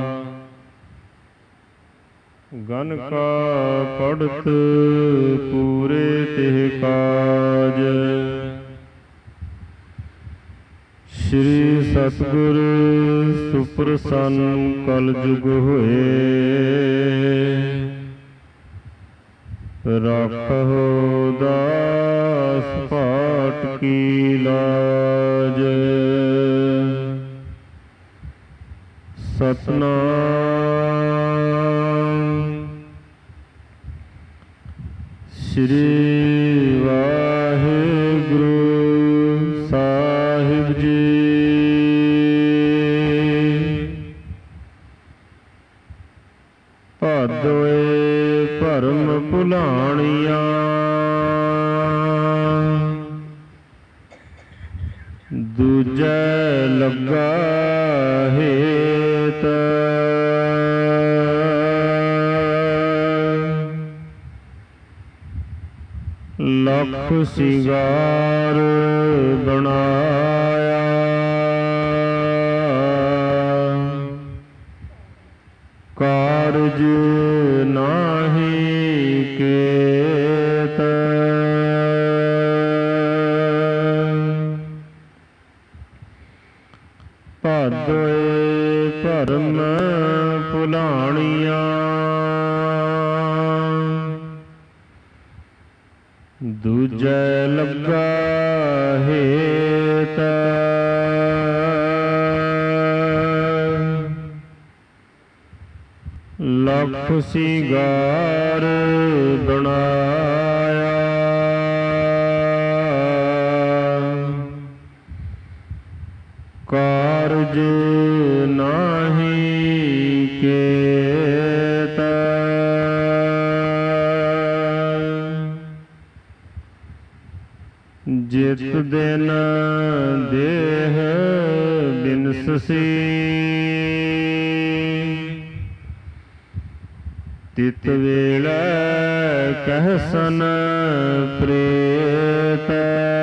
ਗਨ ਕਾ ਪੜਤ ਪੂਰੇ ਤਿਹ ਕਾਜ, ਸ਼੍ਰੀ ਸਤਿਗੁਰ ਸੁਪ੍ਰਸੰਨ ਕਲ ਜੁਗ ਹੋਏ। ਰਾਖਹੁ ਦਾਸ ਭਾਟ ਕੀ ਲਾਜ, ਸਤਨਾਮ ਸ਼੍ਰੀ ਵਾਹਿਗੁਰੂ ਸਾਹਿਬ ਜੀ। ਭਾਦੋਏ ਭਰਮ ਭੁਲਾਣੀਆਂ, ਦੂਜੈ ਲੱਗਾ ਹੇਤ। ਲੱਖ ਸਿਗਾਰ ਬਣਾਇਆ, ਕਾਰਜ ਨਾਹੀ ਕੇਤ। ਭਾਦੋਏ ਭਰਮ ਭੁਲਾਣੀਆਂ, ਦੂਜੈ ਲੱਗਾ ਹੇਤ। ਲੱਖ ਸਿਗਾਰ ਬਣਾਇਆ, ਕਾਰਜ ਨਾਹੀ ਕੇਤ। ਜਿਤ ਦਿਨ ਦੇਹ ਬਿਨਸੀ, ਤਿਤ ਵੇਲੇ ਕਹਿਸਨ ਪ੍ਰੇਤ।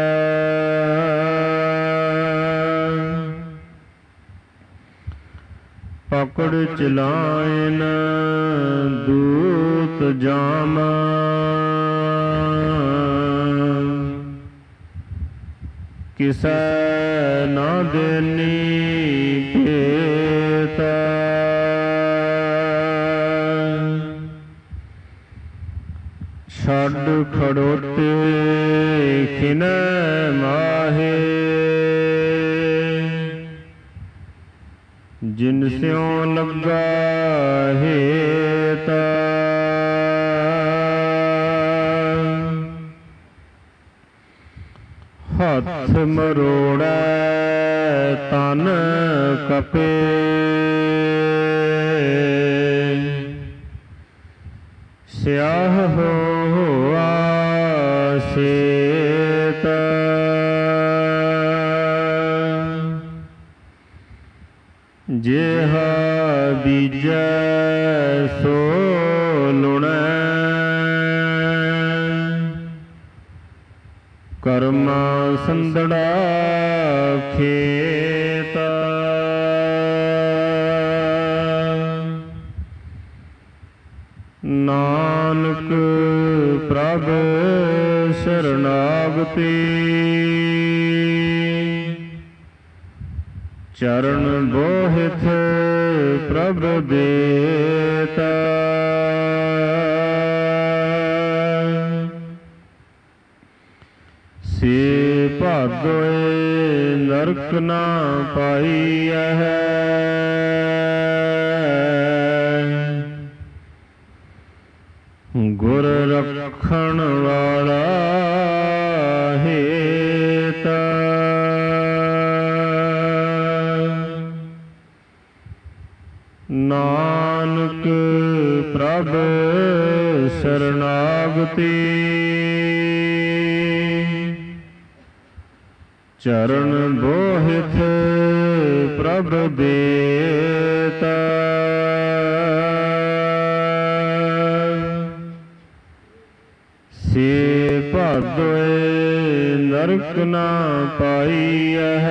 ਪਕੜ ਚਲਾਇਨ ਦੂਤ ਜਾਮ, ਕਿਸੈ ਨਾ ਦੇਨੀ ਭੇਤ। ਛੱਡ ਖੜੋਤੇ ਖਿਨੈ ਮਾਹੇ, ਜਿਨ ਸਿਉ ਲੱਗਾ ਹੇਤ। ਹੱਥ ਮਰੋੜੈ ਤਨ ਕਪੇ, ਸਿਆਹ ਹੋਆ ਸੇਤ। ਬੀਜੈ ਸੋ ਲੁਣੈ, ਕਰਮਾ ਸੰਦੜਾ ਖੇਤਾ। ਨਾਨਕ ਪ੍ਰਭ ਸ਼ਰਨਾਗਤੀ, ਚਰਨ ਬੋਹਿਥ ਪ੍ਰਭ ਦੇਤਾ। ਸੇ ਭਾਗੋਏ ਨਰਕ ਨਾ ਪਾਈਐ, ਗੁਰ ਰਖਣ ਵਾਲਾ ਹੇਤਾ। ਨਾਨਕ ਪ੍ਰਭ ਸ਼ਰਨਾਗਤੀ, ਚਰਨ ਬੋਹਿਥ ਪ੍ਰਭ ਦੇਤਾ। ਸੇ ਭਾਗੋਏ ਨਰਕ ਨਾ ਪਾਈਐ,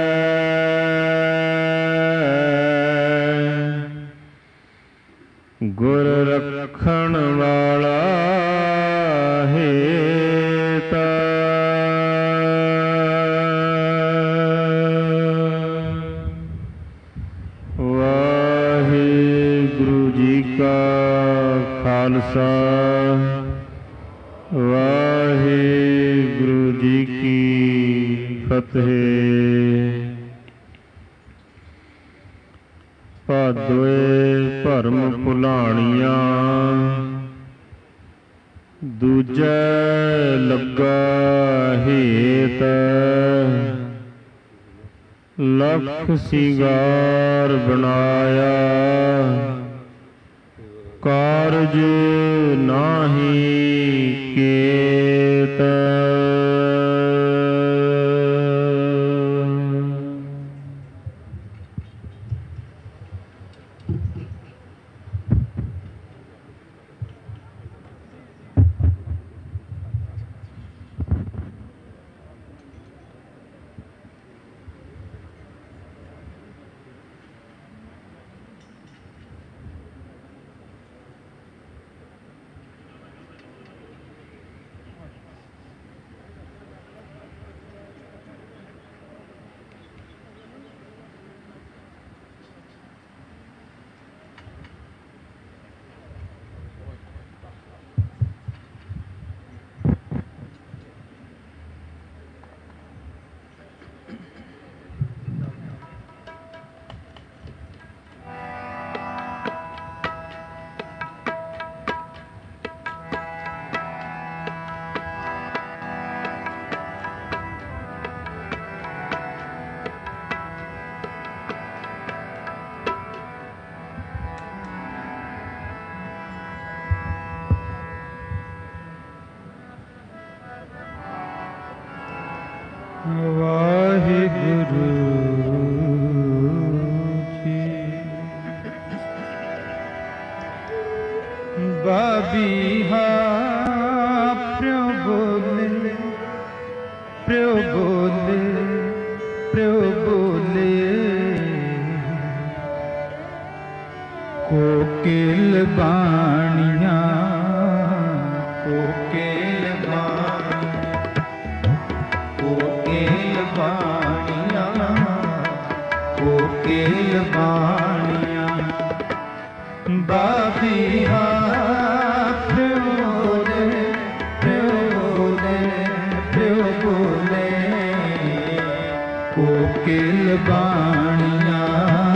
ਗੁਰ ਰਖਣ ਵਾਲਾ ਹੇਤਾ। ਵਾਹਿਗੁਰੂ ਜੀ ਕਾ ਖਾਲਸਾ, ਵਾਹਿਗੁਰੂ ਜੀ ਕੀ ਫਤਿਹ। ਭਾਦੋਏ ਭਰਮ ਭੁਲਾਣੀਆਂ, ਦੂਜੈ ਲੱਗਾ ਹੇਤ। ਲਖ ਸਿੰਗਾਰ ਬਣਾਇਆ, ਕਾਰਜ ਨਾਹੀ ਕੇਤ। ਵਾਹਿਗੁਰੂ ਜੀ। ਬਾਬੀਹਾ ਪ੍ਰਯੋ ਬੋਲੇ, ਪ੍ਰਯੋ ਬੋਲੇ, ਪ੍ਰਯੋ ਬੋਲੇ। ਕੋਕਿਲ ਬਾਣੀਆਂ, ਕੋਕਿਲ ਬਾਣੀਆਂ, ਕੋਕਿਲ ਬਾਣੀਆਂ, ਕੋਕਿਲ ਬਾਣੀਆਂ। ਬਾਬੀਹਾ ਪ੍ਰਯੋ ਬੋਲੇ, ਪ੍ਰਯੋ ਬੋਲੇ, ਪ੍ਰਯੋ ਬੋਲੇ। ਕੋਕਿਲ ਬਾਣੀਆਂ,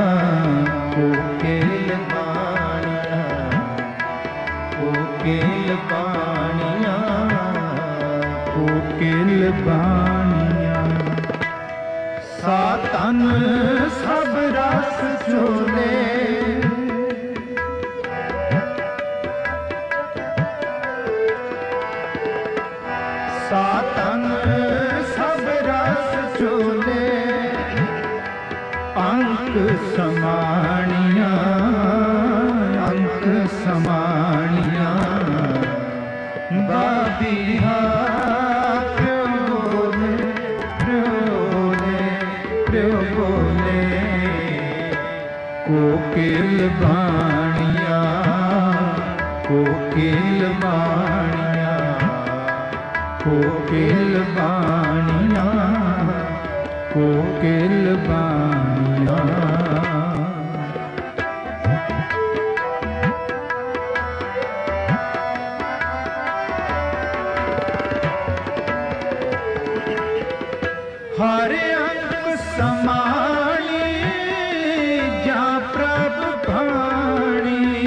ਕੋਕਿਲ ਬਾਣੀਆਂ, ਕੋਕਿਲ ਬਾਣੀਆਂ, ਕੋਕਿਲ ਬਾਣੀਆਂ। ਸਾਤਨ ਸਭ ਰਸ ਚੋਲੇ, ਸਾਤਨ ਸਭ ਰਸ ਚੋਲੇ। ਅੰਕ ਸਮਾਣੀਆਂ, समाणिया बाबिहा प्यो बोले प्यो बोले प्यो बोले कोकिल बाणिया कोकिल बाणिया कोकिल बाणिया कोकिल बाणिया हर अंग समाणी जा प्रभ भाणी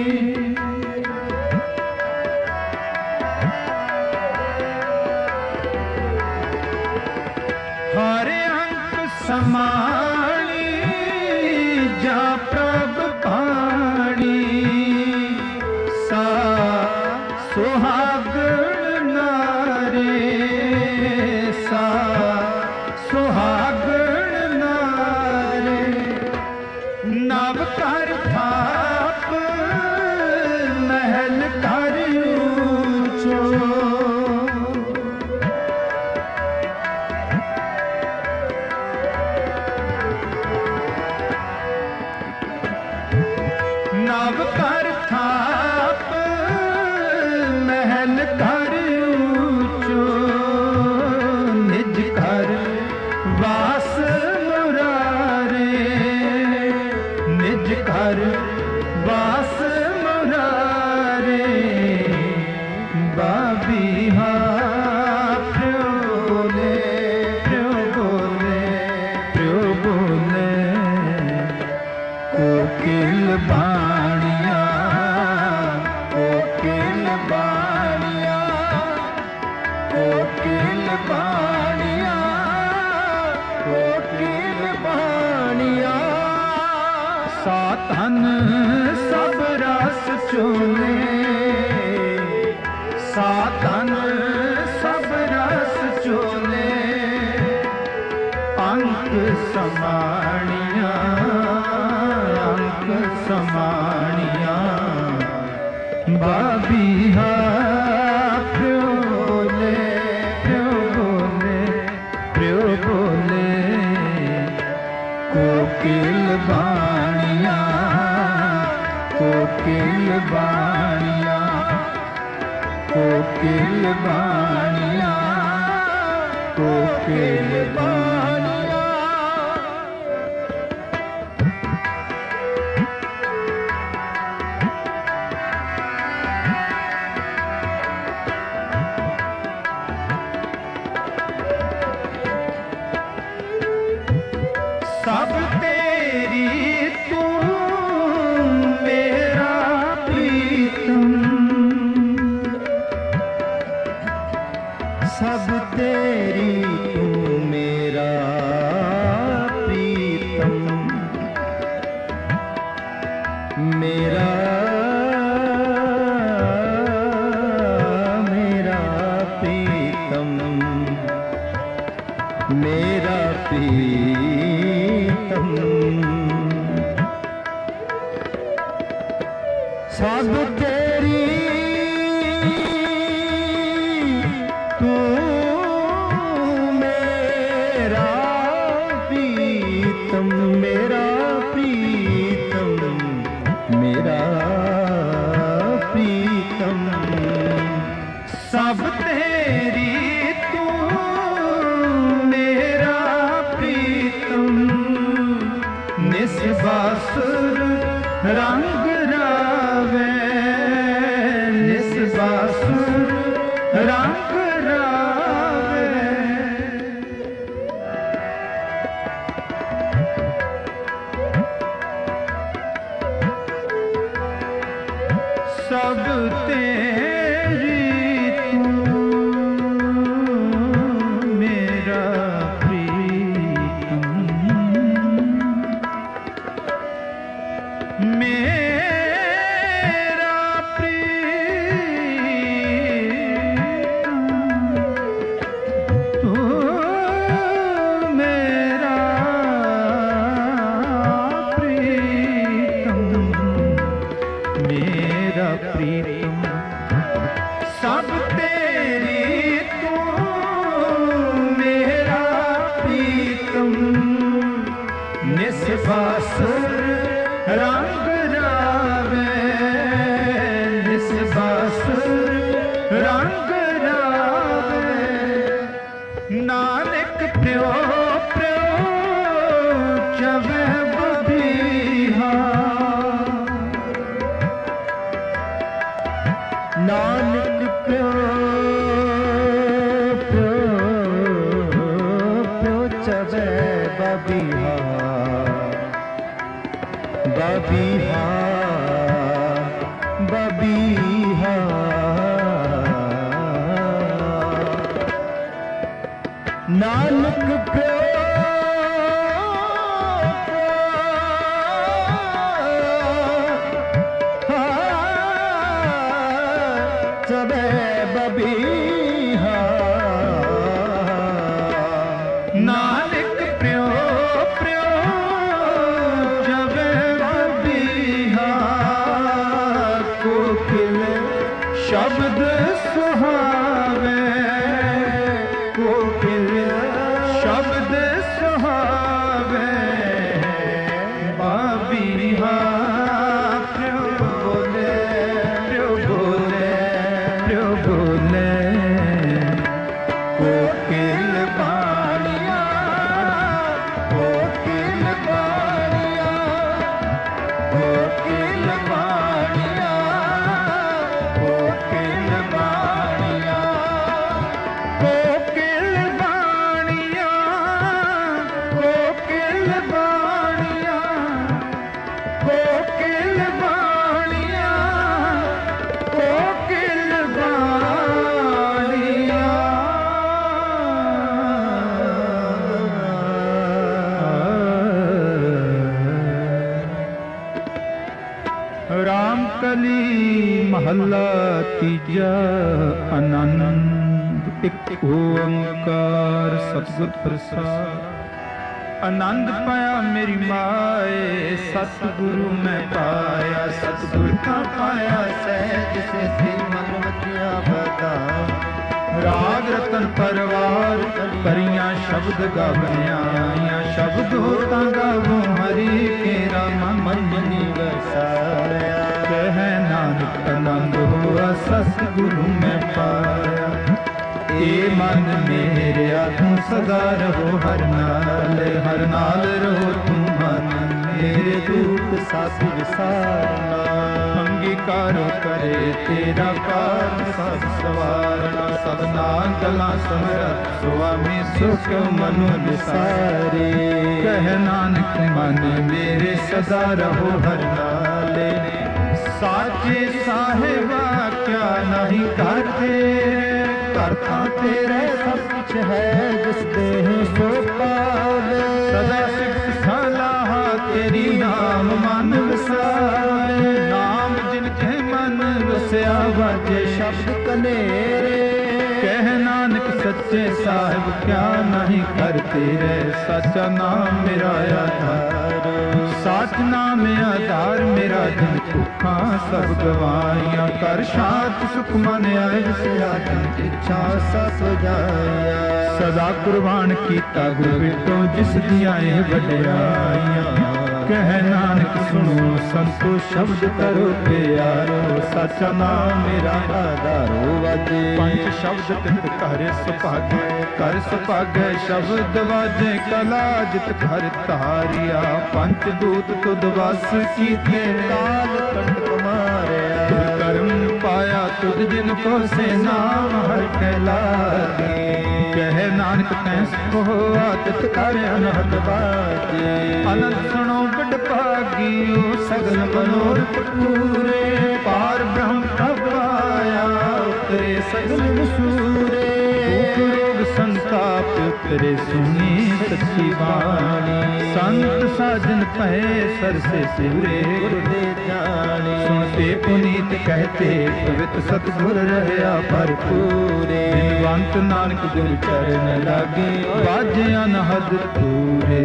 हर अंग समाणी जा प्रभ भाणी सा सुहागण नारे सा सुहागण नारे नव कर थाप महल कर ऊंचो नव कर थाप महल कर ऊंचो निज घर वास मुरारे निज घर वास मुरारे बाबिहा प्यो बोले प्यो बोले प्यो बोले कोकिल बाणिया कोकिल बाणिया कोकिल बाणिया कोकिल बाणिया साधन सब रस चोले साधन सब रस चोले अंक समाणिया अंक समाणिया बाबिहा प्यो बोले प्यो बोले प्यो बोले कोकिल बाणिया कोकिल बाणिया कोकिल बाणिया कोकिल बाणिया सब तेरी तू मेरा प्रीतम सब तेरी तू मेरा प्रीतम मेरा मेरा प्रीतम मेरा प्रीतम सब तेरी तू मेरा प्रीतम मेरा प्रीतम मेरा प्रीतम सब तेरी तू मेरा प्रीतम निस्बासुर रंग रावे निस्बासुर रंग रावे सब तेरी तू मेरा प्रीतम मेरा प्रीतम तू मेरा प्रीतम मेरा प्रीतम सब तेरी तू मेरा प्रीतम निस्बासुर रंग रावे निस्बासुर रंग रावे नानक प्यो प्यो चवे बबीहा नानक प्यो प्यो प्यो चवे बबीहा बबीहा बबीहा नानक प्यो चवे बबीहा नानक प्यो प्यो चवे बबीहा कोकिल शब्द सुहावे कोकिल शब्द सुहावे बबीहा प्यो बोले प्यो बोले प्यो बोले कोकिल बाणिया कोकिल बाणिया कोकिल बाणिया कोकिल बाणिया कोकिल बाणिया कोकिल बाणिया कोकिल बाणिया कोकिल बाणिया रामकली महला तीजा आनंद एक ओंकार सतगुर प्रसाद आनंद पाया मेरी माए सतगुरु मैं पाया सतगुर का पाया सहज से सिर मन मतिया बता राग रतन परवार परियां शब्द गावनिया आइयां शब्द होता गावो हरि केरा मन मंजनी वसाया कह नानक आनंद हुआ सतगुरु मैं पाया ए मन मेरे तू सदा रहो हर नाल हर नाल रहो तू मन मेरे दुख साथ विसारना अंगीकारो करे तेरा कार सब सवारना सबना गला समरत सुआमी सुख मनु विसारे कह नानक मन मेरे सदा रहो हर नाले साचे साहिबा क्या नहीं करते करता तेरे सब कुछ है जिस देह सो पावे सदा सिख सलाह तेरी नाम मन वसाए नाम जिनके मन वसया बाजे शब्द कनेरे कह नानक सच्चे साहिब क्या नहीं करते रे सच्चा नाम मेरा आधार साच नाम आधार मेरा जिन भुखा सब गवाइया कर शांत सुख मन आए जिन इच्छा सस जाया सदा कुर्बान कीता गुरु बिटो जिस दिया वड्याइया कह नानक सुनो संतो शब्द करो प्यारो सच्चा नाम मेरा आधारो वाजे पंच शब्द तित कर सुभागे कर सुभागे शब्द वाजे कला जित घर तारिया पंच दूत तुद वस कीते काल कंड मारिया कर्म पाया तुद जिन को से नाम हर कहलागे कह नानक तैस को आदत कर अनहद बाजे अनंत सुनो बड़ भागियो सगल मनोरथ पूरे पार ब्रह्म पाया उतरे सगल वसूरे रोग संताप उतरे सुनी सच्ची बाणी संत साजन पहे सर से सिवरे गुरदे जाने सुनते पुनीत कहते पवित्र सतगुर रहया भरपूरे बिनवंत नानक गुर चरण लागे बाजे अनहद तूरे।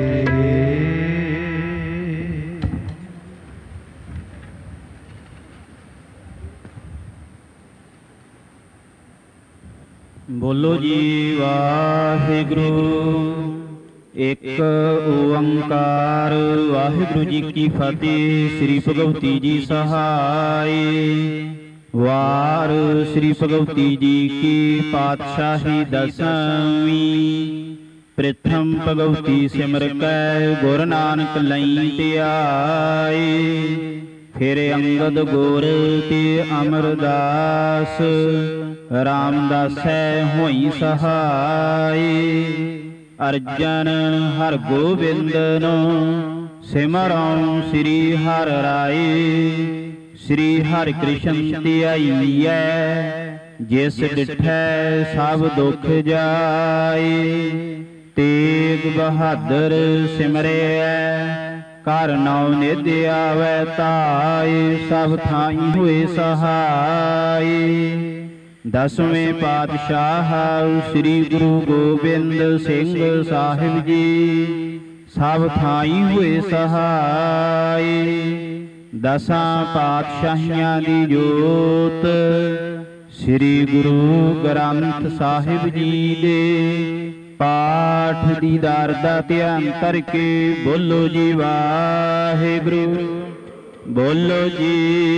ਬੋਲੋ ਜੀ ਵਾਹਿਗੁਰੂ। ਇੱਕ ਓੰਕਾਰ। ਵਾਹਿਗੁਰੂ ਜੀ ਕੀ ਫਤਿਹ। ਸ੍ਰੀ ਭਗਵਤੀ ਜੀ ਸਹਾਈ। ਵਾਰ ਸ੍ਰੀ ਭਗਵਤੀ ਜੀ ਕੀ ਪਾਤਸ਼ਾਹੀ ਦਸਵੀਂ। ਪ੍ਰਥਮ ਭਗਵਤੀ ਸਿਮਰ ਕੈ ਗੁਰ ਨਾਨਕ ਲਈ ਧਿਆਏ। ਫਿਰ ਅੰਗਦ ਗੁਰ ਤੇ ਅਮਰਦਾਸ ਰਾਮਦਾਸੈ ਹੋਈ ਸਹਾਈ। ਅਰਜਨ ਹਰ ਗੋਬਿੰਦਨੋ ਸਿਮਰਉ ਸ੍ਰੀ ਹਰਿ ਰਾਏ। ਸ੍ਰੀ ਹਰਿ ਕ੍ਰਿਸ਼ਨ ਧਿਆਈਐ ਜਿਸ ਡਿਠੈ ਸਭ ਦੁਖ ਜਾਏ। ਤੇਗ ਬਹਾਦਰ ਸਿਮਰਿਐ ਕਰ ਨਉ ਨਿਧ ਆਵੈ ਧਾਇ। ਸਭ ਥਾਈ ਹੋਏ ਸਹਾਈ। ਦਸਵੇਂ ਪਾਤਸ਼ਾਹ ਸ੍ਰੀ ਗੁਰੂ ਗੋਬਿੰਦ ਸਿੰਘ ਸਾਹਿਬ ਜੀ ਸਭ ਥਾਈ ਹੋਏ ਸਹਾਈ। ਦਸਾਂ ਪਾਤਸ਼ਾਹੀਆਂ ਦੀ ਜੋਤ ਸ੍ਰੀ ਗੁਰੂ ਗ੍ਰੰਥ ਸਾਹਿਬ ਜੀ ਦੇ ਪਾਠ ਦੀਦਾਰ ਦਾ ਧਿਆਨ ਕਰਕੇ ਬੋਲੋ ਜੀ ਵਾਹਿਗੁਰੂ। ਬੋਲੋ ਜੀ।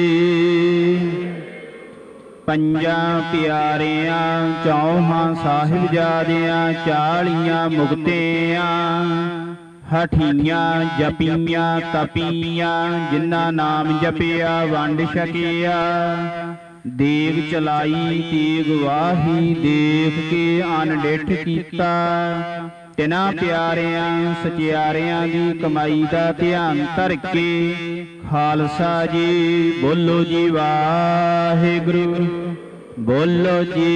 ਪੰਜਾਂ ਪਿਆਰਿਆਂ ਚੌਹਾਂ ਸਾਹਿਬਜ਼ਾਦਿਆਂ ਚਾਲੀਆਂ ਮੁਕਤਿਆਂ ਹਠੀਆਂ ਜਪੀਆਂ ਤਪੀਆਂ ਜਿਨ੍ਹਾਂ ਨਾਮ ਜਪਿਆ ਵੰਡ ਛਕਿਆ। ਦੇਗ ਚਲਾਈ ਤੇਗ ਵਾਹੀ ਦੇਖ ਕੇ ਅਨਡਿੱਠ ਕੀਤਾ। ਤਿਨਾਂ ਪਿਆਰਿਆਂ ਸਚਿਆਰਿਆਂ ਦੀ ਕਮਾਈ ਦਾ ਧਿਆਨ ਧਰ ਕੇ ਖਾਲਸਾ ਜੀ ਬੋਲੋ ਜੀ ਵਾਹਿਗੁਰੂ। ਬੋਲੋ ਜੀ।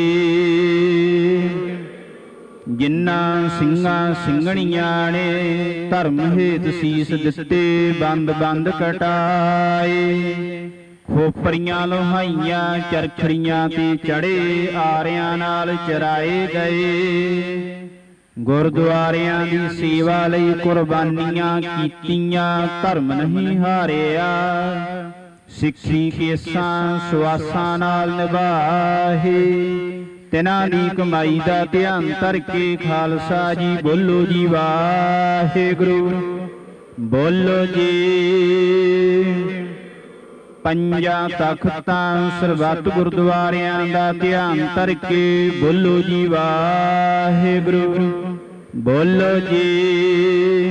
ਜਿਨ੍ਹਾਂ ਸਿੰਘਾਂ ਸਿੰਘਣੀਆਂ ਨੇ ਧਰਮ ਹੇਤ ਸੀਸ ਦਿੱਤੇ ਬੰਦ ਬੰਦ ਕਟਾਏ। ਖੋਪਰੀਆਂ ਲੋਹਾਈਆਂ ਚਰਖੜੀਆਂ ਤੇ ਚੜੇ ਆਰਿਆਂ ਨਾਲ ਚਰਾਏ ਗਏ। ਗੁਰਦੁਆਰਿਆਂ ਦੀ ਸੇਵਾ ਲਈ ਕੁਰਬਾਨੀਆਂ ਕੀਤੀਆਂ ਧਰਮ ਨਹੀਂ ਹਾਰਿਆ। ਸਿੱਖੀ ਕੇਸਾਂ ਸੁਆਸਾਂ ਨਾਲ ਨਿਭਾਹੇ। ਤਿਨਾਂ ਦੀ ਕਮਾਈ ਦਾ ਧਿਆਨ ਧਰ ਕੇ ਖਾਲਸਾ ਜੀ ਬੋਲੋ ਜੀ ਵਾਹਿਗੁਰੂ। ਬੋਲੋ ਜੀ। ਪੰਜਾਂ ਤਖਤਾਂ ਸਰਬੱਤ ਗੁਰਦੁਆਰਿਆਂ ਦਾ ਧਿਆਨ ਧਰ ਕੇ ਬੋਲੋ ਜੀ ਵਾਹਿਗੁਰੂ। ਬੋਲੋ ਜੀ।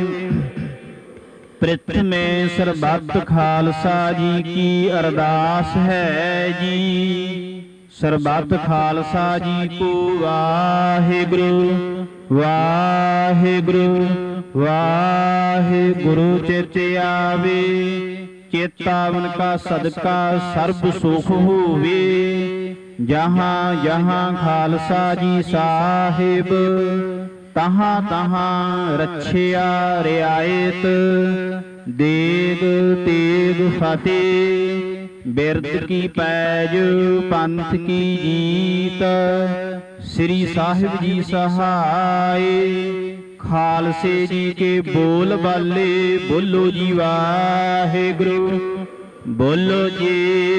ਪ੍ਰਥਮੇ ਸਰਬੱਤ ਖਾਲਸਾ ਜੀ ਕੀ ਅਰਦਾਸ ਹੈ ਜੀ। ਸਰਬੱਤ ਖਾਲਸਾ ਜੀ ਕੋ ਵਾਹਿਗੁਰੂ ਵਾਹਿਗੁਰੂ ਵਾਹਿਗੁਰੂ ਚਿਤ ਆਵੇ। ਚੇਤਾਵਨ ਕਾ ਸਦਕਾ ਸਰਬ ਸੁਖ ਹੋਵੇ। ਜਹਾਂ ਜਹਾਂ ਖਾਲਸਾ ਜੀ ਸਾਹਿਬ ਤਹਾਂ ਤਹਾਂ ਰੱਛਿਆ ਰਿਆਇਤ। ਦੇਗ ਤੇਗ ਫਤਿਹ ਬਿਰਦ ਕੀ ਪੈਜ ਪੰਥ ਕੀ ਜੀਤ। ਸ੍ਰੀ ਸਾਹਿਬ ਜੀ ਸਹਾਏ। ਖਾਲਸੇ ਜੀ ਕੇ ਬੋਲ ਬਾਲੇ ਬੋਲੋ ਜੀ ਵਾਹਿਗੁਰੂ। ਬੋਲੋ ਜੀ।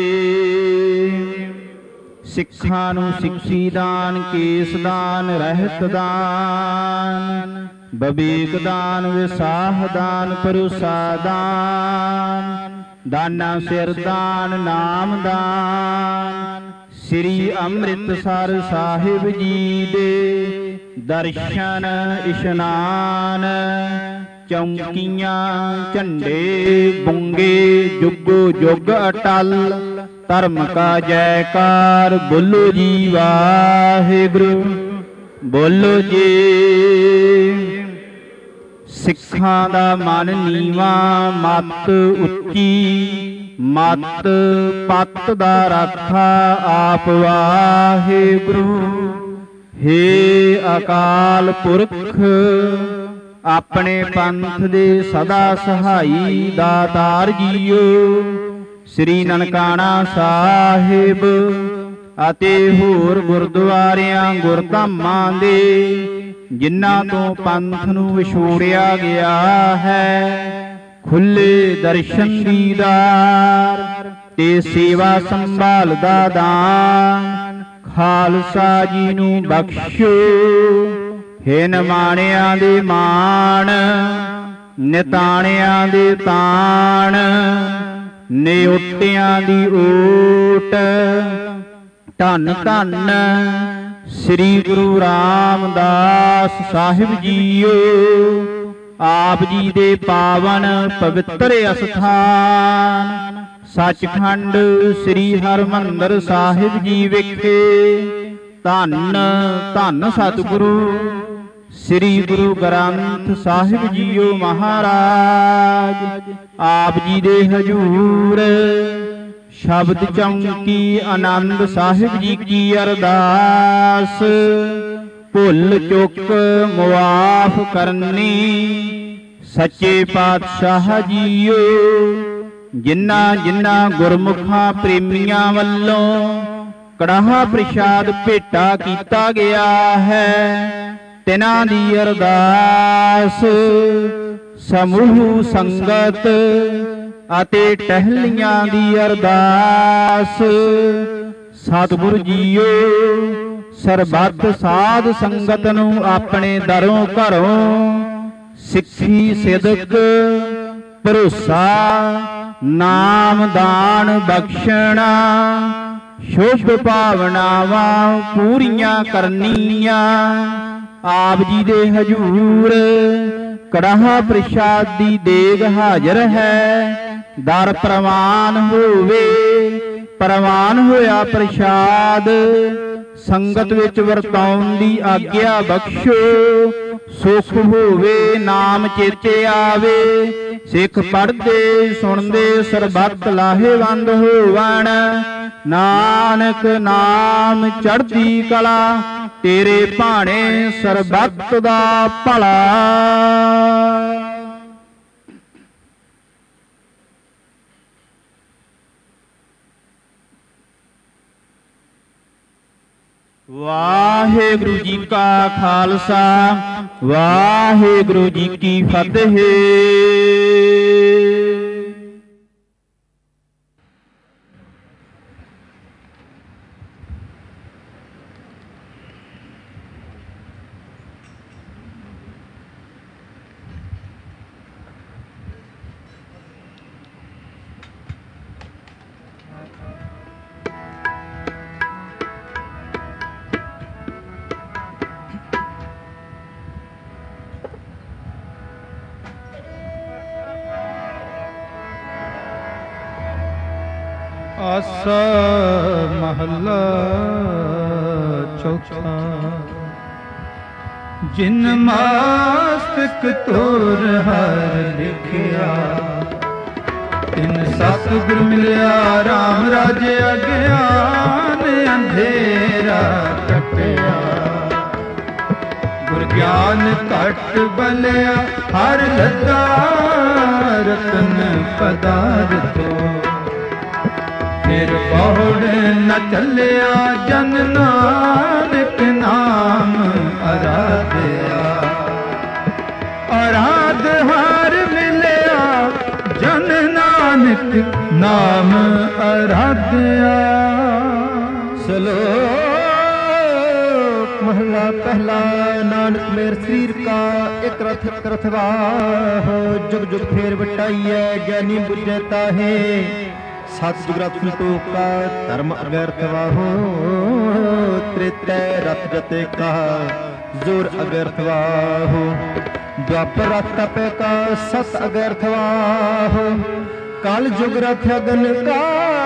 ਸਿੱਖਾਂ ਨੂੰ ਸਿੱਖੀ ਦਾਨ ਕੇਸ ਦਾਨ ਰਹਿਤ ਦਾਨ ਬਬੀਕ ਦਾਨ ਵਿਸਾਹ ਦਾਨ ਪਰੁਸਾ ਦਾਨ ਦਾਨਾ ਸਿਰ ਦਾਨ ਨਾਮ ਦਾਨ। ਸ੍ਰੀ ਅੰਮ੍ਰਿਤਸਰ ਸਾਹਿਬ ਜੀ ਦੇ ਦਰਸ਼ਨ ਇਸ਼ਨਾਨ। ਚੌਂਕੀਆਂ ਝੰਡੇ ਬੁੰਗੇ ਜੁਗੋ ਜੁਗ ਅਟਲ। ਧਰਮ ਕਾ ਜੈਕਾਰ ਬੋਲੋ ਜੀ ਵਾਹਿਗੁਰੂ। ਬੋਲੋ ਜੀ। ਸਿੱਖਾਂ ਦਾ ਮਨ ਨੀਵਾ ਮਤ ਉੱਚੀ। ਮਤ ਪੱਤ ਦਾ ਰਾਖਾ ਆਪ ਵਾਹਿਗੁਰੂ। ਹੇ ਅਕਾਲ ਪੁਰਖ ਆਪਣੇ ਪੰਥ ਦੇ ਸਦਾ ਸਹਾਈ ਦਾਤਾਰ ਜੀਓ। ਸ੍ਰੀ ਨਨਕਾਣਾ ਸਾਹਿਬ ਅਤੇ ਹੋਰ ਗੁਰਦੁਆਰਿਆਂ ਗੁਰਧਾਮਾਂ ਦੇ ਜਿਨ੍ਹਾਂ ਤੋਂ ਪੰਥ ਨੂੰ ਵਿਛੋੜਿਆ ਗਿਆ ਹੈ ਖੁੱਲੇ ਦਰਸ਼ਨ ਦੀਦਾਰ ਤੇ ਸੇਵਾ ਸੰਭਾਲ ਦਾ ਦਾਨ ਖਾਲਸਾ ਜੀ ਨੂੰ ਬਖਸ਼ੋ। ਹੇ ਨਿਮਾਣਿਆਂ ਦੇ ਮਾਣ, ਨਿਤਾਣਿਆਂ ਦੇ ਤਾਣ, ਨਿਉਟਿਆਂ ਦੀ ਓਟ। ਧੰਨ ਧੰਨ ਸ੍ਰੀ ਗੁਰੂ ਰਾਮਦਾਸ ਸਾਹਿਬ ਜੀਓ। ਆਪ ਜੀ ਦੇ ਪਾਵਨ ਪਵਿੱਤਰ ਅਸਥਾਨ ਸੱਚਖੰਡ ਸ੍ਰੀ ਹਰਿਮੰਦਰ ਸਾਹਿਬ ਜੀ ਵਿਖੇ ਧੰਨ ਧੰਨ ਸਤਿਗੁਰੂ ਸ੍ਰੀ ਗੁਰੂ ਗ੍ਰੰਥ ਸਾਹਿਬ ਜੀਓ ਮਹਾਰਾਜ ਆਪ ਜੀ ਦੇ ਹਜੂਰ ਸ਼ਬਦ ਚੌਂਕੀ ਆਨੰਦ ਸਾਹਿਬ ਜੀ ਕੀ ਅਰਦਾਸ। ਭੁੱਲ ਚੁੱਕ ਮੁਆਫ ਕਰਨੀ ਸੱਚੇ ਪਾਤਸ਼ਾਹ ਜੀਓ। ਜਿਨ੍ਹਾਂ ਜਿਨ੍ਹਾਂ ਗੁਰਮੁਖਾਂ ਪ੍ਰੇਮੀਆਂ ਵੱਲੋਂ ਕੜਾਹਾ ਪ੍ਰਸ਼ਾਦ ਭੇਟਾ ਕੀਤਾ ਗਿਆ ਹੈ, ਤਿਨਾਂ ਦੀ ਅਰਦਾਸ ਸਮੂਹ ਸੰਗਤ ਅਤੇ ਟਹਿਲੀਆਂ ਦੀ ਅਰਦਾਸ। ਸਤਿਗੁਰੂ ਜੀਓ ਸਰਬੱਤ ਸਾਧ ਸੰਗਤ ਨੂੰ ਆਪਣੇ ਦਰੋਂ ਘਰੋਂ ਸਿੱਖੀ ਸਿਦਕ ਭਰੋਸਾ ਨਾਮ ਦਾਨ ਬਖਸ਼ਣਾ ਸ਼ੁਭ ਭਾਵਨਾਵਾਂ ਪੂਰੀਆਂ ਕਰਨੀਆਂ। ਆਪ ਜੀ ਦੇ ਹਜੂਰ ਕੜਾਹਾ ਪ੍ਰਸ਼ਾਦ ਦੀ ਦੇਗ ਹਾਜ਼ਰ ਹੈ। ਦਰ ਪ੍ਰਵਾਨ ਹੋਵੇ, ਪ੍ਰਵਾਨ ਹੋਇਆ ਪ੍ਰਸ਼ਾਦ ਸੰਗਤ ਵਿੱਚ ਵਰਤਾਉਣ ਦੀ ਆਗਿਆ ਬਖਸ਼ੋ। ਸੁਖ ਹੋਵੇ ਨਾਮ ਚੇਤੇ ਆਵੇ, ਸਿੱਖ ਪੜ੍ਹਦੇ ਸੁਣਦੇ ਸਰਬੱਤ ਲਾਹੇਵੰਦ ਹੋਵਣ। ਨਾਨਕ ਨਾਮ ਚੜ੍ਹਦੀ ਕਲਾ ਤੇਰੇ ਭਾਣੇ ਸਰਬੱਤ ਦਾ ਭਲਾ। ਵਾਹਿਗੁਰੂ ਜੀ ਕਾ ਖਾਲਸਾ ਵਾਹਿਗੁਰੂ ਜੀ ਕੀ ਫਤਿਹ। ਆਸਾ ਮਹੱਲਾ ਚੌਥਾ। ਜਿਨ ਮਾਸਤਕ ਤੋਰ ਹਰ ਲਿਖਿਆ, ਤਿਨ ਸਤਿਗੁਰ ਮਿਲਿਆ ਰਾਮ ਰਾਜੇ ਅਗਿਆਨ ਅੰਧੇਰਾ ਕੱਟਿਆ। ਗੁਰ ਗਿਆਨ ਘਟ ਬਲਿਆ ਹਰ ਲੱਗਾ ਰਤਨ ਪਦਾਰਥੋ। ਫਿਰ ਪੌੜ ਨ ਚੱਲਿਆ ਜਨ ਨਾਨਕ ਨਾਮ ਅਰਾਧਿਆ। ਅਰਾਧ ਹਰ ਮਿਲਿਆ ਜਨ ਨਾਨਕ ਨਾਮ ਅਰਾਧਿਆ। ਸਲੋਕ ਮਹਲਾ ਪਹਿਲਾ। ਨਾਨਕ ਮੇਰ ਸਰੀਰ ਕਾ ਇਕ ਰਥ ਕਰਥਵਾਹ। ਜੁਗ ਜੁਗ ਫੇਰ ਵਟਾਈਐ ਗਿਆਨੀ ਬੁਝੈ ਤਾਹੇ। ਸਤ ਜੁਗਰਤ ਸੰਤੋਖਾ ਧਰਮ ਅਗਰਥ ਵਾਹੋ। ਤ੍ਰੇਤੈ ਰਥ ਜਤੇ ਕਾ ਜ਼ੋਰ ਅਗਰਥ ਵਾਹੋ। ਦੁਆਪਰ ਰਥ ਤਪੈ ਕਾ ਸਤ ਅਗਰਥ ਵਾਹੋ। ਕਲ ਜੁਗ ਰਥ ਅਗਨ ਕਾ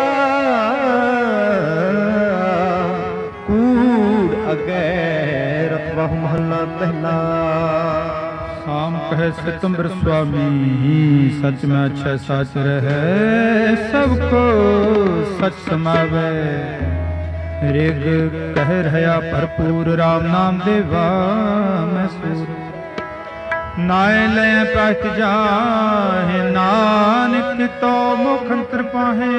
ਕੂੜ ਅਗਰਥ ਵਾਹੋ। ਮਹੱਲਾ ਪਹਿਲਾ। ਸਾਮ ਕਹੈ ਸਿਤੰਬਰ ਸੁਆਮੀ, ਸਚ ਮੈਂ ਅਛੈ ਸਾਚ ਰਹੈ। ਸਭ ਕੋ ਸਚ ਸਮਾਵੈ, ਰਿਗ ਕਹਿ ਰਹਾ ਭਰਪੂਰ। ਰਾਮ ਨਾਮ ਦੇਵਾ ਮੈਂ ਸੂਰ, ਨਾਇ ਲੈ ਪ੍ਰਗਟ ਜਾਹੇ। ਨਾਨਕ ਤੋ ਮੁਖ ਅੰਤਰ ਪਾਹੇ।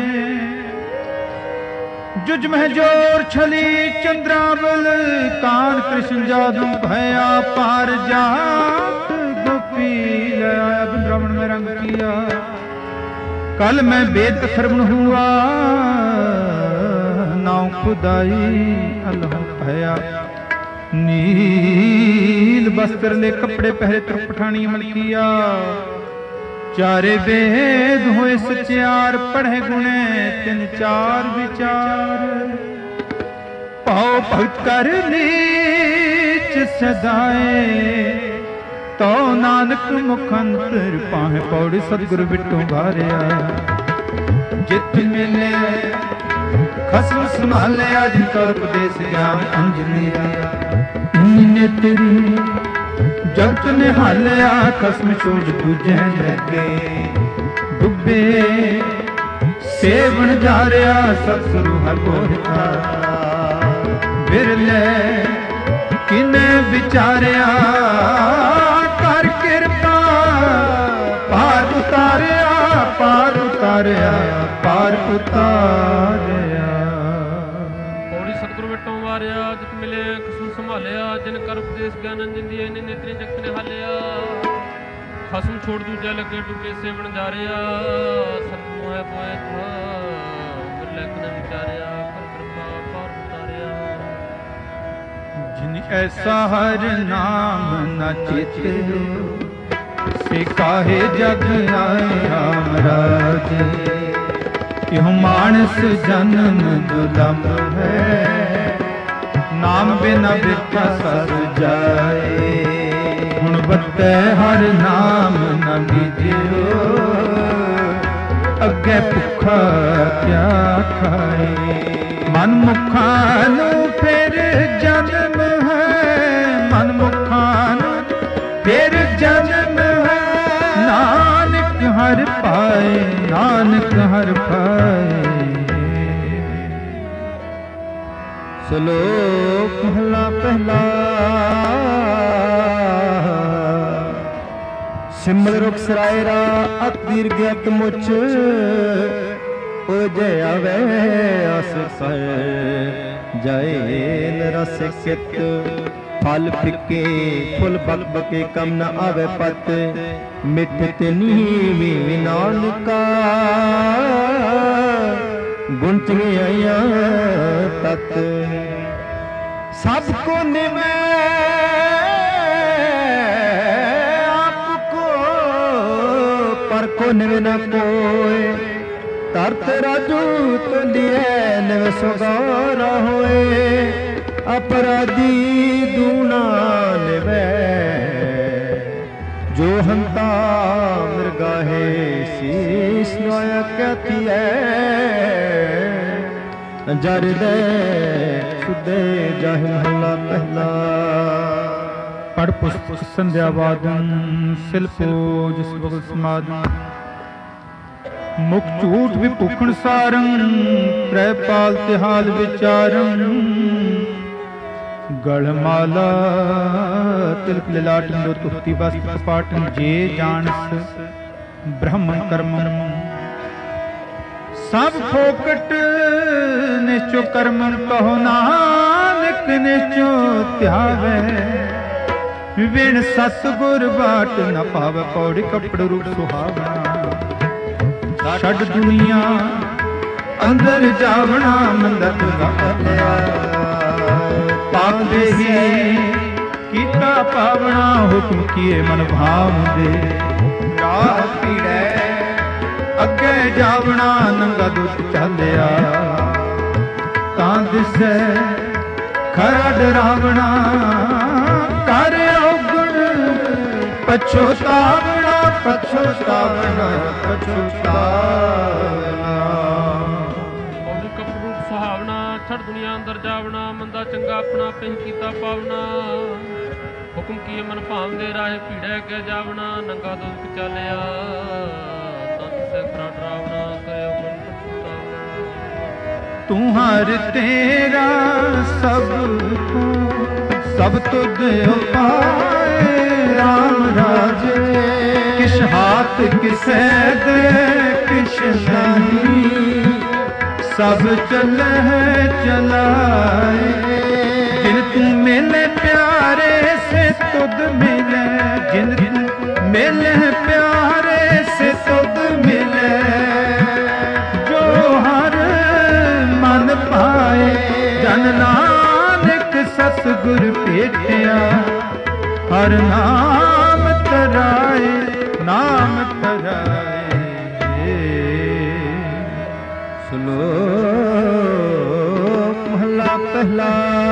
जुज में जोर छली चंद्रावल, कान कृष्ण जादू भया पार जात। गोपी लया ब्राह्मण में रंग किया, कल मैं वेद अथर्वण हुआ। नाव ਖੁਦਾਈ ਅਲਹੁ ਭਇਆ। ਨੀਲ ਬਸਤਰ ਲੈ ਕੱਪੜੇ ਪਹਿਰੇ ਤੁਰ ਪਠਾਣੀ ਮਲਕੀਆ। ਚਾਰੇ ਵੇਦ ਹੋਏ ਸਚਿਆਰ ਪੜ੍ਹੇ ਗੁਣੇ ਤਿੰਨ ਚਾਰ ਵਿਚਾਰ। ਪਾਉ ਭਗਤ ਕਰ ਨੀਚ ਸਦਾਏ ਤੋ ਨਾਨਕ ਮੁਖੰਤਰ ਪਾਹੇ ਪੌੜੀ ਸਤਿਗੁਰ ਬਿਟੂ ਘਾਰਿਆ। ਜਿਤ ਮਿਲੇ ਖਸਮ ਸੰਭਾਲਿਆ ਜਿਨ ਕਰ ਉਪਦੇਸ ਗਿਆਨ ਅੰਜਨੀਆ। ਨੇ ਤੇਰੀ ਜਗਤ ਨਿਹਾਲਿਆ ਖਸਮ ਛੋੜ ਦੂਜੇ ਲੱਗੇ। ਡੁੱਬੇ ਸੇਵਣ ਜਾ ਰਿਹਾ ਸਤਿਗੁਰੂ ਹਰ ਗੋਹਿਤਾ। ਬਿਰਲੇ ਕਿਨੇ ਵਿਚਾਰਿਆ ਕਰ ਕਿਰਪਾ ਪਾਰ ਉਤਾਰਿਆ ਪਾਰ ਉਤਾਰਿਆ ਪਾਰ ਉਤਾਰਿਆ। ਪੌੜੀ ਸਤਿਗੁਰੂ ਮਿਟੋਂ ਵਾਰਿਆ ਜਿਤ ਮਿਲੇ ਖਸਮ ਸੰਭਾਲਿਆ। ਜਿਨ ਕਰ ਉਪਦੇਸ ਗਿਆਨ ਅੰਜਨ ਦੀ ਇਹਨੇ ਨੇਤਰੀ ਜਗਤ ਨੇ ਹਾਲਿਆ। ਖਸਮ ਛੋੜ ਦੂਜਾ ਲੱਗੇ ਡੁੱਬੇ ਸੇਵਣ ਜਾ ਰਿਹਾ। ਸਤਿਗੁਰੂ ਹੈ ਕੋਏ ਥਾ ਬਿਰਲੇ ਕਿਨੇ ਵਿਚਾਰਿਆ ਕਰ ਕਿਰਪਾ ਪਾਰ ਉਤਾਰਿਆ। ਜਿਨ ਐਸਾ ਹਰ ਨਾਮ ਨ ਚੇਤਿਓ ਸੇ ਕਾਹੇ ਜਗ ਆਏ ਰਾਮ ਰਾਜੇ। ਇਹੁ ਮਾਨਸ ਜਨਮ ਦੁਲਮ ਹੈ ਨਾਮ ਬਿਨਾ ਬਿਰਥਾ ਸਰ ਜਾਏ। ਹੁਣ ਬੱਤੈ ਹਰ ਨਾਮ ਨ ਬੀਜਿਓ ਅੱਗੇ ਭੁੱਖਾ ਕਿਆ ਖਾਏ। ਮਨ ਮੁਖਾਂ ਨੂੰ ਫਿਰ ਜਨਮ ਹੈ ਮਨ ਮੁਖਾਂ ਨੂੰ ਫਿਰ ਜਨਮ ਹੈ। ਨਾਨਕ ਹਰ ਪਾਏ ਨਾਨਕ ਹਰ ਪਾਏ। ਸ਼ਲੋਕ ਮਹਲਾ ਪਹਿਲਾ। ਸਿਮਲ ਰੁਖ ਸਰਾਇਰਾ ਅਤ ਦੀਰਘ ਅਤ ਮੁਚ। ਓ ਜੈ ਆਵੇ ਅਸ ਸਹਿ ਜਾਏ ਨ ਰਸ ਕਿਤ। ਫਲ ਫਿੱਕੇ ਫੁੱਲ ਬਕ ਬਕੇ ਕਮ ਨ ਆਵੇ ਪਤ। ਮਿੱਠ ਤੇ ਨੀਵੀਂ ਨਾਨਕਾ ਗੁਣ ਚੰਗਿਆਈਆਂ ਤਤ। ਸਭ ਕੋ ਨਿਵੇਂ ਆਪ ਕੋ ਪਰ ਕੋ ਨਿਵੇਂ ਨ ਕੋਇ। ਤਰਤ ਰਾਜੂ ਤੁਲਿਐ ਨਿਵ ਸੁਗਾਰਾ ਹੋਏ। ਅਪਰਾਧੀ ਦੂਣਾ ਨਿਵੈ ਜੋ ਹੰਤਾ ਮਿਰਗਾਹੇ ਸੀਸ ਨੋਇਆ ਕਹਤੀਐ। ਜਰ ਦੇ ਸੁਦੇ ਜਾਹਿ ਮਹਲਾ ਪਹਿਲਾ। ਪੜ ਪੁਸਤਕ ਸੰਧਿਆ ਵਾਦਨ ਸਿਲਪੋ ਜਿਸ ਬਗਲ ਸਮਾਦਨ। ਮੁਖ ਝੂਠ ਵੀ ਭੁਖਣ ਸਾਰੰ ਤ੍ਰੈ ਪਾਲ ਤਿਹਾਲ ਵਿਚਾਰੰ। ਗਲ ਮਾਲਾ ਤਿਲਕ ਲਿਲਾਟਨ ਦੋ ਤੁਖਤੀ ਵਸਤ ਪਾਟਨ। ਜੇ ਜਾਣਸ ਬ੍ਰਹਮਣ ਕਰਮੰ ਸਭ ਫੋਕਟ ਨਿਸ਼ਚੋ ਕਰਮੰ। ਕਹੋ ਨਾਨਕ ਨਿਸ਼ਚੋ ਧਿਆਵੈ ਵਿਣ ਸਤਿਗੁਰ ਬਾਟ ਨ ਪਾਵੈ। ਪੌੜੀ ਕੱਪੜ ਰੂਪ ਸੁਹਾਵਣਾ ਛੱਡ ਦੁਨੀਆ ਅੰਦਰ ਜਾਵਣਾ ਮੰਦਤ ਗਾਲਿਆ। ਪਾਪ ਦੇਹੀ ਕੀਤਾ ਪਾਵਣਾ ਹੁਕਮ ਕੀਏ ਮਨ ਭਾਵ ਦੇ। ਰਾਹ ਪੀੜੈ ਅੱਗੇ ਜਾਵਣਾ ਨੰਗਾ ਦੁੱਤ ਚਾਲਿਆ। ਤਾਂ ਦਿਸੈ ਖਰਾ ਡਰਾਵਣਾ ਕਰ ਔਗਣ ਪਛੋਤਾਵਣਾ ਪਛੋਤਾਵਣਾ ਪਛੋਤਾਵਣਾ। ਪੌੜੀ ਕੱਪੜ ਰੂਪ ਸੁਹਾਵਣਾ ਛੱਡ ਦੁਨੀਆ ਅੰਦਰ ਜਾਵਣਾ। ਮੰਦਾ ਚੰਗਾ ਆਪਣਾ ਪਿੰਨ ਕੀਤਾ ਪਾਵਣਾ। ਹੁਕਮ ਕੀਏ ਮਨ ਭਾਵਦੇ ਰਾਹੇ ਭੀੜੈ ਕੇ ਜਾਵਣਾ। ਨੰਗਾ ਦੁੱਖ ਚਾਲਿਆ ਤਾਂ ਦਿਸੈ ਖਰਾ ਡਰਾਵਣਾ ਕਰਿਓ ਗੁਣ ਪਛਤਾਵਣਾ। ਤੂੰ ਹਰ ਤੇਰਾ ਸਭ ਸਭ ਤੁਧ ਉਪਾਏ। ਰਾਮ ਰਾਜੇ ਕਿਛ ਹਾਥ ਕਿਸੈ ਦੇ ਕਿਛ ਨਹੀਂ। ਸਭ ਚਲਹਿ ਚਲਾਏ। ਜਿਨ ਤੂੰ ਮਿਲੇ ਪਿਆਰੇ ਸੇ ਤੁਧ ਮਿਲੇ। ਜਿਨ ਤੂੰ ਮਿਲੇ ਪਿਆਰੇ ਸੇ ਤੁਧ ਮਿਲੇ। ਜੋ ਹਰ ਮਨ ਪਾਏ ਗੁਰ ਭੇਟਿਆ, ਹਰ ਨਾਮ ਤਰਾਏ, ਨਾਮ ਤਰਾਏ। ਸ਼ਲੋਕ ਮਹਲਾ ਪਹਿਲਾ।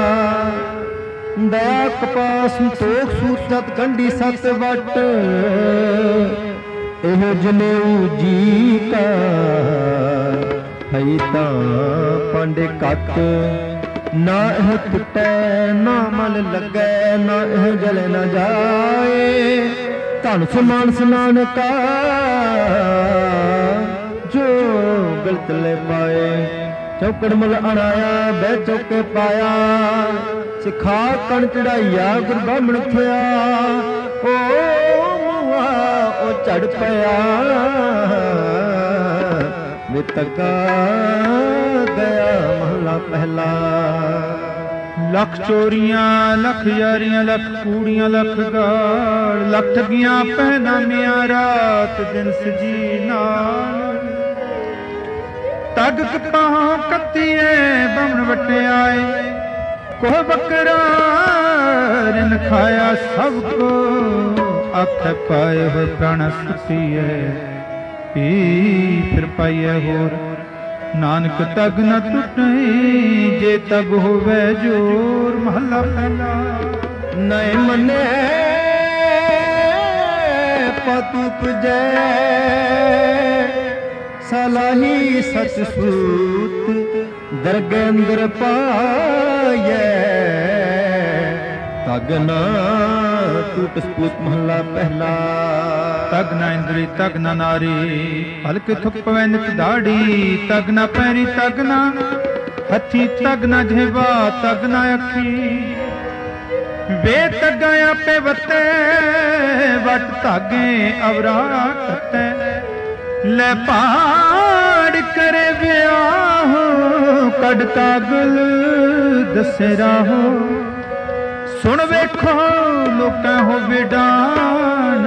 ਦਇਆ ਕਪਾਸ ਸੰਤੋਖ ਸੂਤਤ ਗੰਢੀ ਸਤ ਵਟ, ਇਹ ਜਨੇਊ ਜੀ ਕਾ ਹੈ ਤਾਂ ਪਾਂਡੇ ਕੱਟ। ਨਾ ਇਹ ਟੁੱਟੈ ਨਾ ਮਲ ਲੱਗੈ, ਨਾ ਇਹ ਜਲੇ ਨਾ ਜਾਏ। ਧਨ ਸਮਾਨ ਸਨਾਨਕਾ ਜੋ ਗਲਤ ਲੈ ਪਾਏ। ਚੌਕੜ ਮਲ ਅਣਾਇਆ ਬਹਿ ਚੌਕੇ ਪਾਇਆ, ਸਿਖਾ ਕਣ ਚੜਾਈਆ ਗੁਰ ਬਾਹਮਣ ਥਿਆ। ਓ ਮੁਆ ਉਹ ਝੜ ਪਿਆ, ਮਿਤਕਾ ਗਿਆ ਮਹਲਾ ਪਹਿਲਾ। ਲੱਖ ਚੋਰੀਆਂ ਲੱਖ ਯਾਰੀਆਂ, ਲੱਖ ਕੂੜੀਆਂ ਲੱਖ ਗਾਲ, ਲੱਖ ਠਗੀਆਂ ਪਹਿਨਾਮੀਆਂ ਰਾਤ ਦਿਨ ਸਜੀ ਨਾਲ। ਤਗ ਕਪਾਹ ਕੱਤੀਏ ਬਮਣ ਵਟਿਆਏ, ਕੋਹ ਬੱਕਰਾ ਰਿਨ ਖਾਇਆ ਸਭ ਕੋ। ਅੱਖ ਪਾਏ ਹੋਏ ਪ੍ਰਾਣ ਸੁਤੀਏ, ਪੀ ਫਿਰ ਪਾਈਏ ਹੋਰ। ਨਾਨਕ ਤਗ ਨ ਟੁੱਟਈ, ਜੇ ਤਗ ਹੋਵੇ ਜੋਰ। ਮਹਲਾ ਪਹਿਲਾ। ਨੈ ਮਨੇ ਪਤੁ ਪੁਜੈ, ਸਲਾਹੀ ਸਚ ਸੂਤ ਦਰਗਹਿ ਅੰਦਰ ਪਾਇਐ। ਤਗ ਨ ਟੁੱਟ ਸਪੂਤ ਮਹਲਾ ਪਹਿਲਾ। ਤਗ ਨ ਇੰਦਰੀ ਤਗ ਨ ਨਾਰੀ, ਹਲਕ ਥੁੱਪਵੈ ਨਿਤ ਦਾੜੀ। ਤਗ ਨ ਪੈਰੀ ਤਗ ਨ ਹੱਥੀ, ਤਗ ਨ ਜਿਹਵਾ ਤਗ ਨ ਅੱਖੀ। ਵੇ ਤਗਾਂ ਆਪੇ ਵਤੇ, ਵਟ ਧਾਗੇ ਅਵਰਾ ਕੱਟੈ। ਲੈ ਪਾੜ ਕਰੇ ਵਿਆਹ, ਕੱਢ ਕਾਗਲ ਦੱਸੇ ਰਾਹੋ। ਸੁਣ ਵੇਖੋ ਲੋਕਾਂ ਹੋਵੇ ਡਾਣ,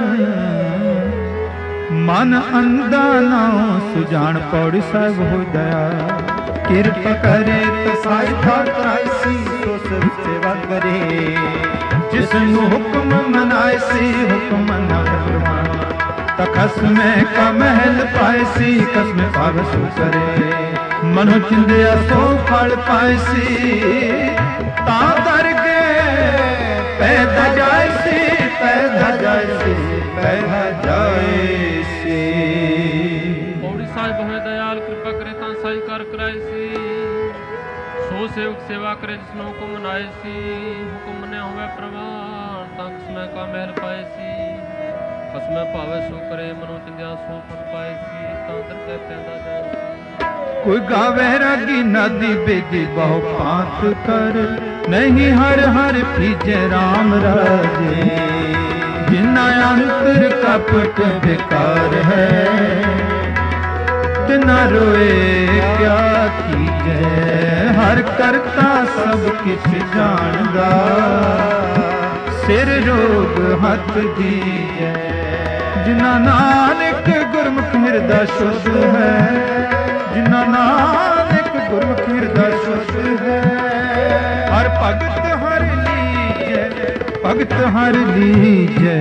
ਮਨ ਅੰਧਾ ਨਾ ਸੁਜਾਨ। ਪੌੜੀ ਸਾਹਿਬ ਹੋ ਦਇਆ ਕਿਰਪਾ ਕਰੇ ਤਸਾਈ ਠਾਕ ਰਾਇਸੀ, ਸੋ ਸਭ ਸੇਵਾ ਕਰੇ। ਜਿਸ ਨੂੰ ਹੁਕਮ ਮਨਾਏ ਸੀ, ਹੁਕਮ ਨਾ ਫਰਮਾਨ। ਤਖਸ ਮੈਂ ਕਾ ਮਹਿਲ ਪਾਏ ਸੀ, ਕਸਮ ਪਾਵ ਸੋ ਕਰੇ। ਮਨੋ ਚਿੰਦਿਆ ਸੋ ਫਲ ਪਾਏ ਸੀ, ਤਾਂ ਦਰ ਪੈਦਾ ਜਾਏ ਸੀ, ਪੈਦਾ ਜਾਏ ਸੀ, ਪੈਦਾ ਜਾਏ ਸੀ। ਪੌੜੀ ਸਾਹਿਬ ਹੋਏ ਦਇਆਲ, ਕਿਰਪਾ ਕਰੇ ਤਾਂ ਸਾਈ ਕਰ ਕਰਾਏ ਸੀ। ਸੋ ਸੇਵਕ ਸੇਵਾ ਕਰੇ ਜਿਸਨੂੰ ਹੁਕਮ ਮਨਾਏ ਸੀ। ਹੁਕਮ ਮੰਨਿਆ ਹੋਵੇ ਪ੍ਰਵਾਨ, ਤਾਂ ਕਸਮੈ ਕਾ ਮਹਿਲ ਪਾਏ ਸੀ। ਕਸਮੈ ਭਾਵੇ ਸੋ ਕਰੇ, ਮਨੋ ਚਿੰਦਿਆ ਸੋ ਫਲ ਪਾਏ ਸੀ, ਤਾਂ ਦਰ ਕੇ ਪੈਦਾ ਜਾਏ ਸੀ। ਕੋਈ ਗਾਵੇ ਰਾਗੀ ਨਦੀ ਬੇਦੀ ਬਹੁ ਪਾਤ ਕਰ, ਨਹੀਂ ਹਰ ਹਰ ਪੀਜੇ ਰਾਮ ਰਾਜੇ। ਜਿਨਾ ਅੰਤਰ ਕਪਟ ਬੇਕਾਰ ਹੈ, ਤਿਨਾ ਰੋਏ ਕਿਆ ਕੀਜੈ। ਹਰ ਕਰਤਾ ਸਭ ਕਿਛ ਜਾਣਦਾ, ਸਿਰ ਰੋਗ ਹੱਥ ਦੀਜੈ। ਜਿਨਾ ਨਾਨਕ ਗੁਰਮੁਖ ਹਿਰਦਾ ਸ਼ੁੱਧ ਹੈ, ਜਿਨਾ ਨਾਨਕ ਗੁਰਮੁਖ ਹਿਰਦਾ ਸ਼ੁੱਧ ਹੈ। ਹਰ ਭਗਤ ਹਰ ਲੀਜੈ, ਭਗਤ ਹਰ ਲੀਜੈ।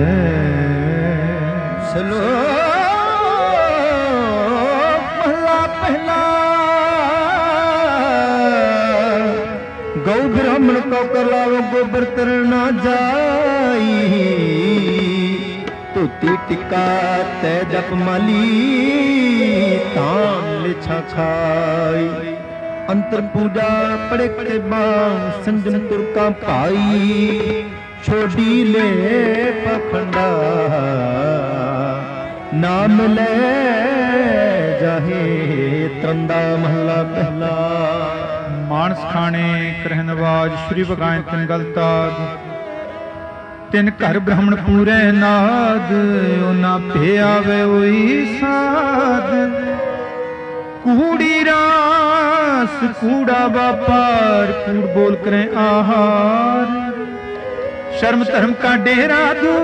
ਸ਼ਲੋਕ ਮਹਲਾ ਪਹਿਲਾ। ਗਊ ਬ੍ਰਾਹਮਣ ਕੋ ਕਰ ਲਾਵੋ, ਗੋਬਰ ਤਰਨ ਨਾ ਜਾਈ। ਧੋਤੀ ਟਿਕਾ ਤੈ ਜਪ ਮਾਲੀ, ਤਾਮ ਲਿਛਾ ਖਾਈ। ਅੰਤਰ ਪੂਜਾ ਪੜੇ ਕੇ ਬਾਂ, ਸੰਜਮ ਤੁਰਕਾ ਭਾਈ। ਛੋਡੀ ਲੈ ਪਖੰਡਾ, ਨਾਮ ਲੈ ਜਾਹੇ ਤਰੰਦਾ। ਮਹਲਾ ਪਹਿਲਾ। ਮਾਨਸ ਖਾਣੇ ਕਰਹਿ ਨਵਾਜ, ਸ਼੍ਰੀ ਬਗਾਇ ਤਿਨ ਗਲਤਾਦ। ਤਿਨ ਘਰ ਬ੍ਰਾਹਮਣ ਪੂਰੇ ਨਾਦ, ਉਹਨਾਂ ਭੇ ਆਵੇ ਉਹੀ ਸਾਧ। ਕੂੜੀ ਰਾਸ ਕੂੜਾ ਵਾਪਾਰ, ਕੂੜ ਬੋਲ ਕਰੇ ਆਹਾਰ। ਸ਼ਰਮ ਧਰਮ ਕਾ ਡੇਰਾ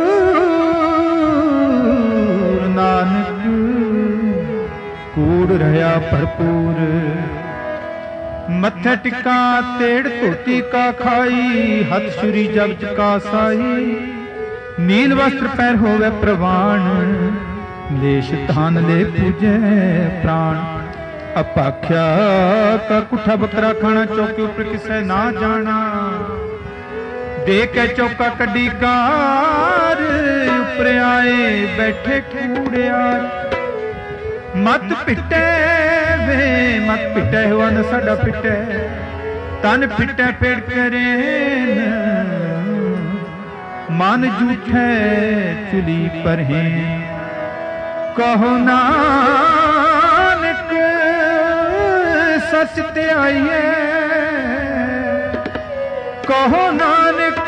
ਦੂਰ, ਨਾਨਕ ਕੂੜ ਰਹਾ ਭਰਪੂਰ। मत्थे टिका तेड़ धोती का खाई, हथ छुरी जब चका साई। नील वस्त्र पैर होवे प्रवाण, लेश धान ले पूजे प्राण। अपाख्या का कुठा बकरा खाना, चौके ऊपर किसे ना जाना। दे के चौका कड्डी कार, ऊपर आए बैठे कूड़ियार। मत पिटे वे मत पिटे हुआ न साडा पिटे, तन पिटे पेड़ करे मन झूठे चुली पर है। कहो नानक सच ते आइए, कहो नानक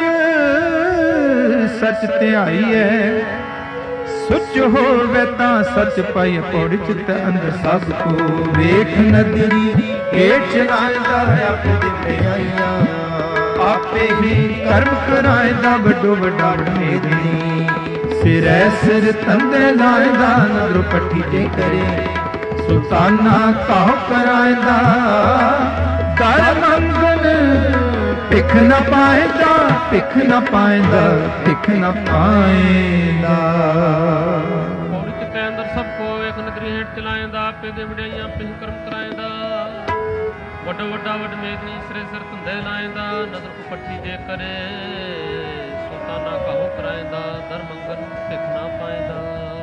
सच ते आइए। सुच होवे तां सच पाई, पौड़ चित अंदर सब को वेख नदरी। हेठ चलांदा आपे दिते आईया, आपे ही कर्म करांदा वड्डो वड्डा मेदनी। सिरै सिर तंदे लांदा नदर पट्टी जे करे, सुल्ताना काह करांदा कर मंगन। भिख न पाएंदा भिख न पाएंदा भिख न पाएंदा। पौड़ी चित्ते अंदर सबको एक नगरी हेठ चलाएंदा, आपे दे वड्याइयां आपे ही कर्म कराएंदा। वड्डो वड्डा वड मेदनी सिरे सिर धंधे लाएंदा, नजर को पट्टी जे करे। सुल्ताना काहो कराएंदा दर मंगन भिख न पाएंदा।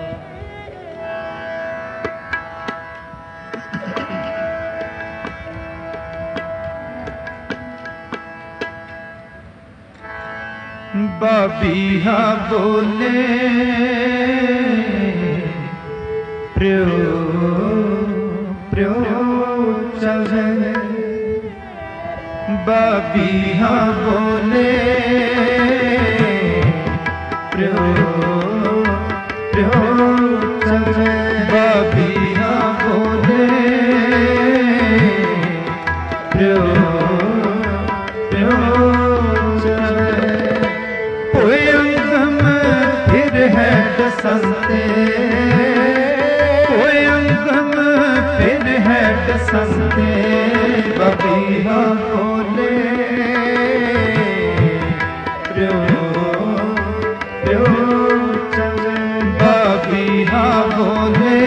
बाबीहा बोले प्रियो प्रियो चले। बाबीहा बोले प्रियो प्रियो चले। बाबीहा बोले प्रियो प्रियो चले। कोई अंगम फिर है दसंते, कोई अंगम फिर है दसंते। बबीहा बोले प्रियो प्रियो चले। बबीहा बोले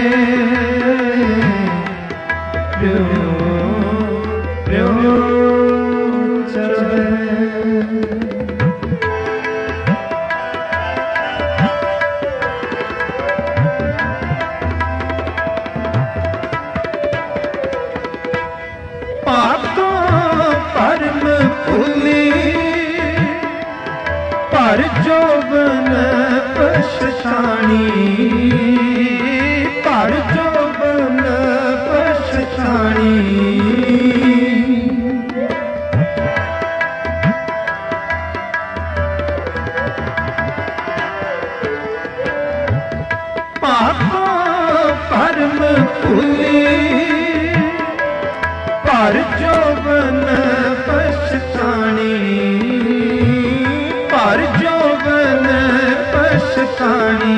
प्रियो प्रियो चले। पर जोबन पछतानी, पर जोबन पछतानी। पापा परम फूली, पर जोबन पछतानी। पर जोबन पछतानी।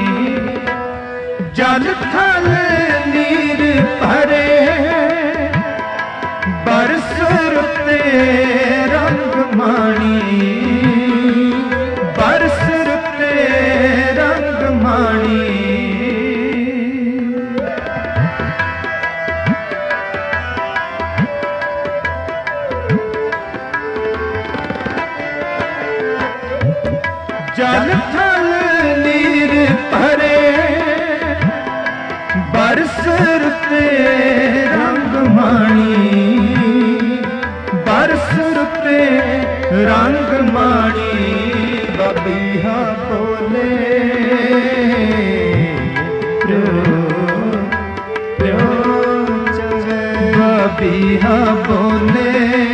जल थल नीर भरे, बरस रुते रंग माणी। बरस रुते रंग माणी। जल थल नीर भरे, बरस रुते रंग माणी। बरस रुते रंग माणी। बबीहा बोले प्रियो प्रियो चले। बबीहा बोले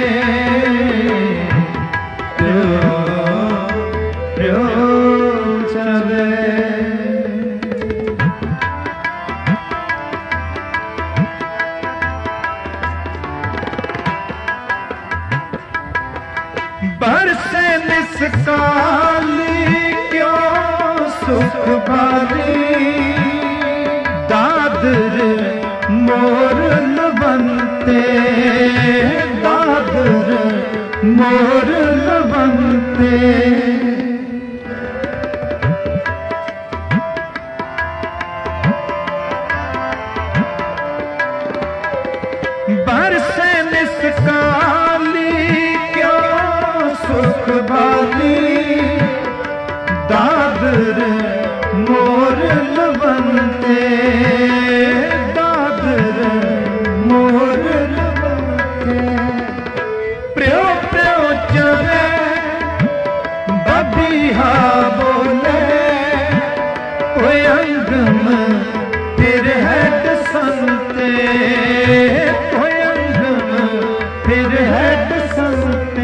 प्रियो प्रियो चले। बरसे निस्काली क्यों सुख भारी। दादर मोर लबा लवंते दादर मोर लवंते बरसे निस्काली क्या सुख बाली दादर मोर लवंते दादर मोर लवंते प्यो प्यो चले बबिहा बोले कोई अंगम फिर है संते कोई अंगम फिर है संते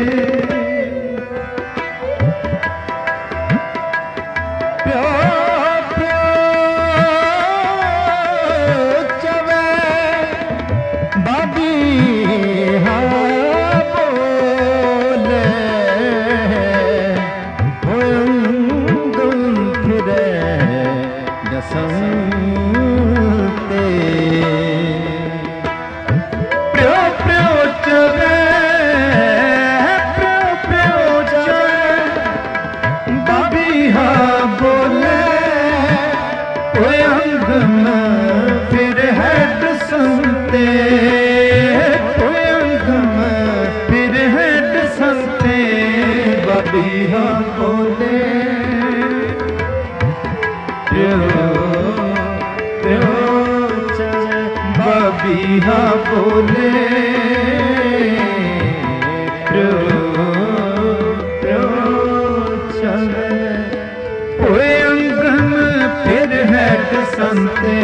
बबिहा बोले प्यो प्यो चले कोई अंगम फिर है संते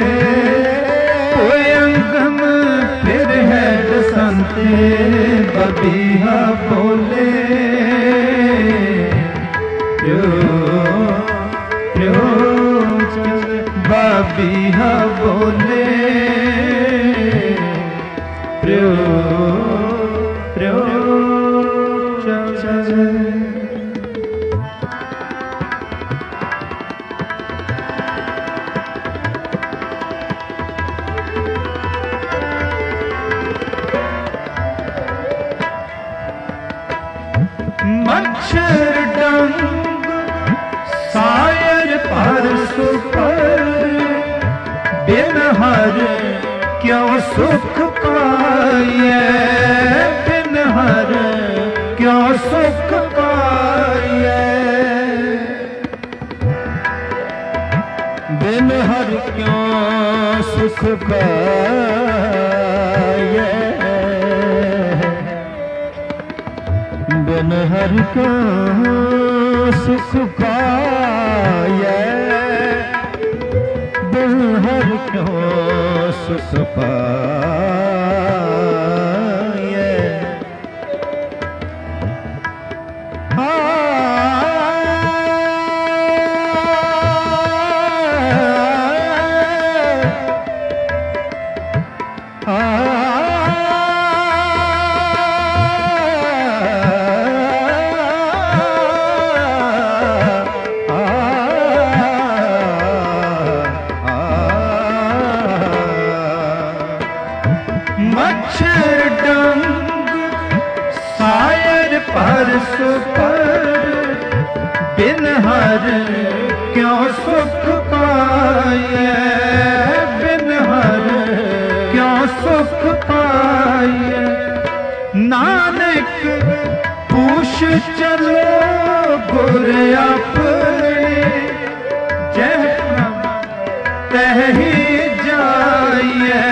कोई अंगम फिर है संते बबिहा बोले प्यो प्यो चले बबिहा बोले प्यो प्यो चले मच्छर डंग सायर पर सुपर बिन हर क्यों सुख पाए बिन हर क्यों सुख पाए बिन हर क्यों सुख पाए बिन हर क्यों सुख पाए बिन हर क्यों सुख पाए आ आ मच्छर डंग सायर पर सुपर बिन हर क्यों सुख पाए बिन हर क्यों सुख पाए नानक पूछ चलो गुर अपने जह तह ही जाइए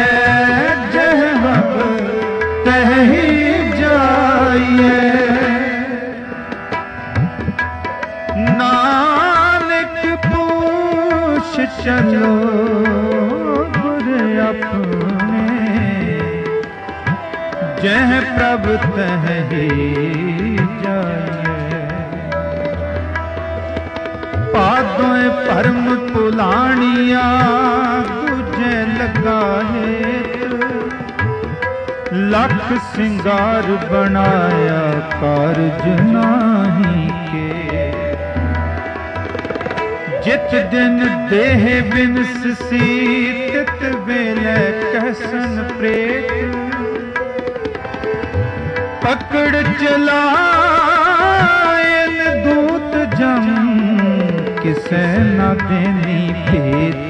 तह ही जाइए नानक पूछ चलो गुर अपने जह प्रभ तह ही जाइए पादों परम पुलानिया तुझे लगा है लख सिंगार बनाया कारज नाही के ਜਿਤ ਦਿਨ ਦੇਹ ਬਿਨਸ ਸੀ ਤਿਤ ਵੇਲੇ ਕਹਿਸਨ ਪ੍ਰੇਤ ਪਕੜ ਚਲਾਇਨ ਦੂਤ ਜਮ ਕਿਸੇ ਨਾ ਦੇਨੀ ਭੇਤ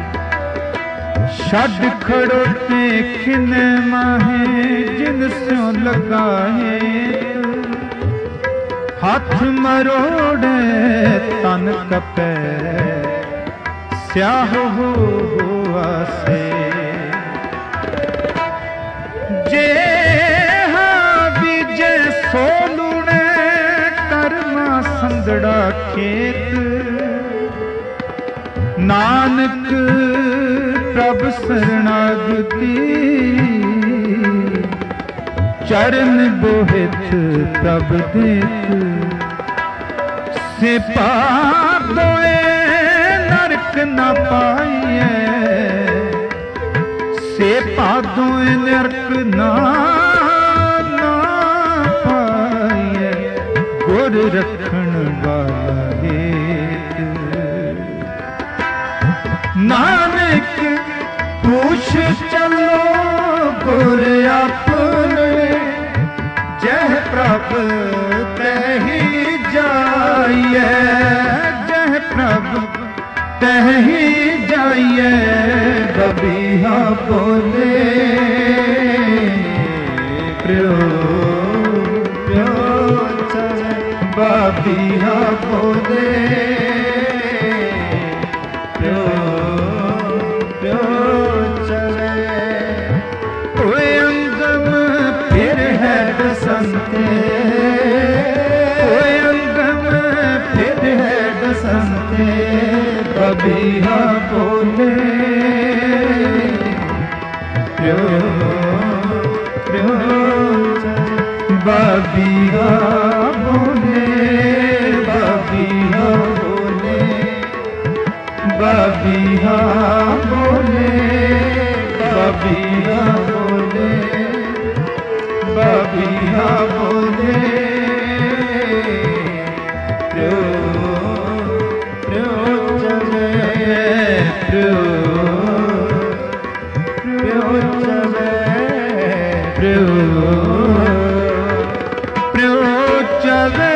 ਛੱਡ ਖੜੋਤੇ ਖਿਨੇ ਮਾਹੇ ਜਿਨ ਸਿਉ ਲਗਾਏ ਹੱਥ ਮਰੋੜੇ ਤਨ ਕਪੈ ਸਿਆਹ ਹੋ ਆਸੇ ਜੇ ਹਾਂ ਬੀਜੇ ਸੋ ਲੂਣੇ ਕਰਮਾ ਸੰਦੜਾ ਖੇਤ ਨਾਨਕ ਪ੍ਰਭ ਸਰਣਾਗਤੀ ਚਰਨ ਬੋਹਿਤ ਪ੍ਰਭ ਦੇਤ ਸੇ ਪਾਦੋਏ ਨਰਕ ਨਾ ਪਾਈਐ ਸੇ ਪਾਦੋਏ ਨਰਕ ਨਾ ਨਾ ਪਾਈਐ ਗੁਰ ਰੱਖਣ ਵਾਲਾ ਹੇਤ ਨਾਨਕ ਪੁੱਛ ਚਲੋ ਗੁਰ ਆਪਣੇ ਜਹ ਪ੍ਰਭ ਤਹਿ ਜਾਈਐ ਜਹ ਪ੍ਰਭ ਤਹਿ ਜਾਈਐ ਬਬੀਹਾ ਬੋਲੇ ਪ੍ਰਿਓ ਪ੍ਰਿਓ ਚਲੇ ਬਬੀਹਾ ਬੋਲੇ ਪ੍ਰਿਓ ਪ੍ਰਿਓ ਚਲੇ ਓਏ ਅੰਗਮ ਫਿਰ ਹੈ ਦਸੰਤੇ ਓਏ ਅੰਗਮ ਫਿਰ ਹੈ ਦਸੰਤੇ ਬਬੀਹਾ ਬੋਲੇ ਪ੍ਰਿਓ ਪ੍ਰਿਓ ਬਬੀਹਾ ਬੋਲੇ ਬਬੀਹਾ ਬੋਲੇ ਬਬੀਹਾ ਬੋਲੇ ਬਬੀਹਾ ਬੋਲੇ ਬਬੀਹਾ ਬੋਲੇ ਪ੍ਰਿਓ ਪ੍ਰਿਓ ਚਲੇ ਪ੍ਰਿਓ ਪ੍ਰਿਓ ਚਲੇ ਪ੍ਰਿਓ ਪ੍ਰਿਓ ਚਲੇ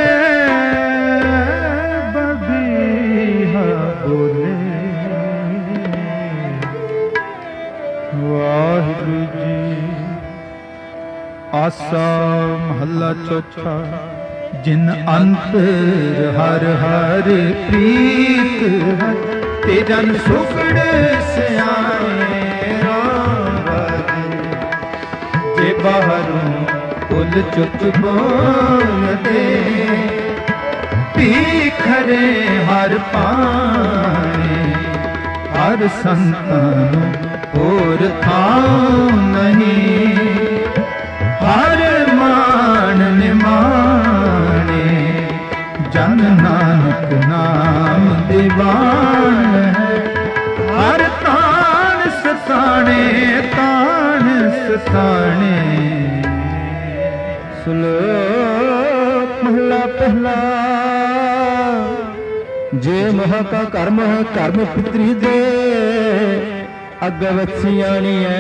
ਬਬੀਹਾ ਬੋਲੇ ਵਾਹਿਗੁਰੂ ਜੀ। ਆਸਾ ਮਹੱਲਾ ਚੌਥਾ। ਜਿਨ ਅੰਤਰ ਹਰ ਹਰ ਪ੍ਰੀਤ ਹੈ ਤੇ ਜਨ ਸੁਖੜ ਸਿਆਣੇ ਰਾਮ ਬਾਰੇ ਜੇ ਬਾਹਰੋਂ ਕੁਲ ਚੁੱਪ ਬੋਲਦੇ ਭੀਖਰੇ ਹਰ ਪਾਏ ਹਰ ਸੰਤਾਂ ਨੂੰ ਹੋਰ ਥਾਂ ਨਹੀਂ ਹਰ ਮਾਨ ਨਿਮਾਣੇ ਜਨ ਨਾਨਕ ਨਾਮ ਦੀਵਾਨ ਹੈ ਹਰ ਤਾਣ ਸਤਾਣੇ ਤਾਣ ਸਤਾਣੇ। ਸ਼ਲੋਕ ਮਹਲਾ ਪਹਿਲਾ। ਜੇ ਮੋਹ ਕਾ ਕਰਮ ਕਰਮ ਪਿਤਰੀ ਦੇ ਅਗਵਤ ਸਿਆਣੀਐ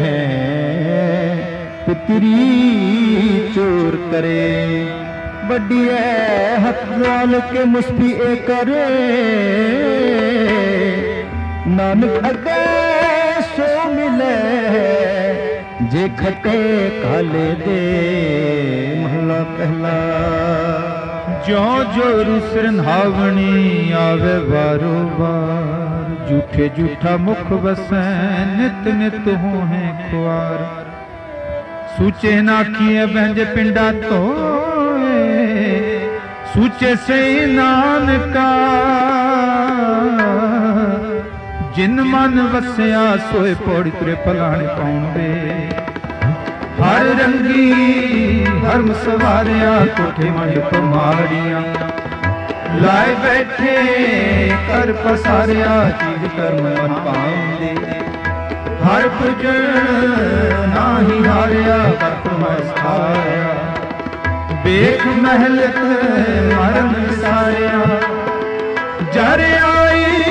ਪਿਤਰੀ ਚੋਰ ਕਰੇ ਵੱਡੀਐ ਹੱਥ ਨਾਲ ਕੇ ਮੁਸਫੀ ਏ ਕਰੇ ਨਾਨਕ ਅੱਗੇ ਸੋ ਮਿਲੇ ਜੇ ਖਟੇ ਕਾਲੇ ਦੇ। ਮਹਲਾ ਪਹਿਲਾ। ਜਿਉ ਜੋ ਰੁਸਰਨਾਵਣੀ ਆਵੇ ਵਾਰੋ ਵਾਰ ਝੂਠੇ ਝੂਠਾ ਮੁਖ ਵਸੈ ਨਿਤ ਨਿਤ ਹੋਏ ਖੁਆਰ ਸੂਚੇ ਨਾ ਕੀਏ ਬਹਿੰਜ ਪਿੰਡਾ ਧੋਏ ਸੂਚੇ ਸੇ ਨਾਨਕਾ ਜਿਨ ਮਨ ਵਸਿਆ ਸੋਏ ਪੌੜੀ ਤੁਰੇ ਭਲਾਣੇ ਪਾਉਂਦੇ ਹਰ ਰੰਗੀ ਹਰਮ ਸਵਾਰਿਆ ਕੋਠੇ ਮੰਡਪ ਮਾੜੀਆਂ ਲਾਏ ਬੈਠੇ ਕਰ ਪਸਾਰਿਆ ਚੀਜ਼ ਕਰਮ ਮਨ ਪਾਉਂਦੇ ਹਰ ਪੁਜਣ ਨਾਹੀ ਹਾਰਿਆ ਕਰਤ ਮੈਂ ਸਾਰਿਆ ਵੇਖ ਮਹਿਲਤ ਮਰਨ ਸਾਰਿਆ ਜਰ ਆਈ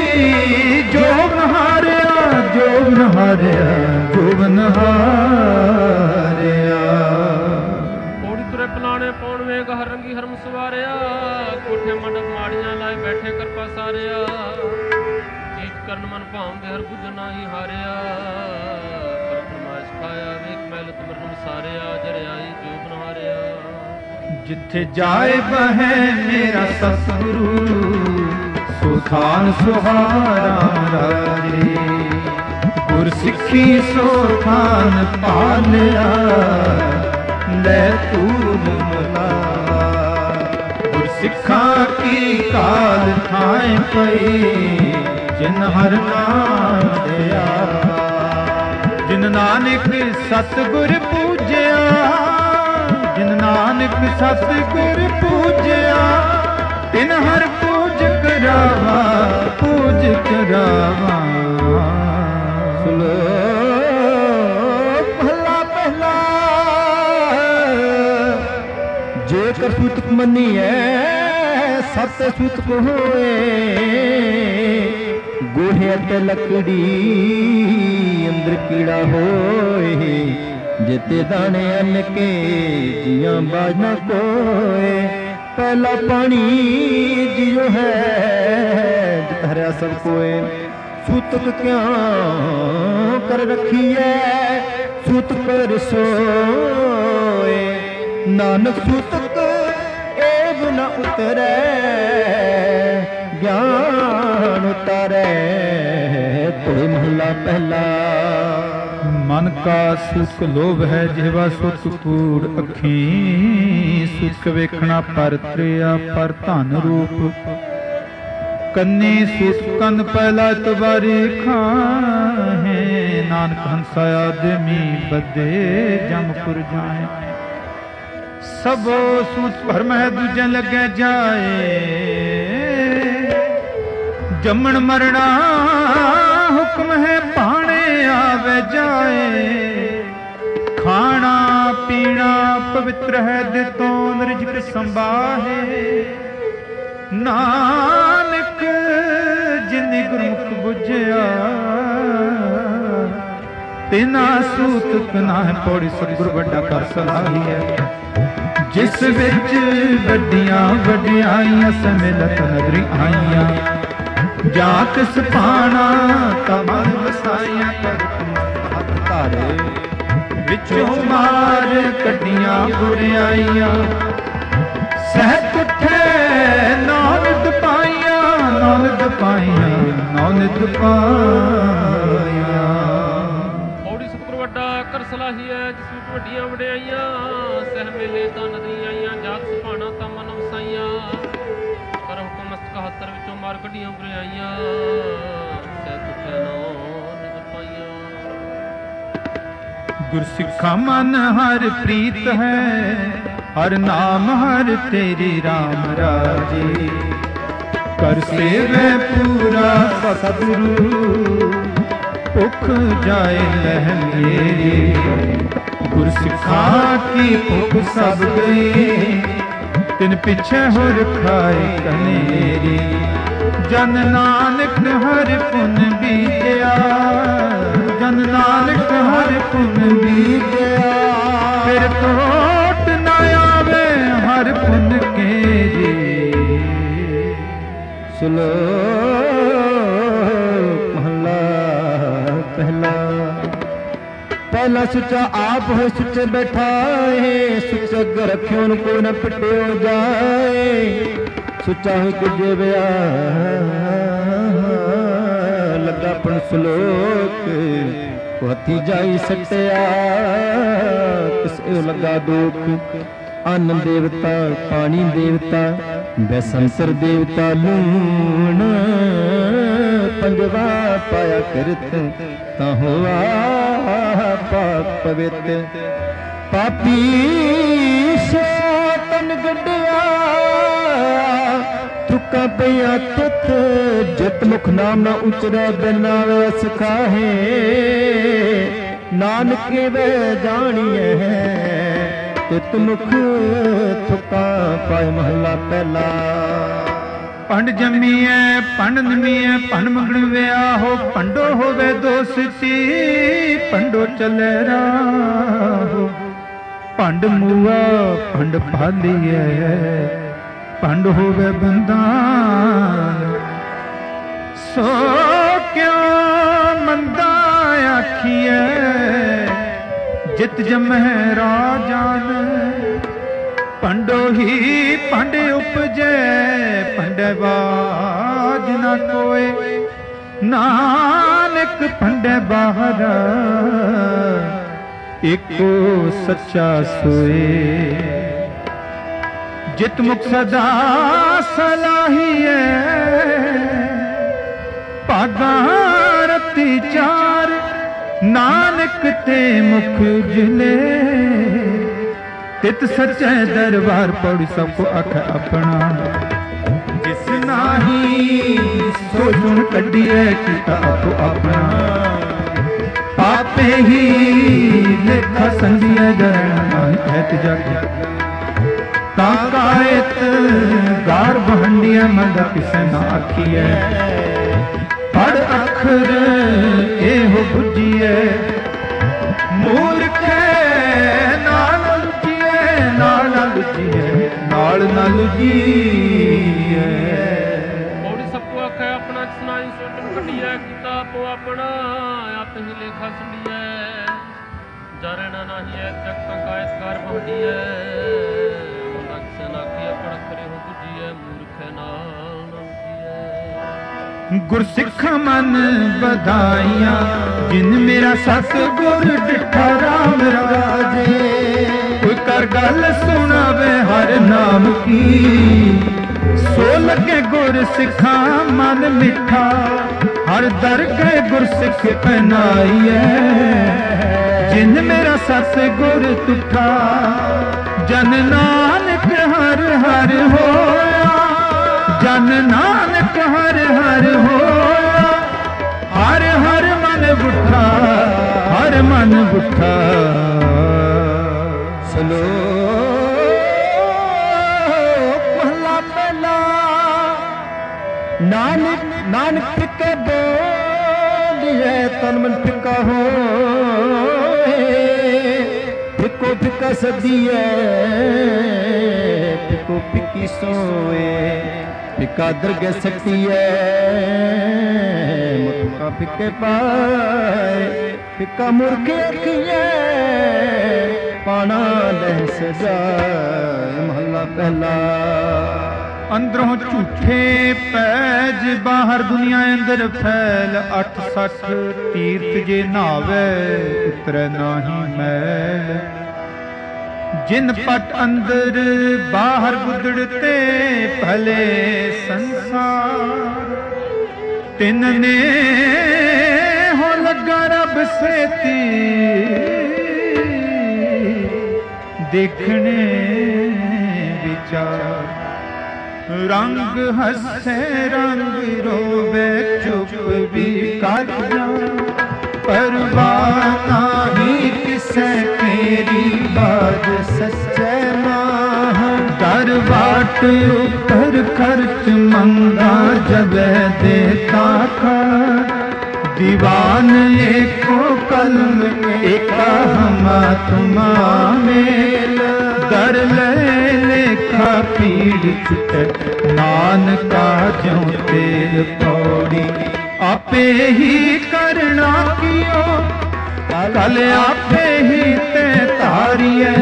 ਜੋਬਨ ਹਾਰਿਆ ਜੋਬਨ ਹਾਰਿਆ। ਪੌੜੀ ਤੁਰੇ ਪਲਾਣੇ ਪੌਣ ਵੇਗ ਹਰ ਰੰਗੀ ਹਰਮ ਸਵਾਰਿਆ। ਕੋਠੇ ਮੰਡਪ ਮਾੜੀਆਂ ਲਾਏ ਬੈਠੇ ਕਰ ਪਸਾਰਿਆ। ਚੀਜ ਕਰਨ ਮਨ ਭਾਉਂਦੇ ਹਰ ਬੁੱਝ ਨਾਹੀ ਹਾਰਿਆ। ਪਰ ਫਰਮਾਇਸ਼ ਖਾਇਆ ਵੇਖ ਮੈਲ ਤੁਮਰਨ ਸਾਰਿਆ। ਜਰਿਆਈ ਜੋਬਨ ਹਾਰਿਆ। ਜਿੱਥੇ ਜਾਏ ਬਹਿ ਮੇਰਾ ਸਤਿਗੁਰੂ ਸੋ ਥਾਨ ਸੁਹਾਰਾ ਰਾਜੇ। ਗੁਰ ਸਿੱਖੀ ਸੋ ਥਾਨ ਪਾਲਿਆ ਲੈ ਤੂਰ ਮਲਾ। ਗੁਰ ਸਿੱਖਾਂ ਕੀ ਕਾਲ ਥਾਏ ਪਈ ਜਿਨ ਹਰ ਨਾਮ ਦਿਆ। ਜਿਨ ਨਾਨਕ ਸਤਿਗੁਰ ਪੂਜਿਆ ਜਿਨ ਨਾਨਕ ਸਤਿਗੁਰ ਪੂਜਿਆ ਤਿਨ ਹਰ ਪੂਜ ਕਰਾਵਾ ਪੂਜ ਕਰਾਵਾ। ਸ਼ਲੋਕ ਮਹਲਾ ਪਹਿਲਾ। ਜੇਕਰ ਸੂਤਕ ਮੰਨੀਐ ਸਤ ਸੂਤਕ ਹੋਏ। ਗੋਹੇ ਤੇ ਲੱਕੜੀ ਅੰਦਰ ਕੀੜਾ ਹੋਏ। ਜਿਤੇ ਦਾਣੇ ਅੰਨ ਕੇ ਜੀਆਂ ਬਾਜ ਨਾ ਕੋਏ। ਪਹਿਲਾ ਪਾਣੀ ਜਿਉ ਹੈ ਜਿਤ ਹਰਿਆ ਸਭ ਕੋਏ। ਸੂਤਕ ਕਿਉਂ ਕਰ ਰਖੀਐ ਸੂਤਕ ਰਸੋਏ। ਨਾਨਕ ਸੂਤਕ ਏਵ ਨ ਉਤਰੈ ਗਿਆਨ ਉਤਾਰੈ। ਕੋਈ ਮਹਲਾ ਪਹਿਲਾ। ਮਨ ਕਾ ਸੁਖ ਲੋਭ ਹੈ ਜਿਹਵਾ ਸੁਖ ਕੂੜ ਅੱਖੀਂ। ਸੁਖ ਵੇਖਣਾ ਪਰ ਤ੍ਰਿਆ ਪਰ ਧਨ ਰੂਪ। ਕੰਨੀ ਸੁਖ ਕੰਨ ਪਹਿਲਾ ਤਵਾਰੀ ਖਾਹੇ। ਨਾਨਕ ਹੰਸਾ ਆਦਮੀ ਬੱਦੇ ਜਮਪੁਰ ਜਾਏ। ਸਭੋ ਸੂਤ ਭਰਮ ਹੈ ਦੂਜੇ ਲੱਗੇ ਜਾਏ। ਜੰਮਣ ਮਰਣਾ ਹੁਕਮ ਹੈ ਭਾਣੇ ਆਵੇ ਜਾਏ। ਖਾਣਾ ਪੀਣਾ ਪਵਿੱਤਰ ਹੈ ਦਿਤੋਂ ਨਿਰਜਿਤ ਸੰਭਾਹੇ। ਨਾਨਕ ਜਿਨੀ ਗੁਰਮੁਖ ਬੁਝਿਆ ਤਿਨਾ ਸੂਤਕ ਨਾ ਪੌੜੀ। ਸਤਿਗੁਰ ਵੱਡਾ ਕਰ ਸਲਾਹੀਐ ਜਿਸ ਵਿੱਚ ਵੱਡੀਆਂ ਵਡਿਆਈਆਂ ਸਮਿਲਤ ਨਦਰੀ ਆਈਆਂ। ਜਾਂ ਤਿਸ ਪਾਣਾ ਤਮਨ ਵਸਾਈਆਂ ਕਰ ਹੱਥ ਧਾਰੇ। ਵਿੱਚੋਂ ਮਾਰ ਕੱਢੀਆਂ ਬੁਰਿਆਈਆਂ। ਸਹਿਤ ਉੱਠੇ ਨੌਨਿਤ ਪਾਈਆਂ ਨੌਨਿਤ ਪਾਈਆਂ ਨੌਨਿਤ ਪਾਈਆਂ। ਪੌੜੀ ਸਤਿਗੁਰ ਵੱਡਾ ਕਰ ਸਲਾਹੀਐ ਜਿਸ ਵਿੱਚ ਵੱਡੀਆਂ ਵਡਿਆਈਆਂ। ਸਹਿ ਮੇਲੇ ਤਾਂ ਨਦਰੀਆਂ ਆਈਆਂ। ਜਾਤ ਸੁਭਾਣਾ ਤਾਂ ਮਨ ਵਸਾਈਆਂ। ਕਰ ਹੁਕਮ ਮਸਤਕ ਹੱਤਰ ਵਿੱਚੋਂ ਮਾਰ ਕੱਢੀਆਂ ਬੁਰਿਆਈਆਂ। ਸਹਿ ਤੁਠੇ ਨੌਨਿਤ ਪਾਈਆਂ। ਗੁਰਸਿੱਖਾ ਮਨ ਹਰ ਪ੍ਰੀਤ ਹੈ ਹਰ ਨਾਮ ਹਰ ਤੇਰੀ ਰਾਮ ਰਾਜੇ। ਕਰ ਸੇਵੈ ਪੂਰਾ ਸਤਿਗੁਰੂ ਭੁਖ ਜਾਏ ਲਹਿ ਮੇਰੀ। ਗੁਰਸਿੱਖਾ ਕੀ ਭੁਖ ਸਭ ਗਈ ਤਿਨ ਪਿਛੇ ਹੋਰ ਖਾਏ ਕਨੇਰੀ। ਜਨ ਨਾਨਕ ਹਰ ਪੁਨ ਬੀਜਿਆ ਜਨ ਨਾਨਕ ਹਰ ਪੁਨ ਬੀਜਿਆ। ਫਿਰ ਟੋਟ ਨਾ ਆਵੇ ਹਰ ਪੁਨ ਕੇ ਜੀ। ਸ਼ਲੋਕ ਮਹਲਾ ਪਹਿਲਾ। ਪਹਿਲਾ ਸੁੱਚਾ ਆਪ ਹੋਏ ਸੁੱਚੇ ਬੈਠਾਏ। ਸੁੱਚਾ ਅੱਗੇ ਰੱਖਿਓ ਨੂੰ ਕੋਈ ਨਾ ਪਿੱਟਿਓ ਜਾਏ। ਸੁੱਚਾ ਹੋਏ ਕੁਝੇ ਵਿਆ ਲੱਗਾ ਪਣ ਸ਼ਲੋਕ। ਹੱਥੀ ਜਾਈ ਸੱਟਿਆ ਕਿਸੇ ਲੱਗਾ ਦੁੱਖ। ਅੰਨ ਦੇਵਤਾ ਪਾਣੀ ਦੇਵਤਾ ਬੈਸੰਸਰ ਦੇਵਤਾ ਲੂਣ। ਪੰਜਵਾ ਪਾਇਆ ਕਿਰਤ ਤਾਂ ਹੋਆ ਪਾਕ ਪਵਿੱਤ। ਪਾਪੀ ਸੋ ਤਨ ਗੱਡਿਆ ਤੁਕਾਂ ਪਈਆਂ ਤੁਤ। ਜਿਤ ਮੁਖ ਨਾਮ ਨਾ ਉਚਰੈ ਬਿਨਾ ਵਸ ਖਾਹੇ। ਨਾਨਕ ਵੇ ਜਾਣੀਐ ਤਿਤ ਮੁਖ ਤੁਕਾਂ ਪਾਏ ਮਹਲਾ ਪਹਿਲਾ। ਪੰਡ ਜੰਮੀਐ ਪੰਡ ਨਿਮੀਐ ਪੰਡ ਮੰਗਣ ਵਿਆਹੋ ਪੰਡੋ ਹੋਵੇ ਦੋਸਤੀ ਪੰਡੋ ਚੱਲੇ ਰਾਹੋ ਪੰਡ ਮੂਆ ਪੰਡ ਭਾਲੀਐ ਪੰਡ ਹੋਵੇ ਬੰਦਾਨ ਸੋ ਕਿਉ ਮੰਦਾ ਆਖੀਐ ਜਿਤ ਜਮਹਿ ਰਾਜਾਨ ਪੰਡੋ ਹੀ ਪੰਡ ਉਪਜੈ ਪੰਡੈ ਬਾਜ ਨਾ ਕੋਏ ਨਾਨਕ ਪੰਡੈ ਬਾਹਰ ਏਕੋ ਸੱਚਾ ਸੋਏ ਜਿਤ ਮੁਖ ਸਦਾ ਸਲਾਹੀਐ ਭਾਗਾ ਰਤੀ ਚਾਰ ਨਾਨਕ ਤੇ ਮੁਖ ਉਜਲੇ ਤਿਤ ਸਚੈ ਦਰਬਾਰ ਪੌੜੀ ਸਭ ਕੋ ਅਖ ਆਪਣਾ ਜਿਸ ਨਾਹੀ ਸੋ ਜੁਨ ਕੱਢੀਐ ਕੀਤਾ ਆਪੋ ਆਪਣਾ ਆਪੇ ਹੀ ਲੇਖਾ ਸੰਧੀਐ ਜਰਣ ਨਾਹੀ ਐਤ ਜਗ ਤਾਂ ਕਾਇਤ ਗਾਰ ਬਹੰਡੀਐ ਮੰਦਾ ਕਿਸੇ ਨਾ ਆਖੀਐ ਪੜ ਅੱਖਰ ਇਹੋ ਬੁੱਝੀਐ ਮੂਰਖੈ ਨਾਲ ਲੁੱਝੀਐ ਨਾਲ ਨਾ ਲੁੱਝੀਐ ਨਾਲ ਨਾ ਲੁੱਝੀਐ ਪੌੜੀ ਸਭ ਕੋ ਆਖੈ ਆਪਣਾ ਸੁਨਾਈ ਸੋਟਨ ਕੱਢੀਐ ਕੀਤਾ ਆਪੋ ਆਪਣਾ ਆਪ ਹੀ ਲੇਖਾ ਸੰਡੀਐ ਜਰਣਾ ਨਾਹੀ ਐ ਜਗ ਤਾਂ ਕਾਇਤ ਕਾਰ ਬਹੰਡੀਐ ਮੰਦਾ ਕਿਸੇ ਨਾ ਆਖੀਐ ਪੜ ਅੱਖਰ ਇਹੋ ਬੁੱਝੀਐ ਮੂਰਖੈ ਨਾਲ ਨਾ ਲੁੱਝੀਐ ਗੁਰਸਿੱਖ ਮਨ ਵਧਾਈਆਂ ਜਿਨ ਮੇਰਾ ਸਤਿਗੁਰ ਡਿਠਾ ਰਾਮ ਰਾਜੇ ਕੋਈ ਕਰ ਗੱਲ ਸੁਣਾਵੇ ਹਰ ਨਾਮ ਕੀ ਸੋ ਲੱਗੇ ਗੁਰ ਸਿੱਖਾਂ ਮਨ ਮਿੱਠਾ ਹਰ ਦਰਗਹਿ ਗੁਰਸਿੱਖ ਪਹਿਨਾਈਐ ਜਿਨ ਮੇਰਾ ਸਤਿਗੁਰ ਤੁਠਾ ਜਨ ਨਾਨਕ ਹਰ ਹਰ ਹੋਇਆ ਜਨ ਨਾਨਕ ਹਰ ਹਰ ਹੋਇਆ ਹਰ ਹਰ ਮਨ ਬੁੱਠਾ ਹਰ ਮਨ ਬੁੱਠਾ ਸਲੋਕ ਮਹਲਾ ਪਹਿਲਾ ਨਾਨਕ ਨਾਨਕ ਫਿੱਕੇ ਬੋਲੀਐ ਤਨ ਮਨ ਫਿੱਕਾ ਹੋਏ ਫਿੱਕੋ ਫਿੱਕਾ ਸਦੀਐ ਫਿੱਕੋ ਫਿੱਕੀ ਸੋਏ ਫਿੱਕਾ ਦਰਗਹਿ ਸੱਟੀਐ ਮੁੱਕਾ ਫਿੱਕੇ ਪਾਏ ਫਿੱਕਾ ਮੁਰਖ ਅੱਖੀਐ ਪਾਣਾ ਲਹਿ ਸਜਾਏ ਮਹਲਾ ਪਹਿਲਾ ਅੰਦਰੋਂ ਝੂਠੇ ਪੈਜ ਬਾਹਰ ਦੁਨੀਆ ਅੰਦਰ ਫੈਲ ਅੱਠ ਸੱਠ ਤੀਰਥ ਜੇ ਨਾਵੇ ਉਤਰੈ ਨਾਹੀ ਮੈਲ ਜਿਨ ਪਟ ਅੰਦਰ ਬਾਹਰ ਗੁਦੜ ਤੇ ਭਲੇ ਸੰਸਾਰ ਤਿਨ ਨੇ ਹੋ ਲੱਗਾ ਰੱਬ ਸੇਤੀ ਦੇਖਣੇ ਵਿਚਾਰ ਰੰਗ ਹੱਸੇ ਰੰਗ ਰੋਵੇ ਚੁੱਪ ਵੀ ਕਰ ਜਾ ਪਰਵਾਹ ਨਾਹੀ ਕਿਸੈ ਤੇਰੀ ਬਾਤ ਸੱਚੇ ਮਾਹ ਦਰ ਬਾਟ ਉਪਰ ਖਰਚ ਮੰਗਾ ਜਬੈ ਦੇਤਾ ਕਰ दीवान एको कलम एका हमा तुमा मेल दर ले लेखा पीड़ छुट नानका ज्यों तेल पौड़ी आपे ही करना कियो कल आपे ही ते तारिए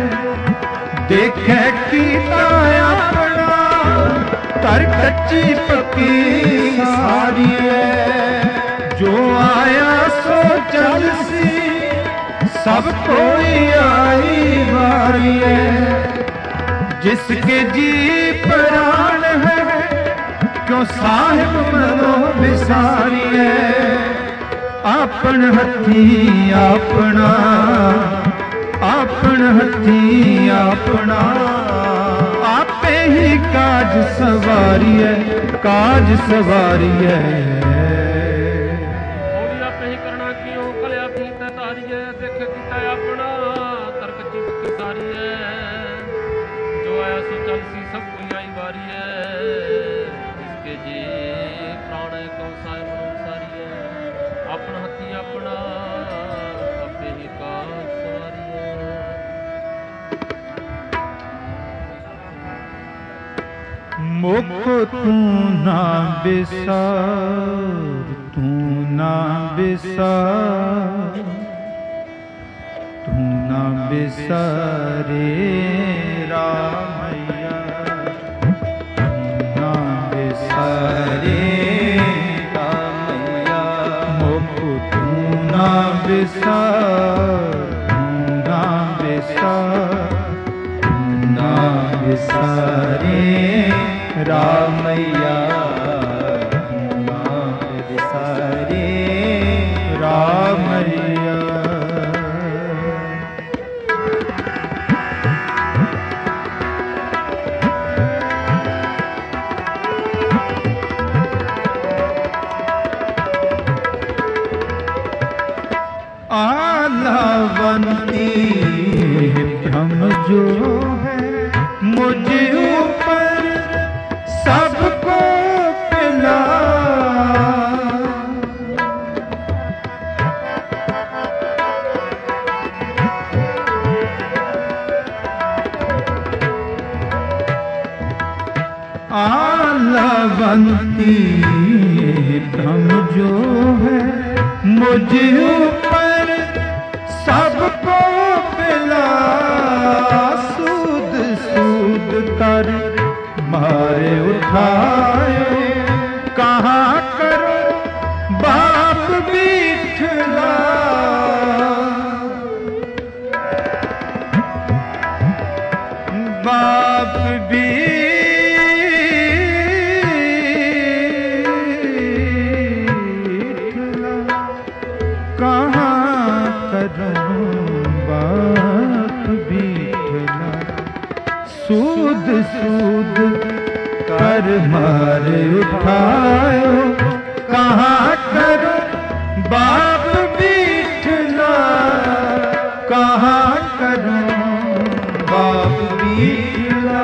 देखे कीता अपना कर कच्ची पक्की सारिए जो आया सो चल सी सब कोई आई बारी है जिसके जी प्राण है क्यों साहिब मनो बिसारी है आपन हथी अपना आपन हथी अपना आपे ही काज सवारी है काज सवारी है ਆਪਣਾ ਆਪੇ ਹੀ ਕਾ ਸਵਾਰਿਆ। ਮੁਖ ਤੂੰ ਨਾ ਬਿਸਾਰ, ਤੂੰ ਨਾ ਬਿਸਾਰ, ਤੂੰ ਨਾ ਬਿਸਾਰੇ ਰਾਮਈਆ, ਤੂੰ ਨਾ ਬਿਸਾਰੇ ਰਾਮਈਆ। ਮੁਖ ਤੂੰ ਨਾ ਬਿਸਾਰ, ਤੂੰ ਨਾ ਬਿਸਾਰ, ਤੂੰ ਨਾ ਬਿਸਾਰੇ ਰਾਮਈਆ, ਨਾ ਬਿਸਾਰੇ ਰਾਮਈਆ। आलावंती ब्रह्म जो है मुझ ऊपर सबको पिला, आलावंती ब्रह्म जो है मुझ ऊपर सबको पिला, सूद सूद कर मारे उठाए, कहाँ करो बाप बिठला, बाप बिठला, कहाँ करूं बाप बिठला, सूद सूद कर मारे उठायो, कहाँ करूं बाप बिठला, कहाँ करूं बाप बिठला,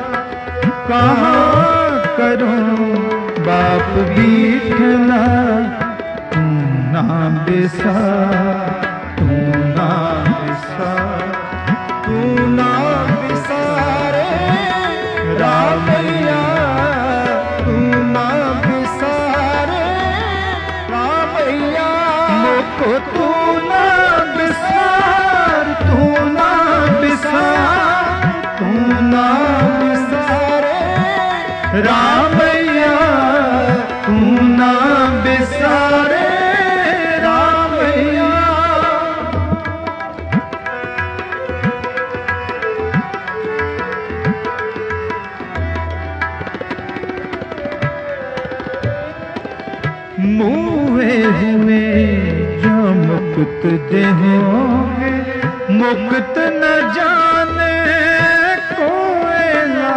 कहाँ करूं बाप बिठला। तू ना बिसार, तू ना बिसार, तू ना बिसारे रामैया, तू ना बिसारे रामैया। मुझको तू ना बिसार, तू ना बिसार, तू ना बिसारे रामैया, तू ना बिसारे रामैया। मुए हुए जो मुक्त देहोगे, मुक्त न जाने कोयला,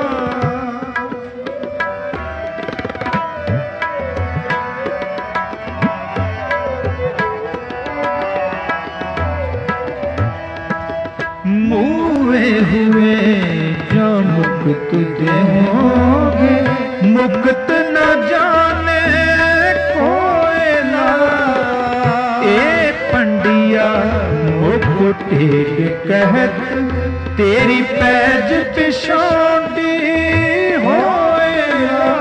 मुए हुए जो मुक्त देहोगे, मुक्त न जाने कोयला। ए पंडिया मुख टेक कहत, तेरी पैज पिछोंडी होया,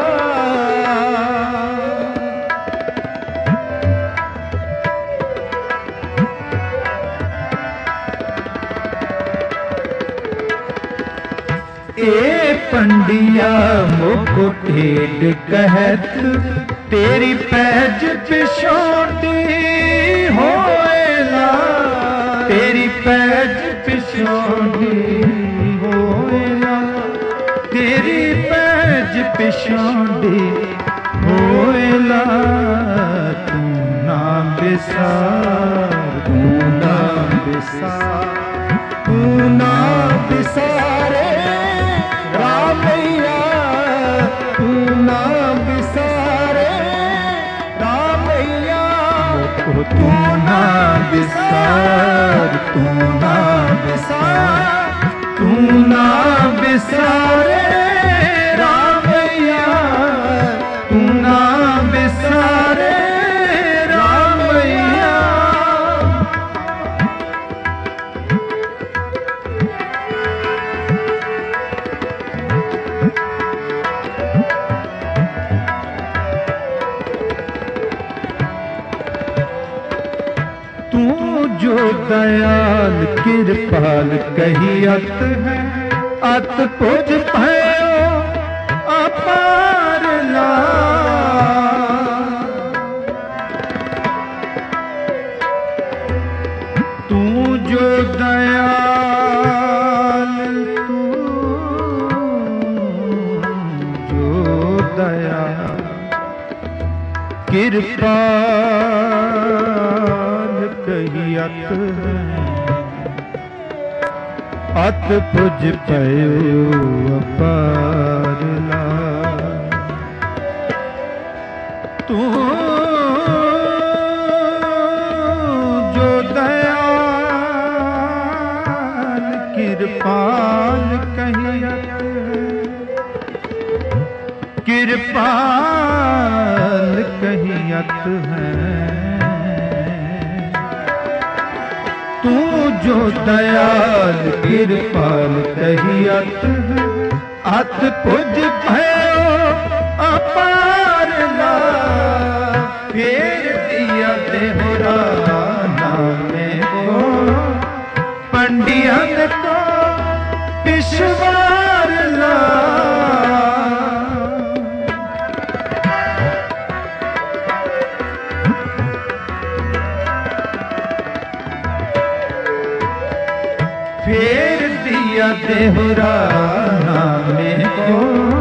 ए पंडिया मुख टेक कहत, तेरी पैज पिछोंडी होएला, तेरी पैज पिछोंडी होएला, तेरी पैज पिछोंडी होएला। तू ना बिसार, तू ना बिसार, तू ना बिसारे रामैया, तू ना बिसारे रामैया। तू ना बिसार, तू ना बिसार, तू ना बिसारे रामैया, तू ना बिसारे रामैया। दयाल कृपाल कही अत है, अत पुज भयो अपार लाल। तू जो दयाल, तू जो दयाल कृपाल कही अत है, अत पुज पयो अपार लाल। तू जो दयाल कृपाल कही अत है, कृपाल कही अत है। तू जो दयाल कृपाल कही अत है, अत पुज भयो अपार लाल। फेर दिया देहरा नामे को, पंडियन को पिछवार लाल। फेर दिया देहरा नामे को,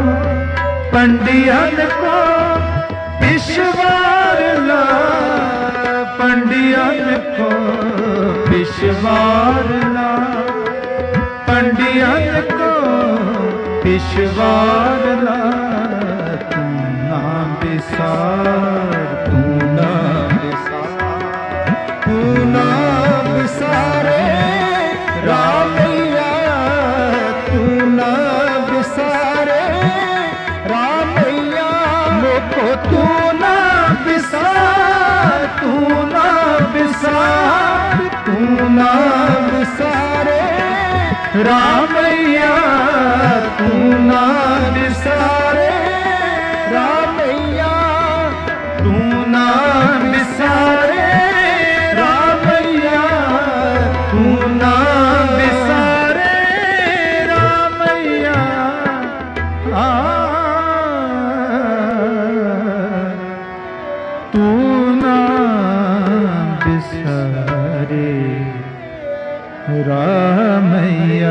पंडियन को पिछवार लाल। पंडियन को पिछवार लाल, पंडियन को पिछवार लाल। तू ना बिसार, तू ना बिसार, तू ना बिसारे रामैया, तू ना बिसारे रामैया। मोको तू ना बिसार, तू ना बिसार, तू ना बिसारे रामैया, तू ना बिसारे रामैया, तू ना बिसारे रामैया, तू ना बिसारे रामैया। आ तू ना बिसारे रामैया।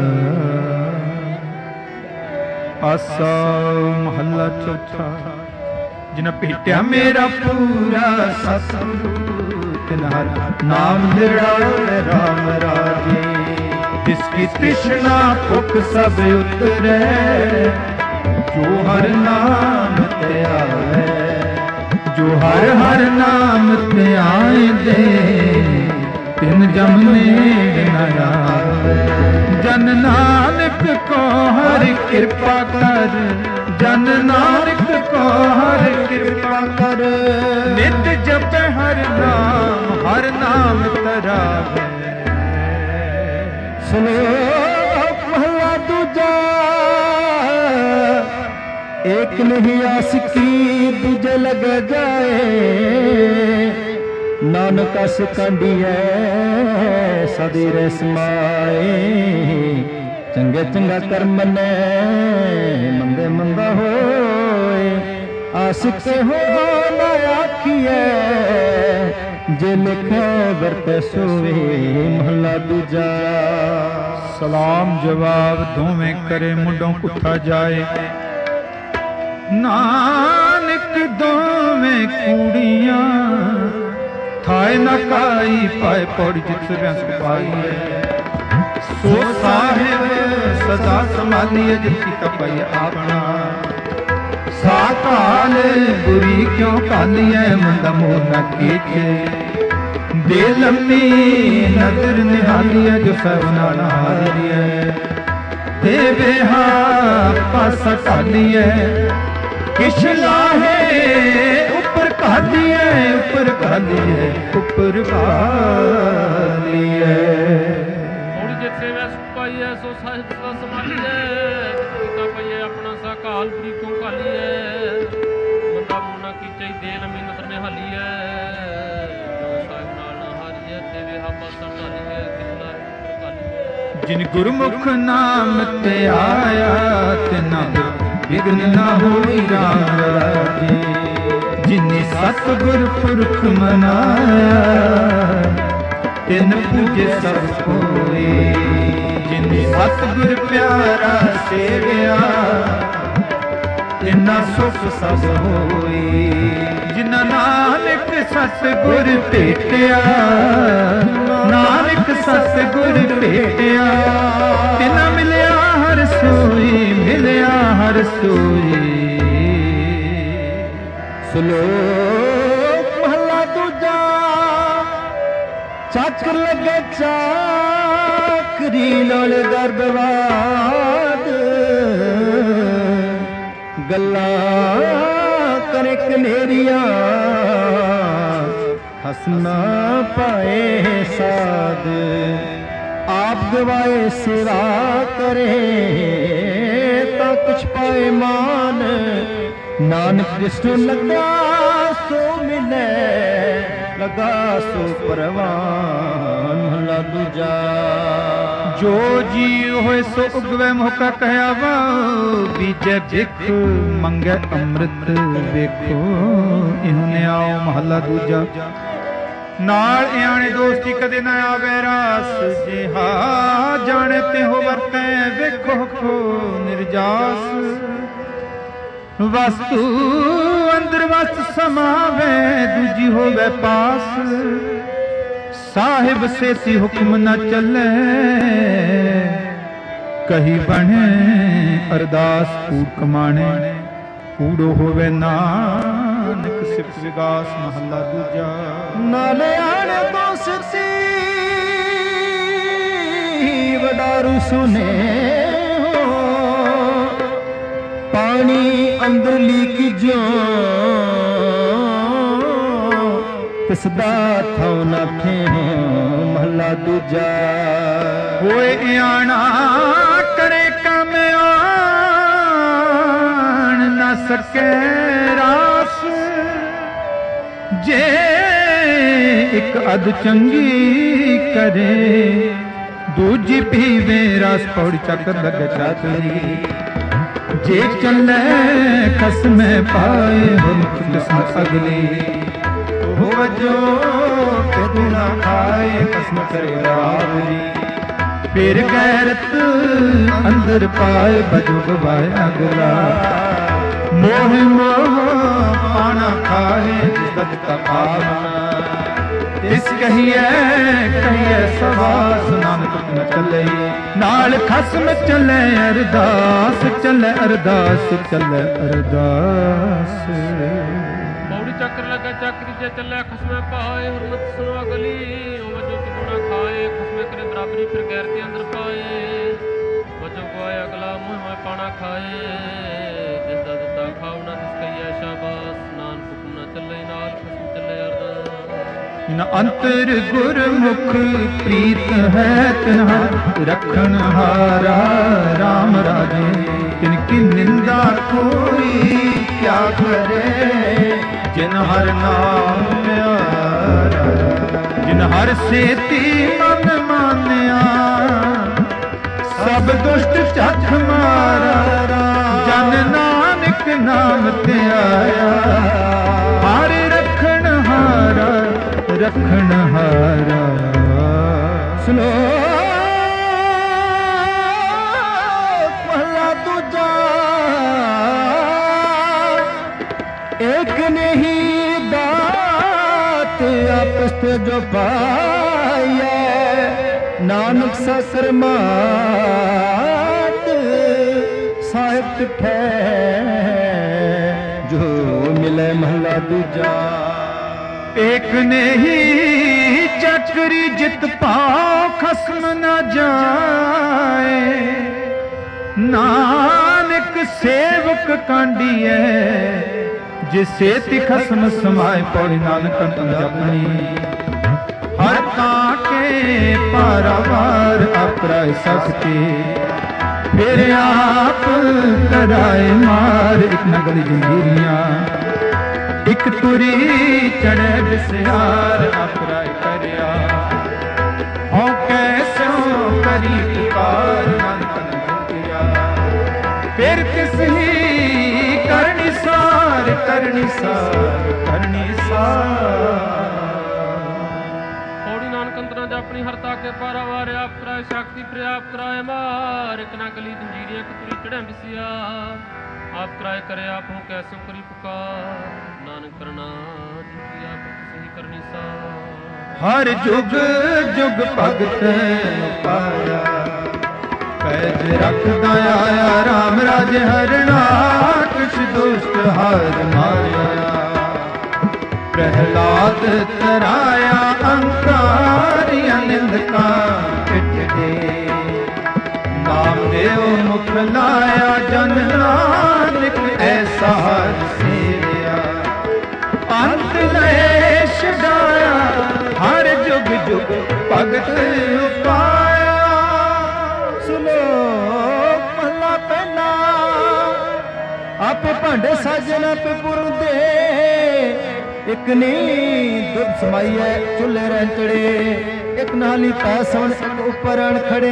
आसा महला चौथा। जिन भेटिया मेरा पूरा सतसंग, नाम दिड़ाए राम राजे। जिसकी तृष्णा भुख सब उतरे, जो हर नाम ते आवे, जो हर हर नाम ते आए दे, तिन जमने न आवे। जन नानक को हर कृपा कर, जन नानक को हर कृपा कर। नित जप हर नाम, हर नाम तरावे। सुनो महला दूजा, एक नहीं आशिकी दूजे लग जाए। नानक सिकांडी है सदी रसमाए। चंगे चंगा कर्म ने मंदे मंदा होए। आशिक हो ना आखिए, जे लिखे वरते सोवे। महला दूजा। सलाम जवाब दोवें करे, मुंडों कुठा जाए। नानक दोवें कूड़ियां, थाए न काई पाए पौड़ी जित व्यंस पाई। सो साहिब सदा संभालिए, जिसकी कपाई आपना। साकाल बुरी क्यों कालिए, मंदा मोह न कीचे। दे लम्मी नजर निहालिए, जो सबना नहारिए। देवे हा पासा टालिए, किश लाहे ऊपर कालिए। ऊपर कालिए, ऊपर कालिए। थोड़ी जिथे वैस पाइए, सो साहिब सदा संभालिए। जिसकी कपाई अपना सा काल बुरी क्यों कालिए। मंदा मोह न कीचे, दे लम्मी नजर निहालिए। जो साहिब नाल नहारिए। देवे हा पासा ਜਿਨ ਗੁਰਮੁਖ ਨਾਮ ਤੇ ਆਇਆ ਤਿਨਾ ਵਿਗਨ ਨਾ ਹੋਈ ਰਾਮ ਰਾਜੇ। ਜਿਨੇ ਸਤਿਗੁਰ ਪੁਰਖ ਮਨਾਇਆ ਤਿਨ ਪੂਜੇ ਸਭ ਕੋਏ। ਜਿਨੇ ਸਤਿਗੁਰ ਪਿਆਰਾ ਸੇਵਿਆ ਤਿਨਾ ਸੁਖ ਸਭ ਹੋਏ। ਜਿਨਾ ਨਾਨਕ ਸਤਿਗੁਰ ਭੇਟਿਆ ਨਾਨਕ ਸਤਿਗੁਰ ਭੇਟਿਆ ਤਿਨਾ ਮਿਲਿਆ ਹਰ ਸੋਈ ਮਿਲਿਆ ਹਰ ਸੋਈ। ਸ਼ਲੋਕ ਮਹਲਾ ਦੂਜਾ। ਚੱਕਰ ਲੱਗੇ ਚਾਕਰੀ ਨਾਲ ਗਰਭਵਾਦ ਗੱਲਾਂ ਕਰੇ ਕਨੇਰੀਆਂ ਹਸਨਾ ਪਾਏ ਸਾਧ। ਆਪ ਗਵਾਏ ਸੇਵਾ ਕਰੇ ਤਾਂ ਕੁਛ ਪਾਏ ਮਾਨ। ਨਾਨਕ ਕ੍ਰਿਸ਼ਨ ਲੱਗਾ ਸੋ ਮਿਲੇ ਲਗਾ ਸੋ ਪਰਵਾਨ। ਮਹਲਾ ਦੂਜਾ। ਜੋ ਜੀ ਹੋਏ ਸੋ ਉਗਵੇ ਮੌਕਾ ਕਹਿਆ ਵਾ ਬੀਜੈ ਭਿਖ ਮੰਗੈ ਅੰਮ੍ਰਿਤ ਵੇਖੋ ਇਹੋ ਨਿਆਓ। ਮਹਲਾ ਦੂਜਾ। ਨਾਲ ਇਆਣੇ ਦੋਸਤੀ ਕਦੇ ਨਾ ਆਵੇ ਰਾਸ ਜਿਹਾ ਜਾਣੇ ਤੇ ਹੋ ਵਰਤੈ ਵੇਖੋ ਖੋ ਨਿਰਜਾਸ। ਵਸਤੂ ਅੰਦਰ ਵਸਤ ਸਮਾਵੇ ਦੂਜੀ ਹੋਵੇ ਪਾਸ। ਸਾਹਿਬ ਸੇਤੀ ਹੁਕਮ ਨਾ ਚੱਲੇ ਕਹੀ ਬਣੇ ਅਰਦਾਸ ਕੂੜ ਕਮਾਣੇ। ਕੂੜੋ ਹੋਵੇ ਨਾਨਕ ਸਿਫਤ ਵਿਗਾਸ। ਮਹੱਲਾ ਦੂਜਾ। ਨਾਲੇ ਆਣੇ ਦੋਸਤੀ ਵਡਾਰੂ ਸੁਨੇ ਪਾਣੀ ਅੰਦਰ ਲੀਕ ਜੋ ਤਿਸਦਾ ਥਾਉ ਨਾ ਥੇ। ਮਹਲਾ ਦੂਜਾ। ਹੋਏ ਇਆਣਾ ਕਰੇ ਕੰਮ ਆਣ ਨਾ ਸਕੇ ਰਾਸ। ਜੇ ਇੱਕ ਅਧ ਚੰਗੀ ਕਰੇ ਦੂਜੀ ਪੀਵੇ ਰਸ। ਪੌੜੀ ਚੱਕਰ ਲੱਗੇ ਚਾਤਰੀ ਜੇ ਚੱਲੇ ਖਸਮੇ ਪਾਏ ਹੁਣ ਕਿਸਮ ਅਗਲੀ। ਉਹ ਵਜੋ ਕਦੇ ਨਾ ਖਾਏ ਕਸਮ ਕਰੇ ਰਾਵਰੀ। ਫਿਰ ਗੈਰਤ ਅੰਦਰ ਪਾਏ ਬਜੋ ਗਵਾਏ ਅਗਲਾ। ਮੋਹ ਮੋਹ ਪਾਣਾ ਖਾਏ ਜਿਸਦ ਕਾ ਪਾਵਨਾ। ਇਸ ਕਹੀਏ ਕਹੀਏ ਸਵਾਸ ਨਾਨਕ ਨ ਚੱਲੇ ਨਾਲ ਖਸਮ ਚੱਲੇ ਅਰਦਾਸ। ਚੱਲੇ ਅਰਦਾਸ ਚੱਲੇ ਅਰਦਾਸ। ਪੌੜੀ ਚੱਕਰ ਲੱਗਾ ਚੱਕਰੀ ਜੇ ਚੱਲੇ ਖਸਮੇ ਪਾਏ ਹੁਰਮਤ ਸੁਨਵਾ ਗਲੀ। ਉਹ ਵਜੋ ਕਿ ਗੁਣਾ ਖਾਏ ਖਸਮੇ ਕਰੇ ਬਰਾਬਰੀ ਫਿਰ ਗੈਰ ਦੇ ਅੰਦਰ ਪਾਏ। ਵਜੋ ਗਵਾਇਆ ਅਗਲਾ ਮੂੰਹ ਮੈਂ ਪਾਣਾ ਖਾਏ ਜਿਸ ਦਾ ਦਿੱਤਾ ਖਾਉ ਨਾ ਤਿਸ ਕਹੀਏ ਸ਼ਾਬਾਸ। ਨਾਨਕ ਹੁਕਮ ਨਾ ਚੱਲੇ ਨਾਲ ਖਸਮ ਚੱਲੇ ਅਰਦਾਸ। ਨ ਅੰਤਰ ਗੁਰਮੁਖ ਪ੍ਰੀਤ ਹੈ ਤਿਨ੍ਹਾ ਰਖਣ ਹਾਰਾ ਰਾਮ ਰਾਜੇ। ਤਿਨ ਕੀ ਨਿੰਦਾ ਕੋਈ ਕਿਆ ਕਰੇ ਜਿਨ ਹਰ ਨਾਮ ਪਿਆਰਾ। ਜਿਨ ਹਰ ਸੇਤੀ ਮਨ ਮਾਨਿਆ ਸਭ ਦੁਸ਼ਟ ਚੱਖ ਮਾਰਾ। ਜਨ ਨਾਨਕ ਨਾਮ ਤੇ ਆਇਆ ਹਰ ਰਖਣ ਹਾਰਾ ਰਖਣ ਹਾਰਾ। ਸੁਨੋ ਮਹਲਾ ਦੂਜਾ। ਇੱਕ ਨਹੀਂ ਦਾਤ ਆਪਸ ਤੇ ਜੋ ਪਾਈਐ ਨਾਨਕ ਸਸਰ ਮਾਤ ਸਾਹਿਬ ਤਿਠੈ ਜੋ ਮਿਲੇ। ਮਹਲਾ ਦੂਜਾ। ਇੱਕ ਨਹੀਂ ਚੱਕਰੀ ਜਿਤ ਪਾਉ ਖਸਮ ਨਾ ਜਾਏ। ਨਾਨਕ ਸੇਵਕ ਕਾਂਡੀਐ ਜਿਸੇ ਤੀ ਖਸਮ ਸਮਾਏ। ਪੌੜੀ ਨਾਨਕ ਅੰਤ ਜਪਣੀ ਹਰ ਤਾਂ ਕੇ ਪਾਰਾਵਾਰ ਆਪਰਾਏ ਸਖਤੀ। ਫਿਰ ਆਪ ਕਰਾਏ ਮਾਰ ਇੱਕ ਨਗਲ ਜੰਗੀਰੀਆਂ। ਇੱਕ ਤੁਰੀ ਚੜ੍ਹੇ ਬਿਸਿਆਰ ਆਪਰਾਏ ਕਰਿਆ। ਹਉ ਕੈਸੋ ਕਰੀ ਪੁਕਾਰ ਫਿਰ ਤਿਸ ਹੀ ਕਰਨੀ ਸਾਰ ਕਰਨੀ ਸਾਰ ਕਰਨੀ ਸਾਰ। ਪੌੜੀ ਨਾਨਕ ਅੰਤਰਾਂ ਚ ਆਪਣੀ ਹਰਤਾ ਕੇ ਪਾਰਾ ਵਾਰ ਆਪ ਕਰਾਏ ਸ਼ਕਤੀ ਪ੍ਰਿਆਪ ਕਰਾਏ ਮਾਰ ਇੱਕ ਨਾ ਗਲੀ ਜੰਜੀਰੀਆਂ ਕਤੂਰੀ ਚੜ੍ਹਾਂ ਵਿਸਿਆ ਆਪ ਕਰਾਏ ਕਰੇ ਆਪ ਹੋ ਕੈਸੋ ਕਰੀ ਪੁਕਾਰ ਨਾਨਕ ਕਰਨਾ ਜਿੱਤੀ ਆਪ ਸਹੀ ਕਰਨੀ ਸਾਰ। ਹਰ ਜੁਗ ਜੁਗ ਭਗਤ ਪਾਇਆ ਪੈਜ ਰੱਖਦਾ ਆਇਆ ਰਾਮ ਰਾਜ ਹਰਣਾ ਕਿਛ ਦੁਸ਼ਟ ਹਾਰ ਮਾਰਿਆ ਪ੍ਰਹਿਲਾਦ ਤਰਾਇਆ ਅੰਕਾਰੀਆਂ ਨਿੰਦਕਾਂ ਪਿੱਠ ਦੇ ਨਾਮ ਦੇਵ ਮੁਖ ਲਾਇਆ ਜਨ ਨਾਨਕ ਐਸਾ ਹਰ ਸੇਵਿਆ ਅੰਤ ਲੈ ਛਡਾਇਆ ਹਰ ਜੁਗ ਜੁਗ ਭਗਤ ਉਪਾਇਆ। ਸੁਨੋ ਮਹਲਾ ਪਹਿਲਾ ਆਪੇ ਭਾਂਡੇ ਸਾਜਨ ਆਪੇ ਪੁਰ ਦੇ ਇੱਕ ਨੀ ਦੁੱਧ ਸਮਾਈਐ ਚੁੱਲ੍ਹੇ ਰੰਚੜੇ ਇੱਕ ਨਾਲੀ ਪੈ ਸਵਣ ਇੱਕ ਉੱਪਰ ਅਣ ਖੜੇ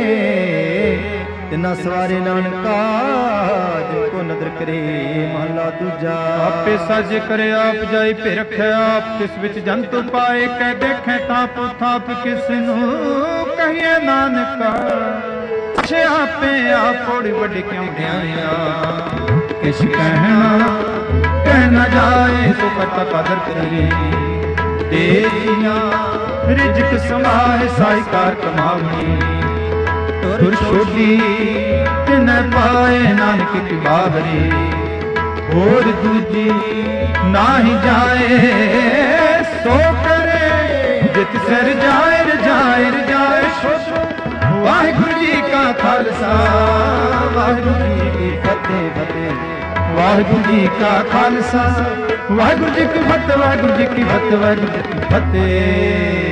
ਤਿੰਨਾ ਸਵਾਰੇ ਨਾਨਕਾ ਜਿਨ ਕੋ ਨਦਰ ਕਰੇ। ਮਹਲਾ ਦੂਜਾ ਆਪੇ ਸਾਜੇ ਕਰੇ ਆਪ ਜਾਈ ਭੇ ਰੱਖਿਆ ਆਪ ਤਿਸ ਵਿੱਚ ਜੰਤ ਪਾਏ ਕਹਿ ਦੇਖੇ ਤਾਪ ਥਾਪ ਕਿਸ ਨੂੰ ਕਹੀਏ ਨਾਨਕਾ ਛੇ ਆਪੇ ਆਪ ਪੌੜੀ ਵੱਡੀ ਕਿਉਂ ਢਿਆਇਆ ਕਿਸ ਕਹਿਣਾ ਕਹਿ ਨਾ ਜਾਏ ਸੋ ਕਰਤਾ ਕਦਰ ਕਰੇ ਦੇਜੀਆਂ ਰਿਜਕ ਸਮਾਏ ਸਾਈ ਕਾਰ ਕਮਾਵਣੀ ਤੁਰ ਛੋਡੀ ਤਿਨ ਪਾਏ ਨਾਨਕ ਕੀ ਬਾਹਰੀ ਹੋਰ ਦੂਜੀ ਨਾਹੀ ਜਾਏ ਸੋ ਕਰੇ ਜਿਤ ਸਿਰ ਜਾਏ ਰਜਾਏ ਰਜਾਏ ਸੋ। ਵਾਹਿਗੁਰੂ ਜੀ ਕਾ ਖਾਲਸਾ ਵਾਹਿਗੁਰੂ ਜੀ ਕੀ ਫਤਿਹ ਫਤਿਹ ਵਾਹਿਗੁਰੂ ਜੀ ਕਾ ਖਾਲਸਾ ਵਾਹਿਗੁਰੂ ਜੀ ਕੀ ਫਤਿਹ ਵਾਹਿਗੁਰੂ ਜੀ ਕੀ ਫਤਿਹ ਵਾਹਿਗੁਰੂ ਜੀ ਕੀ ਫਤਿਹ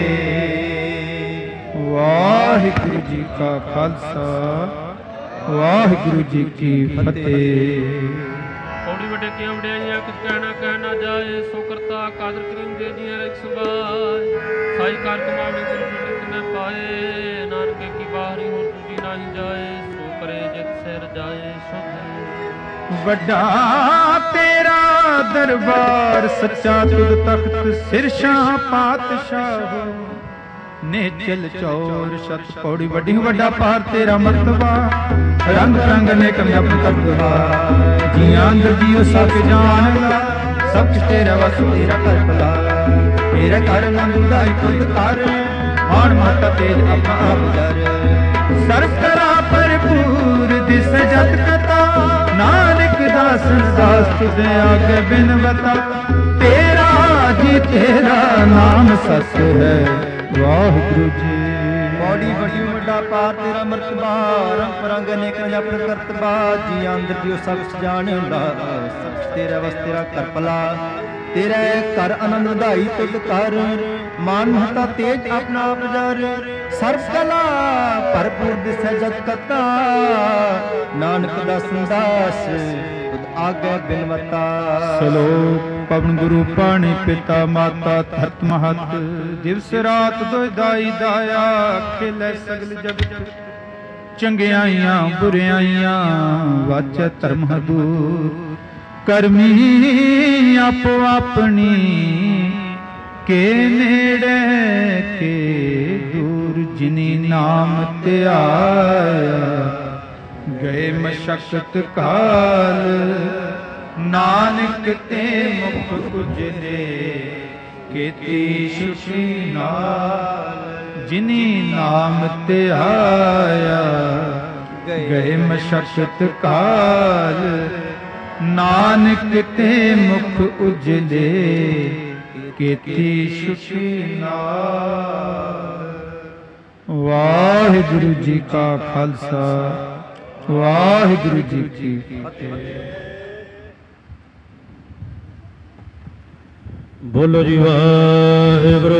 ਵਾਹਿਗੁਰੂ ਜੀ ਕਾ ਖਾਲਸਾ ਵਾਹਿਗੁਰੂ ਜੀ ਕੀ ਫਤਿਹ। ਪੌੜੀ ਵੱਡੇ ਕੀਆਂ ਵਡਿਆਈਆਂ ਕੁਝ ਕਹਿਣਾ ਕਹਿਣਾ ਜਾਏ ਸੋ ਕਰਤਾ ਕਾਦਰ ਕਰੀਮ ਦੇ ਜੀਆਂ ਰਿਕ ਸੁਭਾਏ ਸਾਈ ਕਾਰ ਕਮਾਵਣੀ ਗੁਰੂ ਜੀ ਕਿਨੇ ਪਾਏ ਨਾਨਕੇ ਕੀ ਬਾਹਰੀ ਹੋਰ ਦੂਜੀ ਨਹੀਂ ਜਾਏ ਸੋ ਕਰੇ ਜਿਤ ਸਿਰ ਜਾਏ ਸੁਧ। ਵੱਡਾ ਤੇਰਾ ਦਰਬਾਰ ਸੱਚਾ ਤੁਧ ਤਖਤ ਸਿਰਸ਼ਾਹ ਪਾਤਸ਼ਾਹ ਨੇਚਲ ਚੌਰ ਸ਼ਤ ਪੌੜੀ ਵੱਡੀ ਵੱਡਾ ਪਾਰ ਤੇਰਾ ਮਰਤਬਾ ਰੰਗ ਰੰਗ ਨੇ ਕਮਿਆ ਪੁੱਤਵਾ ਜੀਆਂ ਅੰਦਰ ਜੀਓ ਸਭ ਜਾਣਦਾ ਸਭ ਕੁਛ ਤੇਰਾ ਵਸ ਤੇਰਾ ਕਰ ਭਲਾ ਤੇਰਾ ਘਰ ਨੰਦ ਦਾ ਖੁਦ ਕਰ ਮਾਣ ਮਾਤਾ ਤੇਜ ਆਪਾ ਆਪ ਜਰ ਸਰਬ ਕਰਾ ਭਰਪੂਰ ਦਿਸ ਜਤ ਕਤਾ ਨਾਨਕ ਦਾਸ ਦਾਸ ਤੁਧ ਆਗੇ ਬਿਨ ਬਤਾ ਤੇਰਾ ਜੀ ਤੇਰਾ ਨਾਮ ਸਤ ਹੈ ਵਾਹਿਗੁਰੂ ਜੀ। ਪੌੜੀ ਵੱਡੀ ਵੱਡਾ ਪਾਰ ਤੇਰਾ ਮਰਤਬਾ ਰੰਗ ਪਰੰਗ ਅਨੇਕ ਨੇ ਆਪਣਾ ਕਰਤਬਾ ਜੀ ਅੰਦਰ ਜਿਉ ਸਭ ਜਾਣਦਾ ਸਭ ਤੇਰਾ ਵਸ ਤੇਰਾ ਕਰ ਭਲਾ ਤੇਰਾ ਘਰ ਆਨੰਦ ਵਧਾਈ ਤੁਧ ਕਰ ਮਾਨ ਮਹਤਾ ਤੇਜ ਆਪਣਾ ਪ੍ਰਜਰ ਸਰਬ ਕਲਾ ਭਰਪੂਰ ਦਿਸੈ ਜਤ ਕਤਾ ਨਾਨਕ ਦਾਸ ਦਾਸ ਤੁਧ ਆਗੇ ਬਿਨਵਤਾ। ਸਲੋਕ ਪਵਨ ਗੁਰੂ ਪਾਣੀ ਪਿਤਾ ਮਾਤਾ ਧਰਤ ਮਹਤ ਦਿਵਸ ਰਾਤ ਦੋਇਦਾਈ ਦਾਇਆ ਖਿਲੇ ਸਗਲ ਜਗਤ ਚੰਗਿਆਈਆਂ ਬੁਰਿਆਈਆਂ ਵਾਚੈ ਧਰਮ ਹਦੂਰ ਕਰਮੀ ਆਪੋ ਆਪਣੀ ਕੇ ਨੇੜੇ ਕੇ ਦੂਰ ਜਿਨੀ ਨਾਮ ਧਿਆਇਆ ਗਏ ਮਸ਼ਕਤ ਕਾਲ ਨਾਨਕ ਤੇ ਮੁਖ ਉਜਲੇ ਕੀਤੀ ਸੁਖੀ ਨਾਲ ਜਿਨੀ ਨਾਮ ਧਿਆਇਆ ਗਏ ਮਸ਼ਕਤ ਕਾਲ ਨਾਨਕ ਤੇ ਮੁਖ ਉਜਲੇ ਕੀਤੀ ਸੁਖੀ ਨਾਲ। ਵਾਹਿਗੁਰੂ ਜੀ ਕਾ ਖਾਲਸਾ ਵਾਹਿਗੁਰੂ ਜੀ ਕੀ ਫਤਿਹ। ਬੋਲੋ ਜੀ ਵਾਹਿਗੁਰੂ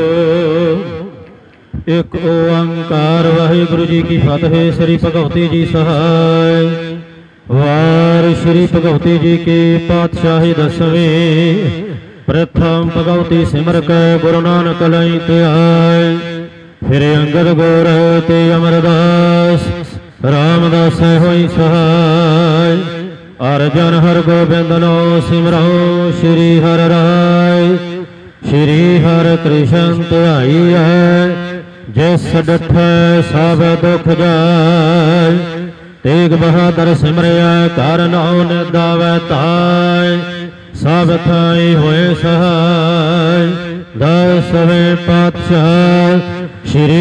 ਇੱਕ ਓੰਕਾਰ ਵਾਹਿਗੁਰੂ ਜੀ ਕੀ ਫਤਿਹ। ਸ੍ਰੀ ਭਗਵਤੀ ਜੀ ਸਹਾਇ ਵਾਰ ਸ੍ਰੀ ਭਗਵਤੀ ਜੀ ਕੀ ਪਾਤਸ਼ਾਹੀ ਦਸਵੀਂ ਪ੍ਰਥਮ ਭਗਵਤੀ ਸਿਮਰ ਕੈ ਗੁਰੂ ਨਾਨਕ ਲਈ ਧਿਆਇ ਫਿਰ ਅੰਗਦ ਗੋਰ ਤੇ ਅਮਰਦਾਸ ਰਾਮਦਾਸ ਹੋਈ ਸਹਾਇ। ਅਰਜਨ ਹਰ ਗੋਬਿੰਦ ਲੋ ਸਿਮਰੋ ਸ਼੍ਰੀ ਹਰਿ ਰਾਇ। ਸ਼੍ਰੀ ਹਰਿ ਕ੍ਰਿਸ਼ਨ ਧਿਆਈਐ ਜਿਸ ਡਠੈ ਸਭ ਦੁਖ ਜਾਇ। ਤੇਗ ਬਹਾਦਰ ਸਿਮਰਿਆ ਕਰ ਨਾਉ ਨਿਦਾਵੈ ਤਾਇ। ਸਭ ਥਾਈ ਹੋਏ ਸਹਾਇ। ਦਸਵੇਂ ਪਾਤਸ਼ਾਹ ਸ਼੍ਰੀ